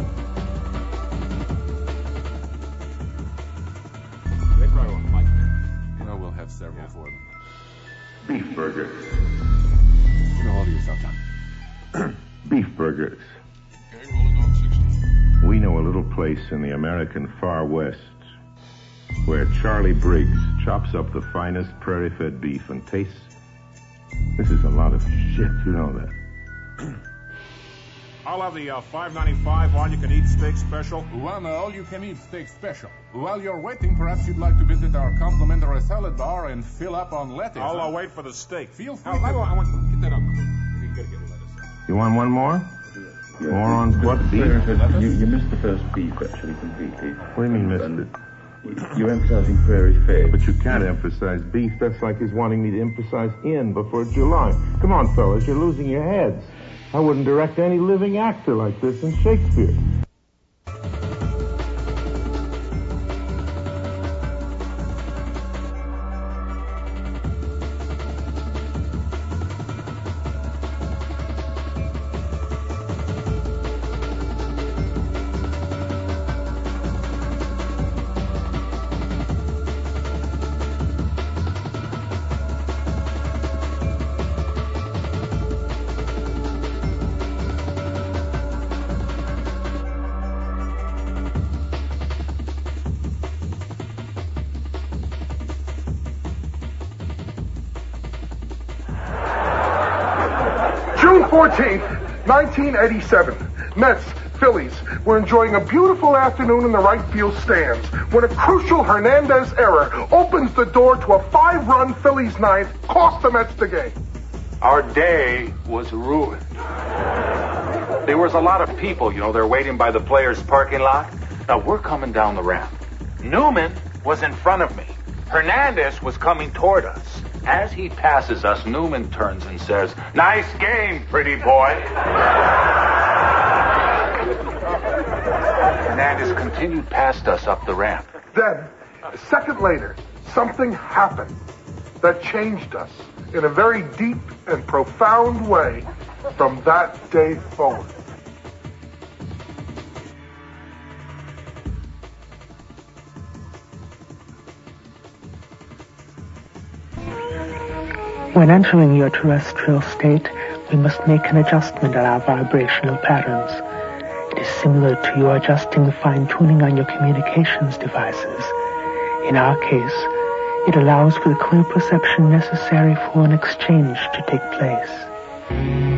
You know we'll have several for them. Beef burgers. You know all to yourself, John. Beef burgers. Okay, rolling on sixty. We know a little place in the American Far West where Charlie Briggs chops up the finest prairie-fed beef and tastes. This is a lot of shit, you know that. I'll have the uh, five ninety-five all-you-can-eat steak special. One all-you-can-eat steak special. While you're waiting, perhaps you'd like to visit our complimentary salad bar and fill up on lettuce. I'll uh, wait for the steak. Feel free. Oh, to... I, want, I want get that up. You gotta get lettuce. You want one more? Yeah. More on what beef? You, you missed the first beef actually completely. What do you mean missed and it? You're emphasizing prairie fed. But you can't emphasize beef. That's like he's wanting me to emphasize in before July. Come on, fellas, you're losing your heads. I wouldn't direct any living actor like this in Shakespeare. June fourteenth, nineteen eighty-seven. Mets, Phillies were enjoying a beautiful afternoon in the right field stands when a crucial Hernandez error opens the door to a five-run Phillies ninth, cost the Mets the game. Our day was ruined. There was a lot of people, you know, they're waiting by the players' parking lot. Now, we're coming down the ramp. Newman was in front of me. Hernandez was coming toward us. As he passes us, Newman turns and says, "Nice game, pretty boy." Hernandez continued past us up the ramp. Then, a second later, something happened that changed us in a very deep and profound way from that day forward. When entering your terrestrial state, we must make an adjustment of our vibrational patterns. It is similar to you adjusting the fine-tuning on your communications devices. In our case, it allows for the clear perception necessary for an exchange to take place.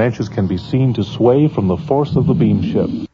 branches can be seen to sway from the force of the beam shift.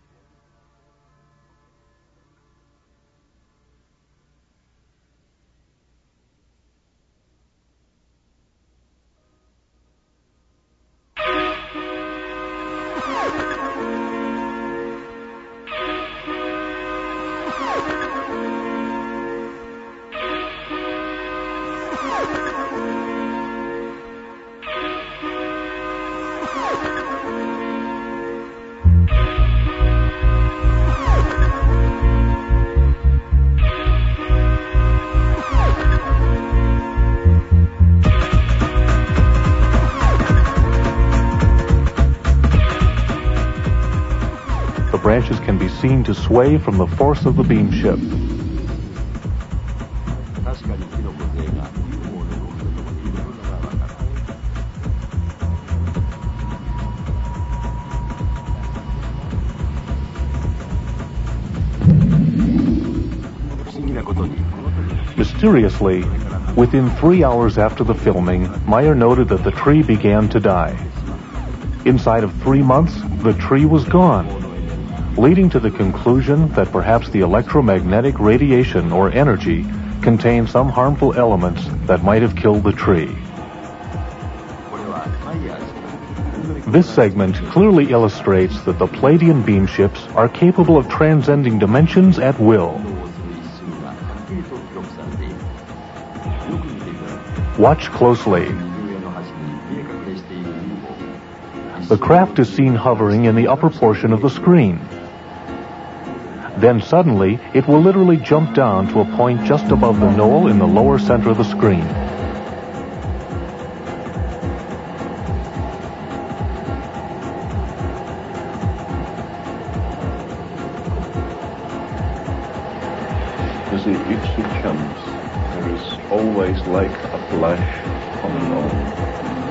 Branches can be seen to sway from the force of the beam shift. Mysteriously, within three hours after the filming, Meyer noted that the tree began to die. Inside of three months, the tree was gone, leading to the conclusion that perhaps the electromagnetic radiation or energy contained some harmful elements that might have killed the tree. This segment clearly illustrates that the Pleiadian beam ships are capable of transcending dimensions at will. Watch closely. The craft is seen hovering in the upper portion of the screen. Then suddenly, it will literally jump down to a point just above the knoll in the lower center of the screen. As the Ipswich comes, there is always like a flash on the knoll.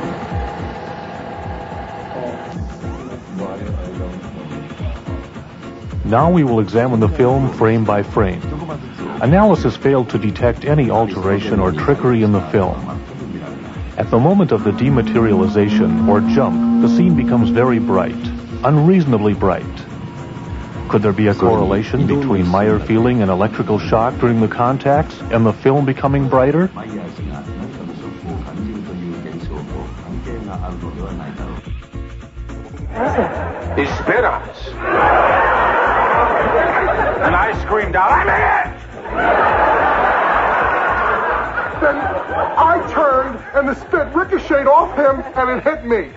Now we will examine the film frame by frame. Analysis failed to detect any alteration or trickery in the film. At the moment of the dematerialization or jump, the scene becomes very bright, unreasonably bright. Could there be a correlation between Meyer feeling an electrical shock during the contacts and the film becoming brighter? He spit on us. And I screamed out, I'm in it! Then I turned and the spit ricocheted off him and it hit me.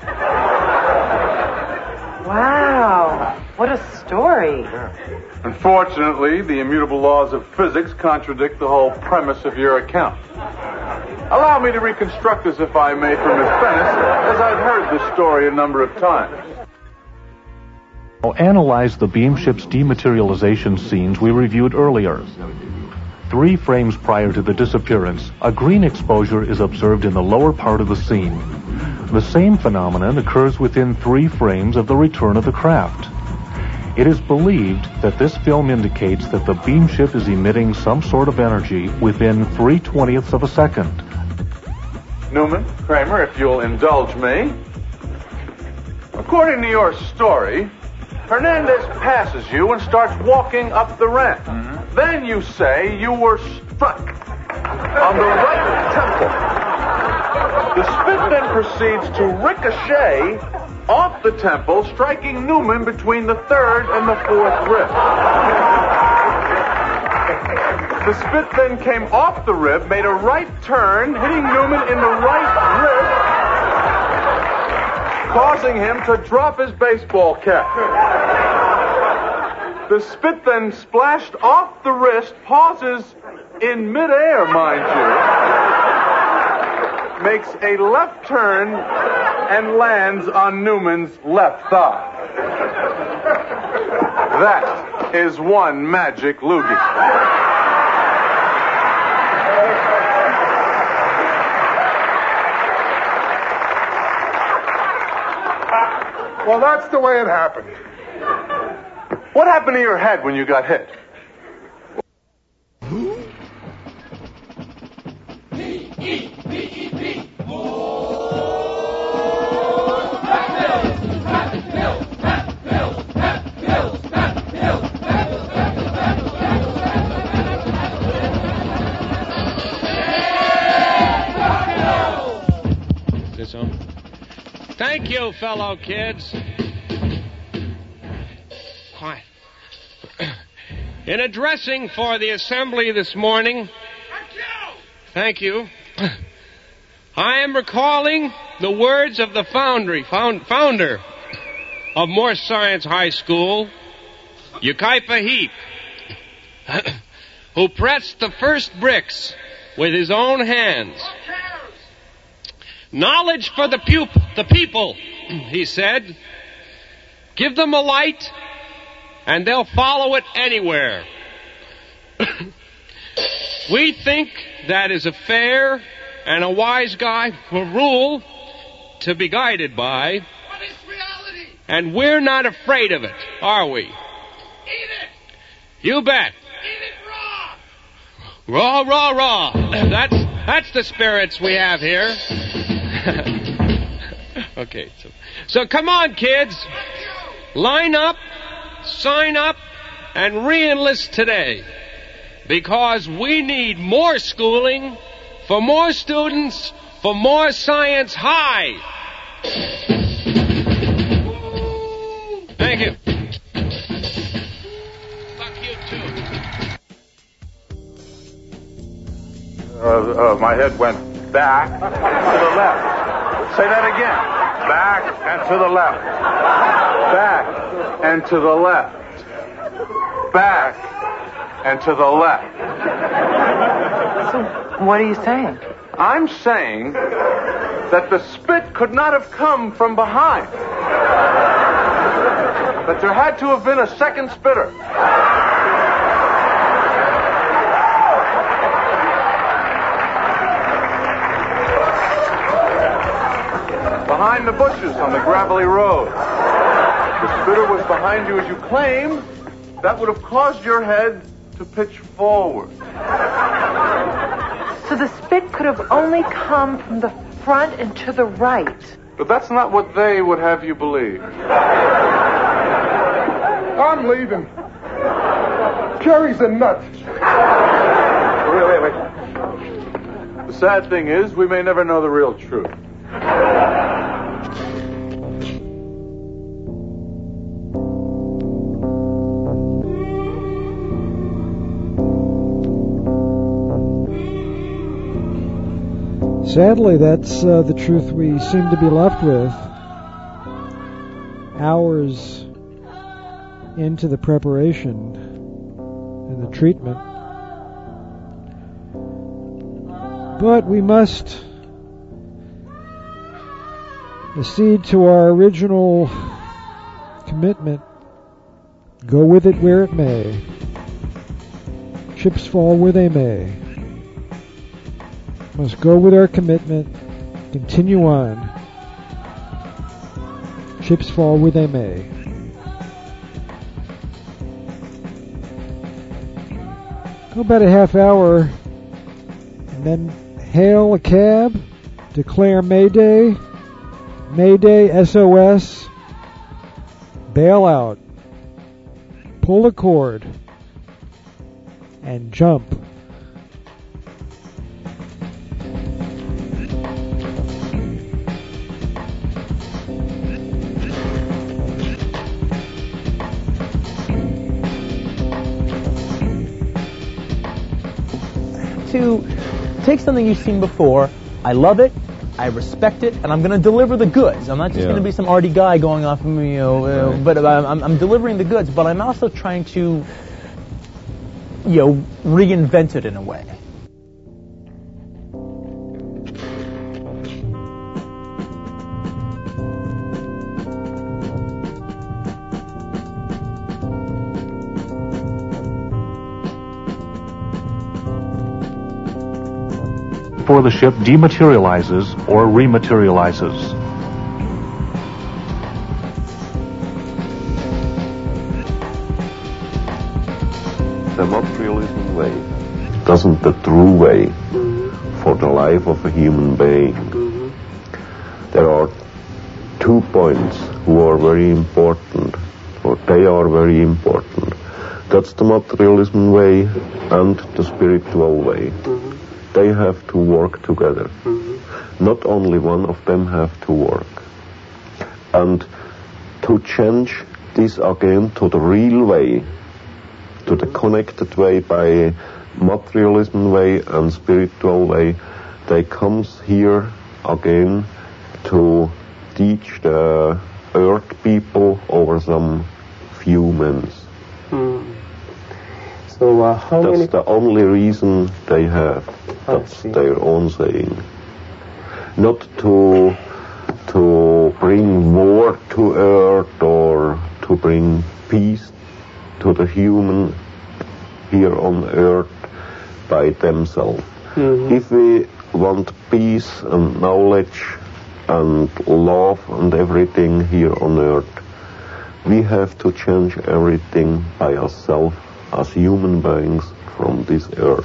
Wow, what a story. Unfortunately, the immutable laws of physics contradict the whole premise of your account. Allow me to reconstruct this, if I may, for Miss Bennis, as I've heard this story a number of times. Now analyze the beam ship's dematerialization scenes we reviewed earlier. Three frames prior to the disappearance, a green exposure is observed in the lower part of the scene. The same phenomenon occurs within three frames of the return of the craft. It is believed that this film indicates that the beam ship is emitting some sort of energy within three twentieths of a second. Newman, Kramer, if you'll indulge me. According to your story, Hernandez passes you and starts walking up the ramp. Mm-hmm. Then you say you were struck on the right temple. The spit then proceeds to ricochet off the temple, striking Newman between the third and the fourth rib. The spit then came off the rib, made a right turn, hitting Newman in the right rib, causing him to drop his baseball cap. The spit then splashed off the wrist, pauses in midair, mind you, makes a left turn, and lands on Newman's left thigh. That is one magic loogie. Well, that's the way it happened. What happened to your head when you got hit? P E P E P. Thank you, fellow kids. Quiet. In addressing for the assembly this morning, thank you, I am recalling the words of the foundry, found, founder of Morse Science High School, Ukaipa Heap, who pressed the first bricks with his own hands. Knowledge for the, pup- the people, he said. Give them a light, and they'll follow it anywhere. We think that is a fair and a wise guy for rule to be guided by. What is reality? And we're not afraid of it, are we? Eat it! You bet. Eat it raw! Raw, raw, raw. That's, that's the spirits we have here. Okay, so, so come on, kids. Line up, sign up, and re-enlist today. Because we need more schooling for more students, for more science high. Thank you. Fuck you, too. Uh, uh, my head went back to the left. Say that again. Back and to the left. Back and to the left. Back and to the left. So, what are you saying? I'm saying that the spit could not have come from behind. That there had to have been a second spitter. Behind the bushes on the gravelly road. If the spitter was behind you as you claim, that would have caused your head to pitch forward. So the spit could have only come from the front and to the right. But that's not what they would have you believe. I'm leaving. Jerry's a nut. Wait, wait, wait. The sad thing is, we may never know the real truth. Sadly, that's uh, the truth we seem to be left with. Hours into the preparation and the treatment. But we must accede to our original commitment. Go with it where it may. Chips fall where they may. Must go with our commitment. Continue on. Chips fall where they may. Go about a half hour and then hail a cab, declare Mayday, Mayday S O S, bail out, pull the cord, and jump. To take something you've seen before, I love it, I respect it, and I'm going to deliver the goods. I'm not just yeah. going to be some arty guy going off, you know, uh, right. but I'm, I'm delivering the goods, but I'm also trying to, you know, reinvent it in a way. Before the ship dematerializes or rematerializes. The materialism way doesn't the true way for the life of a human being. There are two points who are very important, or they are very important. That's the materialism way and the spiritual way. They have to work together. Mm-hmm. Not only one of them have to work. and to change this again to the real way, to the connected way by materialism way and spiritual way. They comes here again to teach the earth people over some few months. Hmm. So uh, how That's many... the only reason they have. That's their own saying. Not to to bring war to earth or to bring peace to the human here on earth by themselves. Mm-hmm. If we want peace and knowledge and love and everything here on earth, we have to change everything by ourselves as human beings from this earth.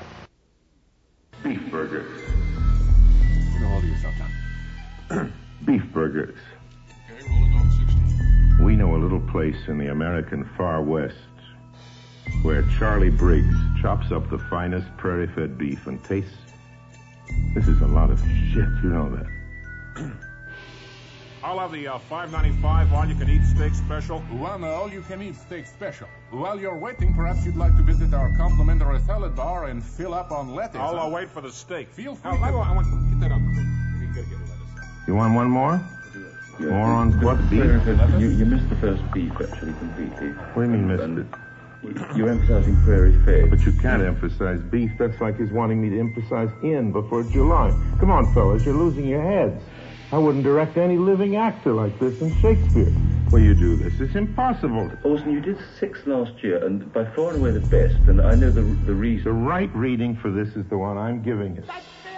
Beef burgers. You know, hold yourself down. Beef burgers. Okay, rolling on sixty. We know a little place in the American far west where Charlie Briggs chops up the finest prairie-fed beef and tastes. This is a lot of shit, you know that. I'll have the uh, five ninety-five all-you-can-eat steak special. One all-you-can-eat steak special. While you're waiting, perhaps you'd like to visit our complimentary salad bar and fill up on lettuce. I'll uh, wait for the steak. Feel free. I, I, I want get that up. You gotta get lettuce. You want one more? Yeah, More on what, beef? You, you missed the first beef, actually, completely. What do you mean missed it? You're emphasizing prairie fed. But you can't emphasize beef. That's like he's wanting me to emphasize in before July. Come on, fellas, you're losing your heads. I wouldn't direct any living actor like this in Shakespeare. Will you do this? It's impossible. Orson, you did six last year, and by far and away the best, and I know the the reason. The right reading for this is the one I'm giving it.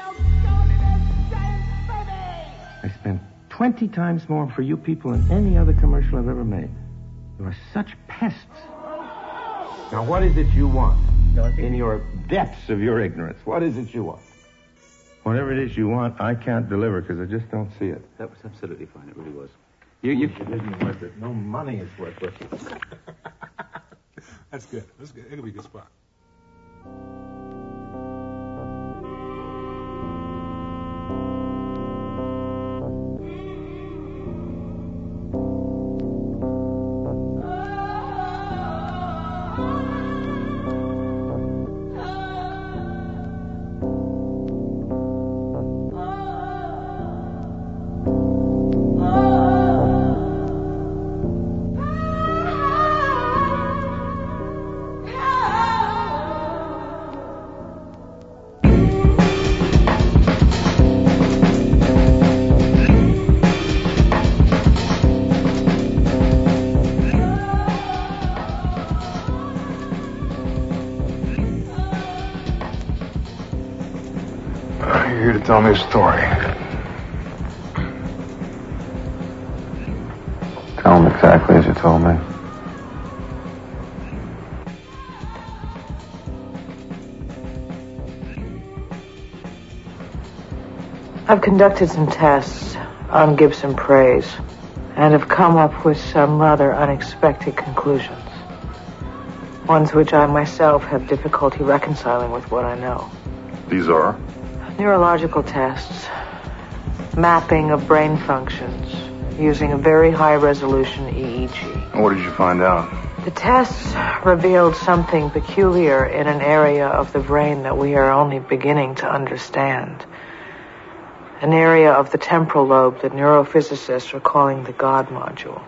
I spent twenty times more for you people than any other commercial I've ever made. You are such pests. Now, what is it you want? No, I think in your depths of your ignorance, what is it you want? Whatever it is you want, I can't deliver because I just don't see it. That was absolutely fine. It really was. You, you it isn't worth it. No money is worth it. That's good. That's good. It'll be a good spot. You're here to tell me a story. Tell him exactly as you told me. I've conducted some tests on Gibson praise and have come up with some rather unexpected conclusions. Ones which I myself have difficulty reconciling with what I know. These are? Neurological tests, mapping of brain functions using a very high-resolution E E G. And what did you find out? The tests revealed something peculiar in an area of the brain that we are only beginning to understand. An area of the temporal lobe that neurophysicists are calling the God module.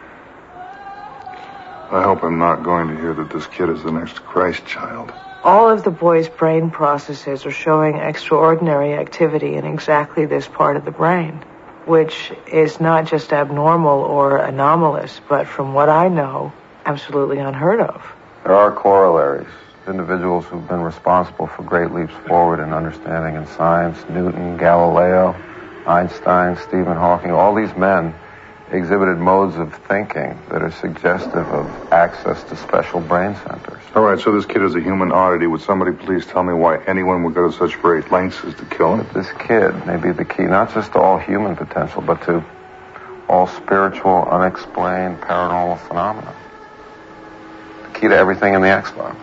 I hope I'm not going to hear that this kid is the next Christ child. All of the boy's brain processes are showing extraordinary activity in exactly this part of the brain, which is not just abnormal or anomalous, but from what I know, absolutely unheard of. There are corollaries. Individuals who've been responsible for great leaps forward in understanding in science, Newton, Galileo, Einstein, Stephen Hawking, all these men exhibited modes of thinking that are suggestive of access to special brain centers. All right, so this kid is a human oddity. Would somebody please tell me why anyone would go to such great lengths as to kill him? But this kid may be the key, not just to all human potential, but to all spiritual, unexplained, paranormal phenomena. The key to everything in the X-Files.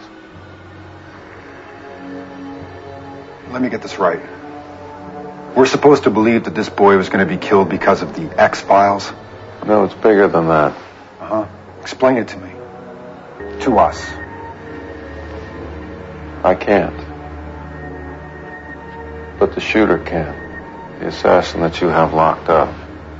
Let me get this right. We're supposed to believe that this boy was going to be killed because of the X-Files? No, it's bigger than that. Uh-huh. Explain it to me. To us. I can't. But the shooter can. The assassin that you have locked up.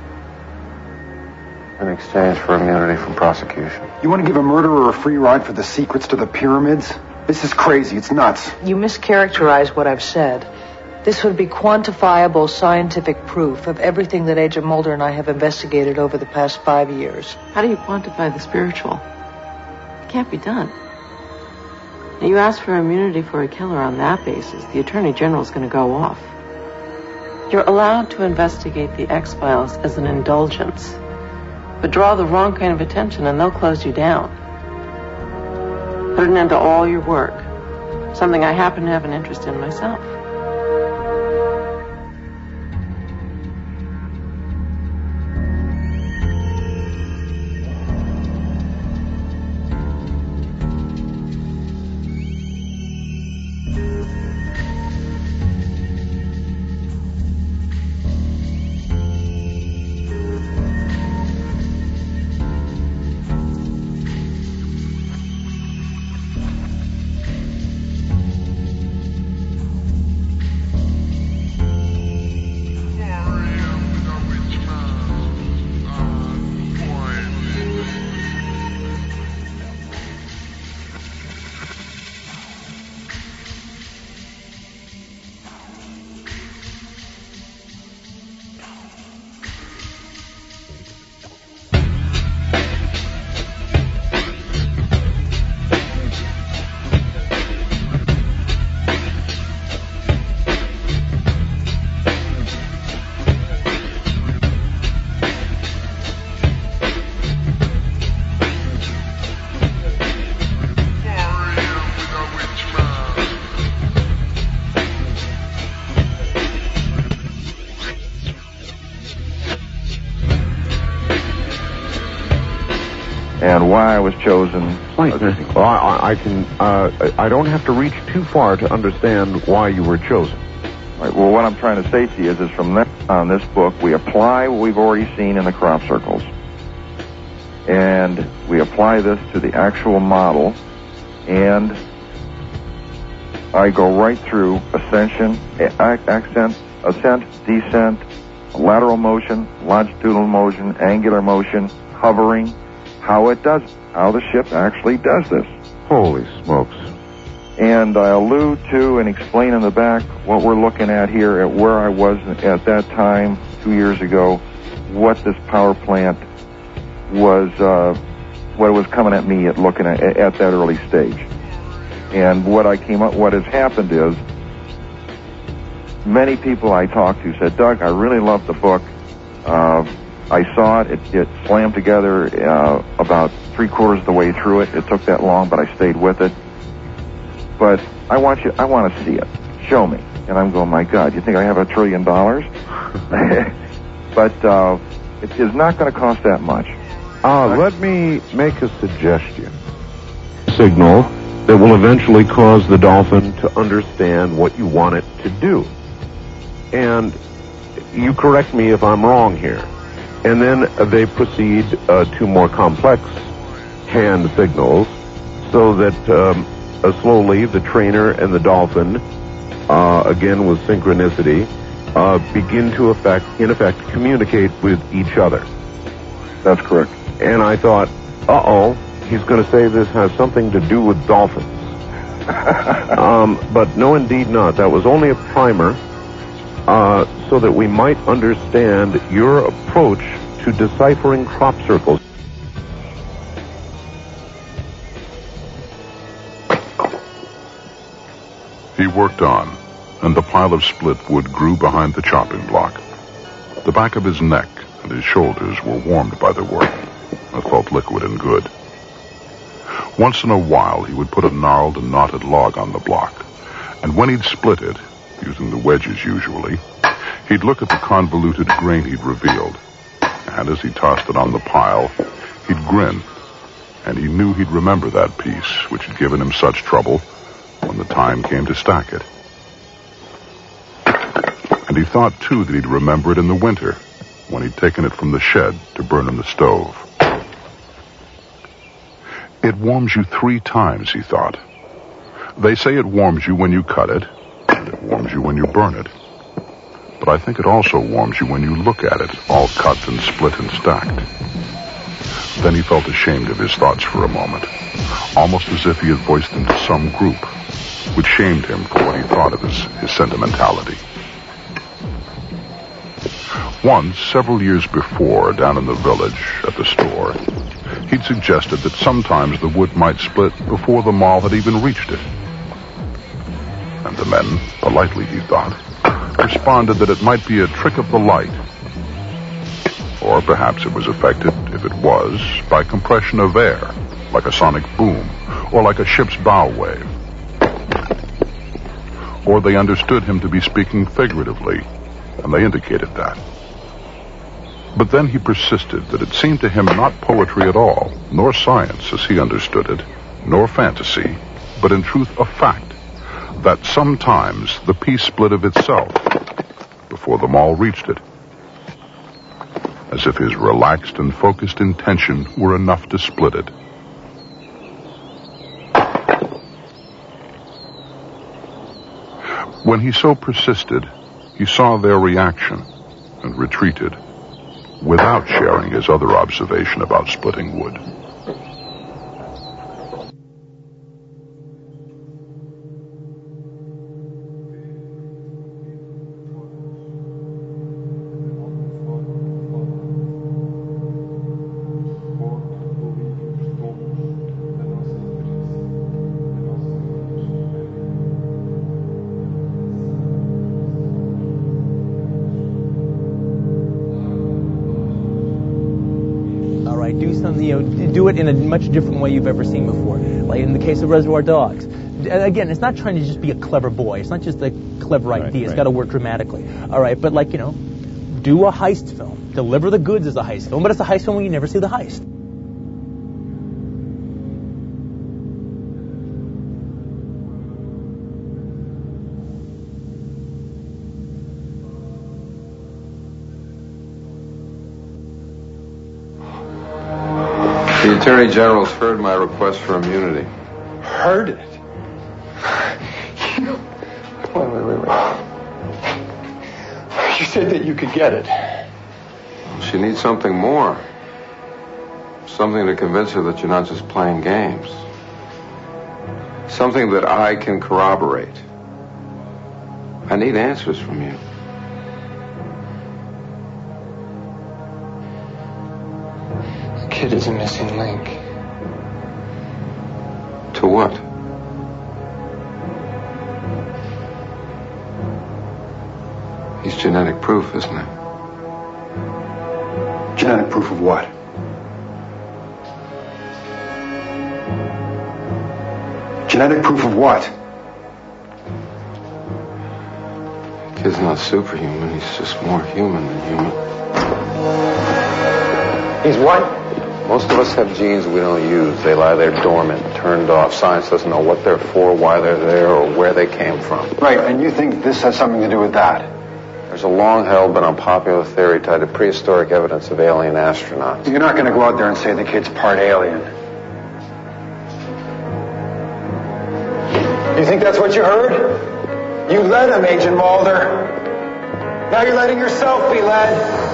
In exchange for immunity from prosecution. You want to give a murderer a free ride for the secrets to the pyramids? This is crazy. It's nuts. You mischaracterize what I've said. This would be quantifiable scientific proof of everything that Agent Mulder and I have investigated over the past five years. How do you quantify the spiritual? It can't be done. Now, you ask for immunity for a killer on that basis, the Attorney General is going to go off. You're allowed to investigate the X-Files as an indulgence, but draw the wrong kind of attention and they'll close you down. Put an end to all your work, something I happen to have an interest in myself. And why I was chosen. Wait, well, I, I can. Uh, I don't have to reach too far to understand why you were chosen. Right, well, what I'm trying to say to you is, is from then on this book, we apply what we've already seen in the crop circles, and we apply this to the actual model, and I go right through ascension, accent, ascent, descent, lateral motion, longitudinal motion, angular motion, hovering. How it does, how the ship actually does this. Holy smokes. And I allude to and explain in the back what we're looking at here at where I was at that time, two years ago, what this power plant was, uh, what it was coming at me at looking at, at that early stage. And what I came up, what has happened is, many people I talked to said, Doug, I really love the book. Uh, I saw it. It, it slammed together uh, about three quarters of the way through it. It took that long, but I stayed with it. But I want you. I want to see it. Show me. And I'm going, my God, you think I have a trillion dollars? But uh, it is not going to cost that much. Uh, let me make a suggestion. Signal that will eventually cause the dolphin to understand what you want it to do. And you correct me if I'm wrong here. And then they proceed uh, to more complex hand signals so that um, uh, slowly the trainer and the dolphin, uh, again with synchronicity, uh, begin to effect, in effect, communicate with each other. That's correct. And I thought, uh-oh, he's going to say this has something to do with dolphins. um, but no, indeed not. That was only a primer. Uh, so that we might understand your approach to deciphering crop circles. He worked on, and the pile of split wood grew behind the chopping block. The back of his neck and his shoulders were warmed by the work. It felt liquid and good. Once in a while, he would put a gnarled and knotted log on the block, and when he'd split it, using the wedges usually, he'd look at the convoluted grain he'd revealed, and as he tossed it on the pile, he'd grin, and he knew he'd remember that piece which had given him such trouble when the time came to stack it. And he thought, too, that he'd remember it in the winter, when he'd taken it from the shed to burn in the stove. It warms you three times, he thought. They say it warms you when you cut it, and it warms you when you burn it. But I think it also warms you when you look at it, all cut and split and stacked. Then he felt ashamed of his thoughts for a moment, almost as if he had voiced them to some group, which shamed him for what he thought of his, his sentimentality. Once, several years before, down in the village, at the store, he'd suggested that sometimes the wood might split before the mall had even reached it. And the men, politely he thought, responded that it might be a trick of the light. Or perhaps it was affected, if it was, by compression of air, like a sonic boom, or like a ship's bow wave. Or they understood him to be speaking figuratively, and they indicated that. But then he persisted that it seemed to him not poetry at all, nor science as he understood it, nor fantasy, but in truth a fact, that sometimes the piece split of itself before the mall reached it, as if his relaxed and focused intention were enough to split it. When he so persisted, he saw their reaction and retreated, without sharing his other observation about splitting wood. You know, do it in a much different way you've ever seen before. Like in the case of Reservoir Dogs. Again, it's not trying to just be a clever boy. It's not just a clever right, idea. It's right. got to work dramatically. All right, but like, you know, do a heist film. Deliver the goods as a heist film, but it's a heist film when you never see the heist. The Attorney General's heard my request for immunity. Heard it? Wait, wait, wait, wait. You said that you could get it. She needs something more. Something to convince her that you're not just playing games. Something that I can corroborate. I need answers from you. Kid is a missing link. To what? He's genetic proof, isn't it? Genetic proof of what? Genetic proof of what? Kid's not superhuman. He's just more human than human. He's what? Most of us have genes we don't use. They lie there dormant, turned off. Science doesn't know what they're for, why they're there, or where they came from. Right, and you think this has something to do with that? There's a long-held but unpopular theory tied to prehistoric evidence of alien astronauts. You're not going to go out there and say the kid's part alien. You think that's what you heard? You led him, Agent Mulder. Now you're letting yourself be led.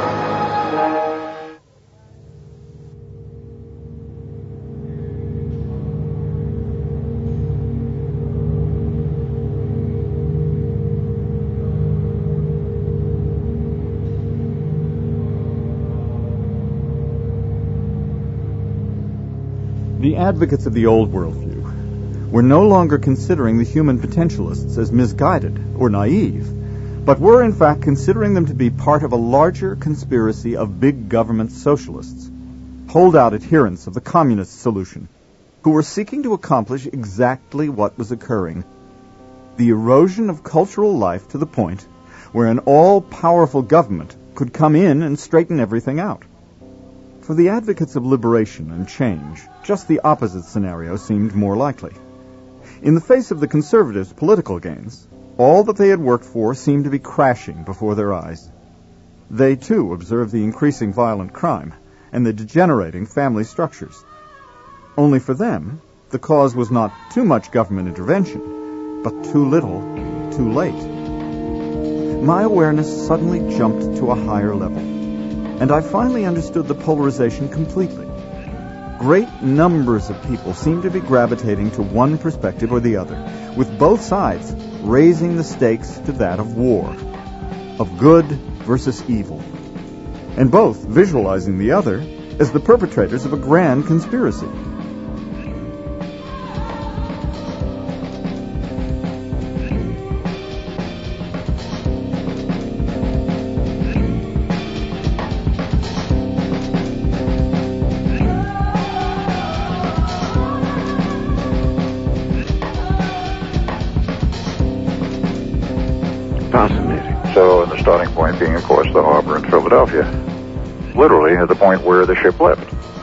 The advocates of the old worldview were no longer considering the human potentialists as misguided or naive, but were in fact considering them to be part of a larger conspiracy of big government socialists, holdout adherents of the communist solution, who were seeking to accomplish exactly what was occurring: the erosion of cultural life to the point where an all-powerful government could come in and straighten everything out. For the advocates of liberation and change, just the opposite scenario seemed more likely. In the face of the conservatives' political gains, all that they had worked for seemed to be crashing before their eyes. They, too, observed the increasing violent crime and the degenerating family structures. Only for them, the cause was not too much government intervention, but too little, too late. My awareness suddenly jumped to a higher level, and I finally understood the polarization completely. Great numbers of people seemed to be gravitating to one perspective or the other, with both sides raising the stakes to that of war, of good versus evil, and both visualizing the other as the perpetrators of a grand conspiracy. So the starting point being, of course, the harbor in Philadelphia. Literally at the point where the ship left.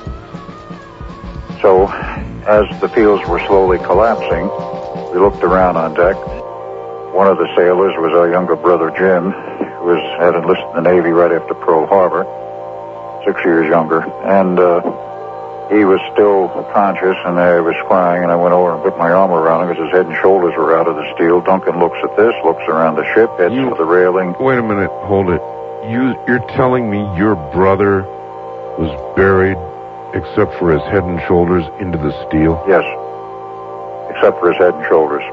So as the fields were slowly collapsing, we looked around on deck. One of the sailors was our younger brother, Jim, who was, had enlisted in the Navy right after Pearl Harbor, six years younger. And uh, he was still conscious, and I was crying, and I went over and put my arm around him because his head and shoulders were out of the steel. Duncan looks at this, looks around the ship, heads You- to the railing. Wait a minute, hold it. You, you're telling me your brother was buried, except for his head and shoulders, into the steel? Yes, except for his head and shoulders.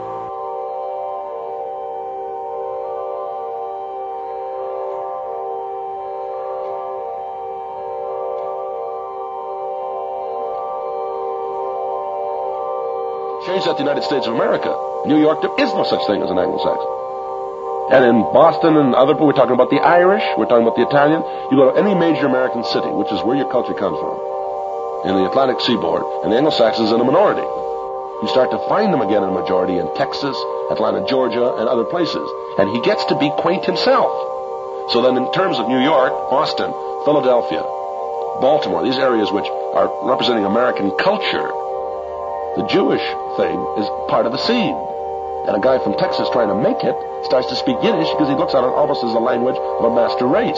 Change that to the United States of America. New York, there is no such thing as an Anglo-Saxon. And in Boston and other, we're talking about the Irish, we're talking about the Italian. You go to any major American city, which is where your culture comes from, in the Atlantic seaboard, and the Anglo-Saxons in a minority. You start to find them again in a majority in Texas, Atlanta, Georgia, and other places. And he gets to be quaint himself. So then in terms of New York, Boston, Philadelphia, Baltimore, these areas which are representing American culture, the Jewish thing is part of the scene. And a guy from Texas trying to make it starts to speak Yiddish because he looks at it almost as a language of a master race.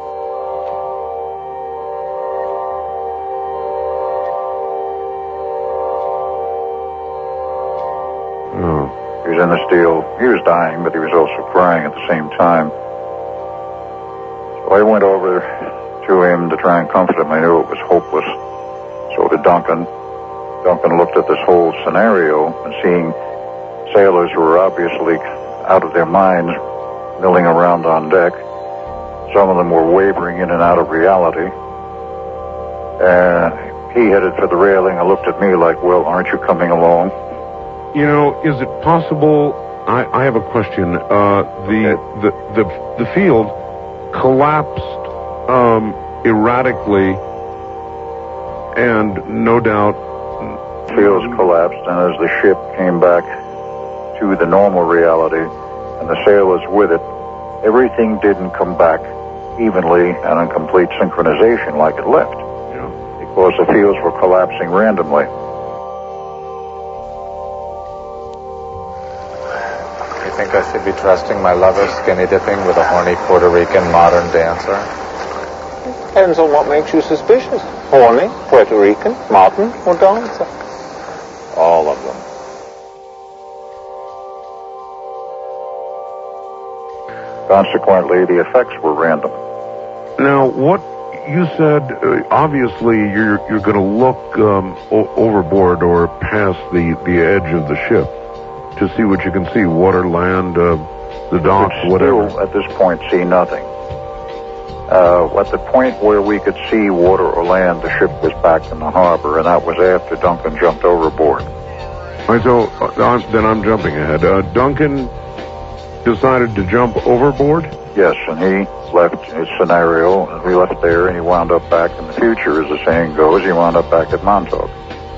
Oh. He was in the steel. He was dying, but he was also crying at the same time. So I went over to him to try and comfort him. I knew it was hopeless. So did Duncan. Duncan looked at this whole scenario and seeing sailors who were obviously out of their minds milling around on deck. Some of them were wavering in and out of reality. And he headed for the railing and looked at me like, well, aren't you coming along? You know, is it possible... I, I have a question. Uh, the, the, the, the field collapsed um, erratically, and no doubt... Fields collapsed, and as the ship came back to the normal reality, and the sailors with it, everything didn't come back evenly and in complete synchronization like it left. Yeah. Because the fields were collapsing randomly. You think I should be trusting my lover skinny dipping with a horny Puerto Rican modern dancer? Depends on what makes you suspicious. Horny, Puerto Rican, modern, or dancer. All of them. Consequently, the effects were random. Now, what you said, uh, obviously you're you're going to look um, o- overboard or past the, the edge of the ship to see what you can see, water, land, uh, the docks, We could whatever. still, at this point, see nothing. Uh, at the point where we could see water or land, the ship was back in the harbor, and that was after Duncan jumped overboard. All right, so uh, I'm, then I'm jumping ahead. Uh, Duncan decided to jump overboard? Yes, and he left his scenario, and we left there, and he wound up back in the future, as the saying goes. He wound up back at Montauk.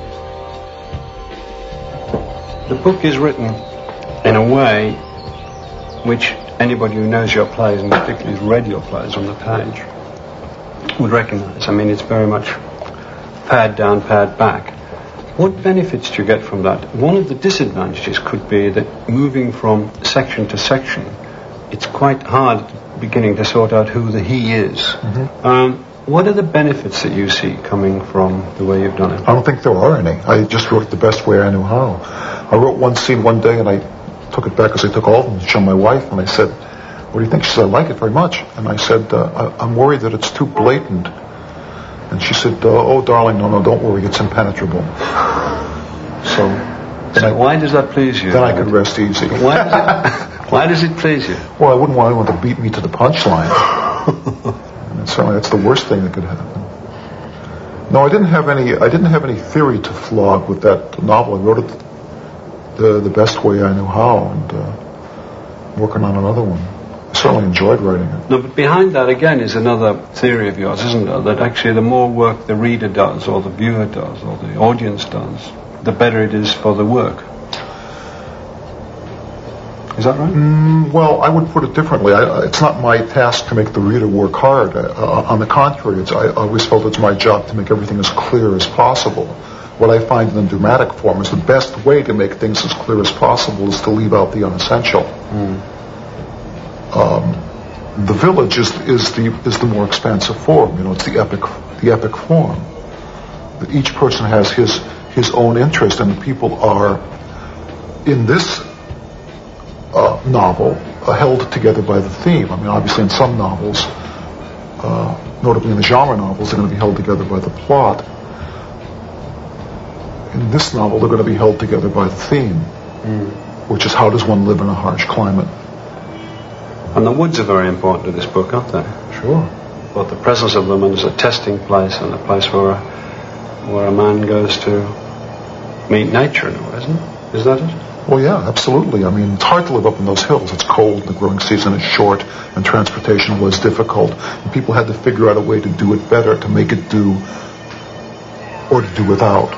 The book is written in a way which anybody who knows your plays, and particularly has read your plays on the page, would recognize. I mean, it's very much pad down, pad back. What benefits do you get from that? One of the disadvantages could be that moving from section to section it's quite hard beginning to sort out who the he is. Mm-hmm. Um, what are the benefits that you see coming from the way you've done it? I don't think there are any. I just wrote it the best way I knew how. I wrote one scene one day and I took it back as I took all of them to show my wife, and I said, what do you think? She said, I like it very much. And I said, uh, I, I'm worried that it's too blatant. And she said, uh, oh, darling, no, no, don't worry, it's impenetrable. So, so I, why does that please you? Then I could rest easy. Why does it, why does it please you? Well, I wouldn't want anyone to beat me to the punchline. And certainly that's the worst thing that could happen. No, I didn't have any. I didn't have any theory to flog with that novel. I wrote it the the best way I knew how, and uh, working on another one. I certainly enjoyed writing it. No, but behind that again is another theory of yours, isn't there? That actually the more work the reader does, or the viewer does, or the audience does, the better it is for the work. Is that right? Mm, well, I would put it differently. I, it's not my task to make the reader work hard. Uh, on the contrary, it's, I always felt it's my job to make everything as clear as possible. What I find in the dramatic form is the best way to make things as clear as possible is to leave out the unessential. Mm. Um, the village is is the is the more expansive form. You know, it's the epic the epic form. That each person has his his own interest, and the people are in this uh, novel uh, held together by the theme. I mean, obviously, in some novels, uh, notably in the genre novels, they're going to be held together by the plot. In this novel, they're going to be held together by the theme, mm. which is how does one live in a harsh climate. And the woods are very important to this book, aren't they? Sure. Both the presence of them as a testing place and a place where a, where a man goes to meet nature in a way, isn't it? Is that it? Well, yeah, absolutely. I mean, it's hard to live up in those hills. It's cold, the growing season is short, and transportation was difficult. And people had to figure out a way to do it better, to make it do, or to do without.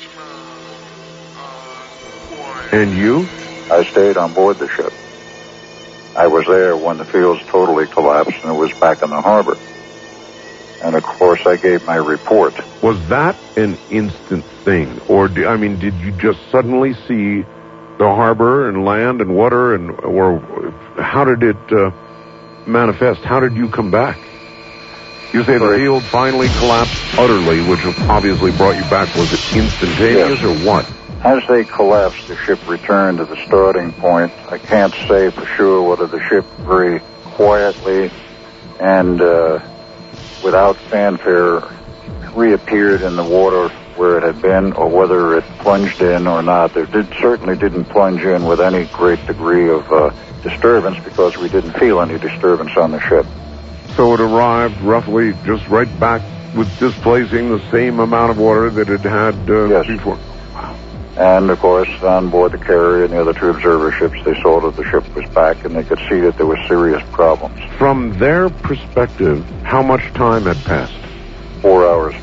And you? I stayed on board the ship. I was there when the fields totally collapsed and it was back in the harbor. And of course I gave my report. Was that an instant thing? Or, do, I mean, did you just suddenly see the harbor and land and water, and or how did it uh, manifest? How did you come back? You say the field finally collapsed utterly, which obviously brought you back. Was it instantaneous, yes, or what? As they collapsed, the ship returned to the starting point. I can't say for sure whether the ship very quietly and uh, without fanfare reappeared in the water where it had been, or whether it plunged in or not. It did, certainly didn't plunge in with any great degree of uh, disturbance, because we didn't feel any disturbance on the ship. So it arrived roughly just right back with displacing the same amount of water that it had uh, yes. before. And, of course, on board the carrier and the other two observer ships, they saw that the ship was back, and they could see that there were serious problems. From their perspective, how much time had passed? Four hours.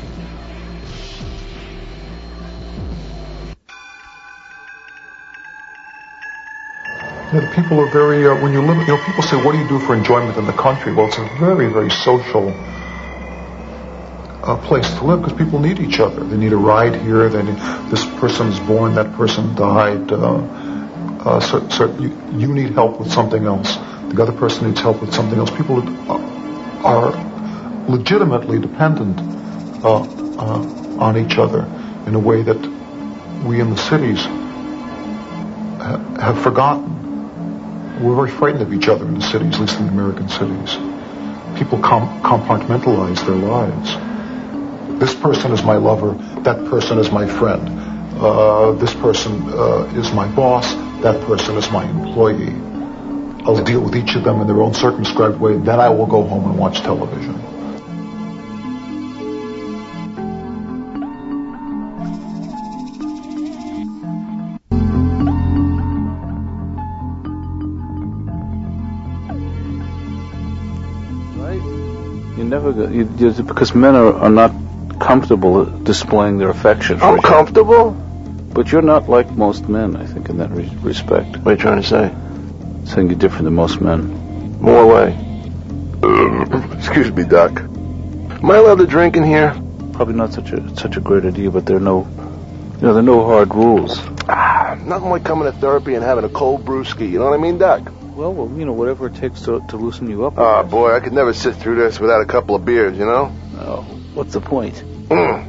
You know, the people are very, uh, when you live, you know, people say, what do you do for enjoyment in the country? Well, it's a very, very social a place to live, because people need each other. They need a ride here. They need, this person's born, that person died. Uh, uh, so, so you, you need help with something else. The other person needs help with something else. People are legitimately dependent uh, uh, on each other in a way that we in the cities ha- have forgotten. We're very frightened of each other in the cities, at least in the American cities. People com- compartmentalize their lives. This person is my lover, that person is my friend. Uh, this person uh, is my boss, that person is my employee. I'll deal with each of them in their own circumscribed way, then I will go home and watch television. Right? You never go, you, you, because men are, are not comfortable displaying their affection. I'm comfortable? But you're not like most men, I think, in that re- respect. What are you trying to say? Saying you're different than most men. More way. Uh, excuse me, Doc. Am I allowed to drink in here? Probably not such a such a great idea, but there are no, you know, there are no hard rules. Ah, nothing like coming to therapy and having a cold brewski. You know what I mean, Doc? Well, well, you know, whatever it takes to, to loosen you up. Oh, boy, I could never sit through this without a couple of beers, you know? Oh, what's the point? Mm.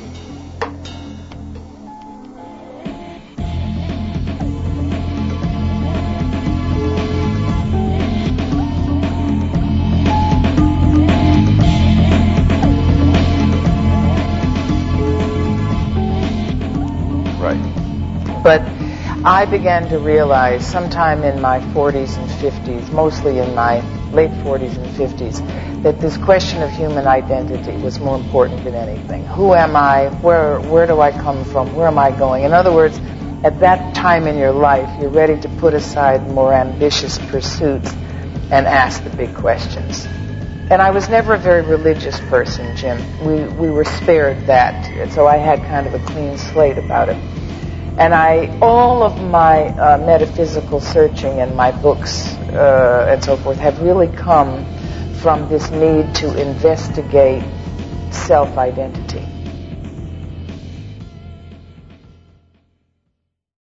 But I began to realize sometime in my forties and fifties, mostly in my late forties and fifties, that this question of human identity was more important than anything. Who am I? Where, where do I come from? Where am I going? In other words, at that time in your life, you're ready to put aside more ambitious pursuits and ask the big questions. And I was never a very religious person, Jim. We, we were spared that, so I had kind of a clean slate about it. And I, all of my uh, metaphysical searching and my books uh, and so forth have really come from this need to investigate self-identity.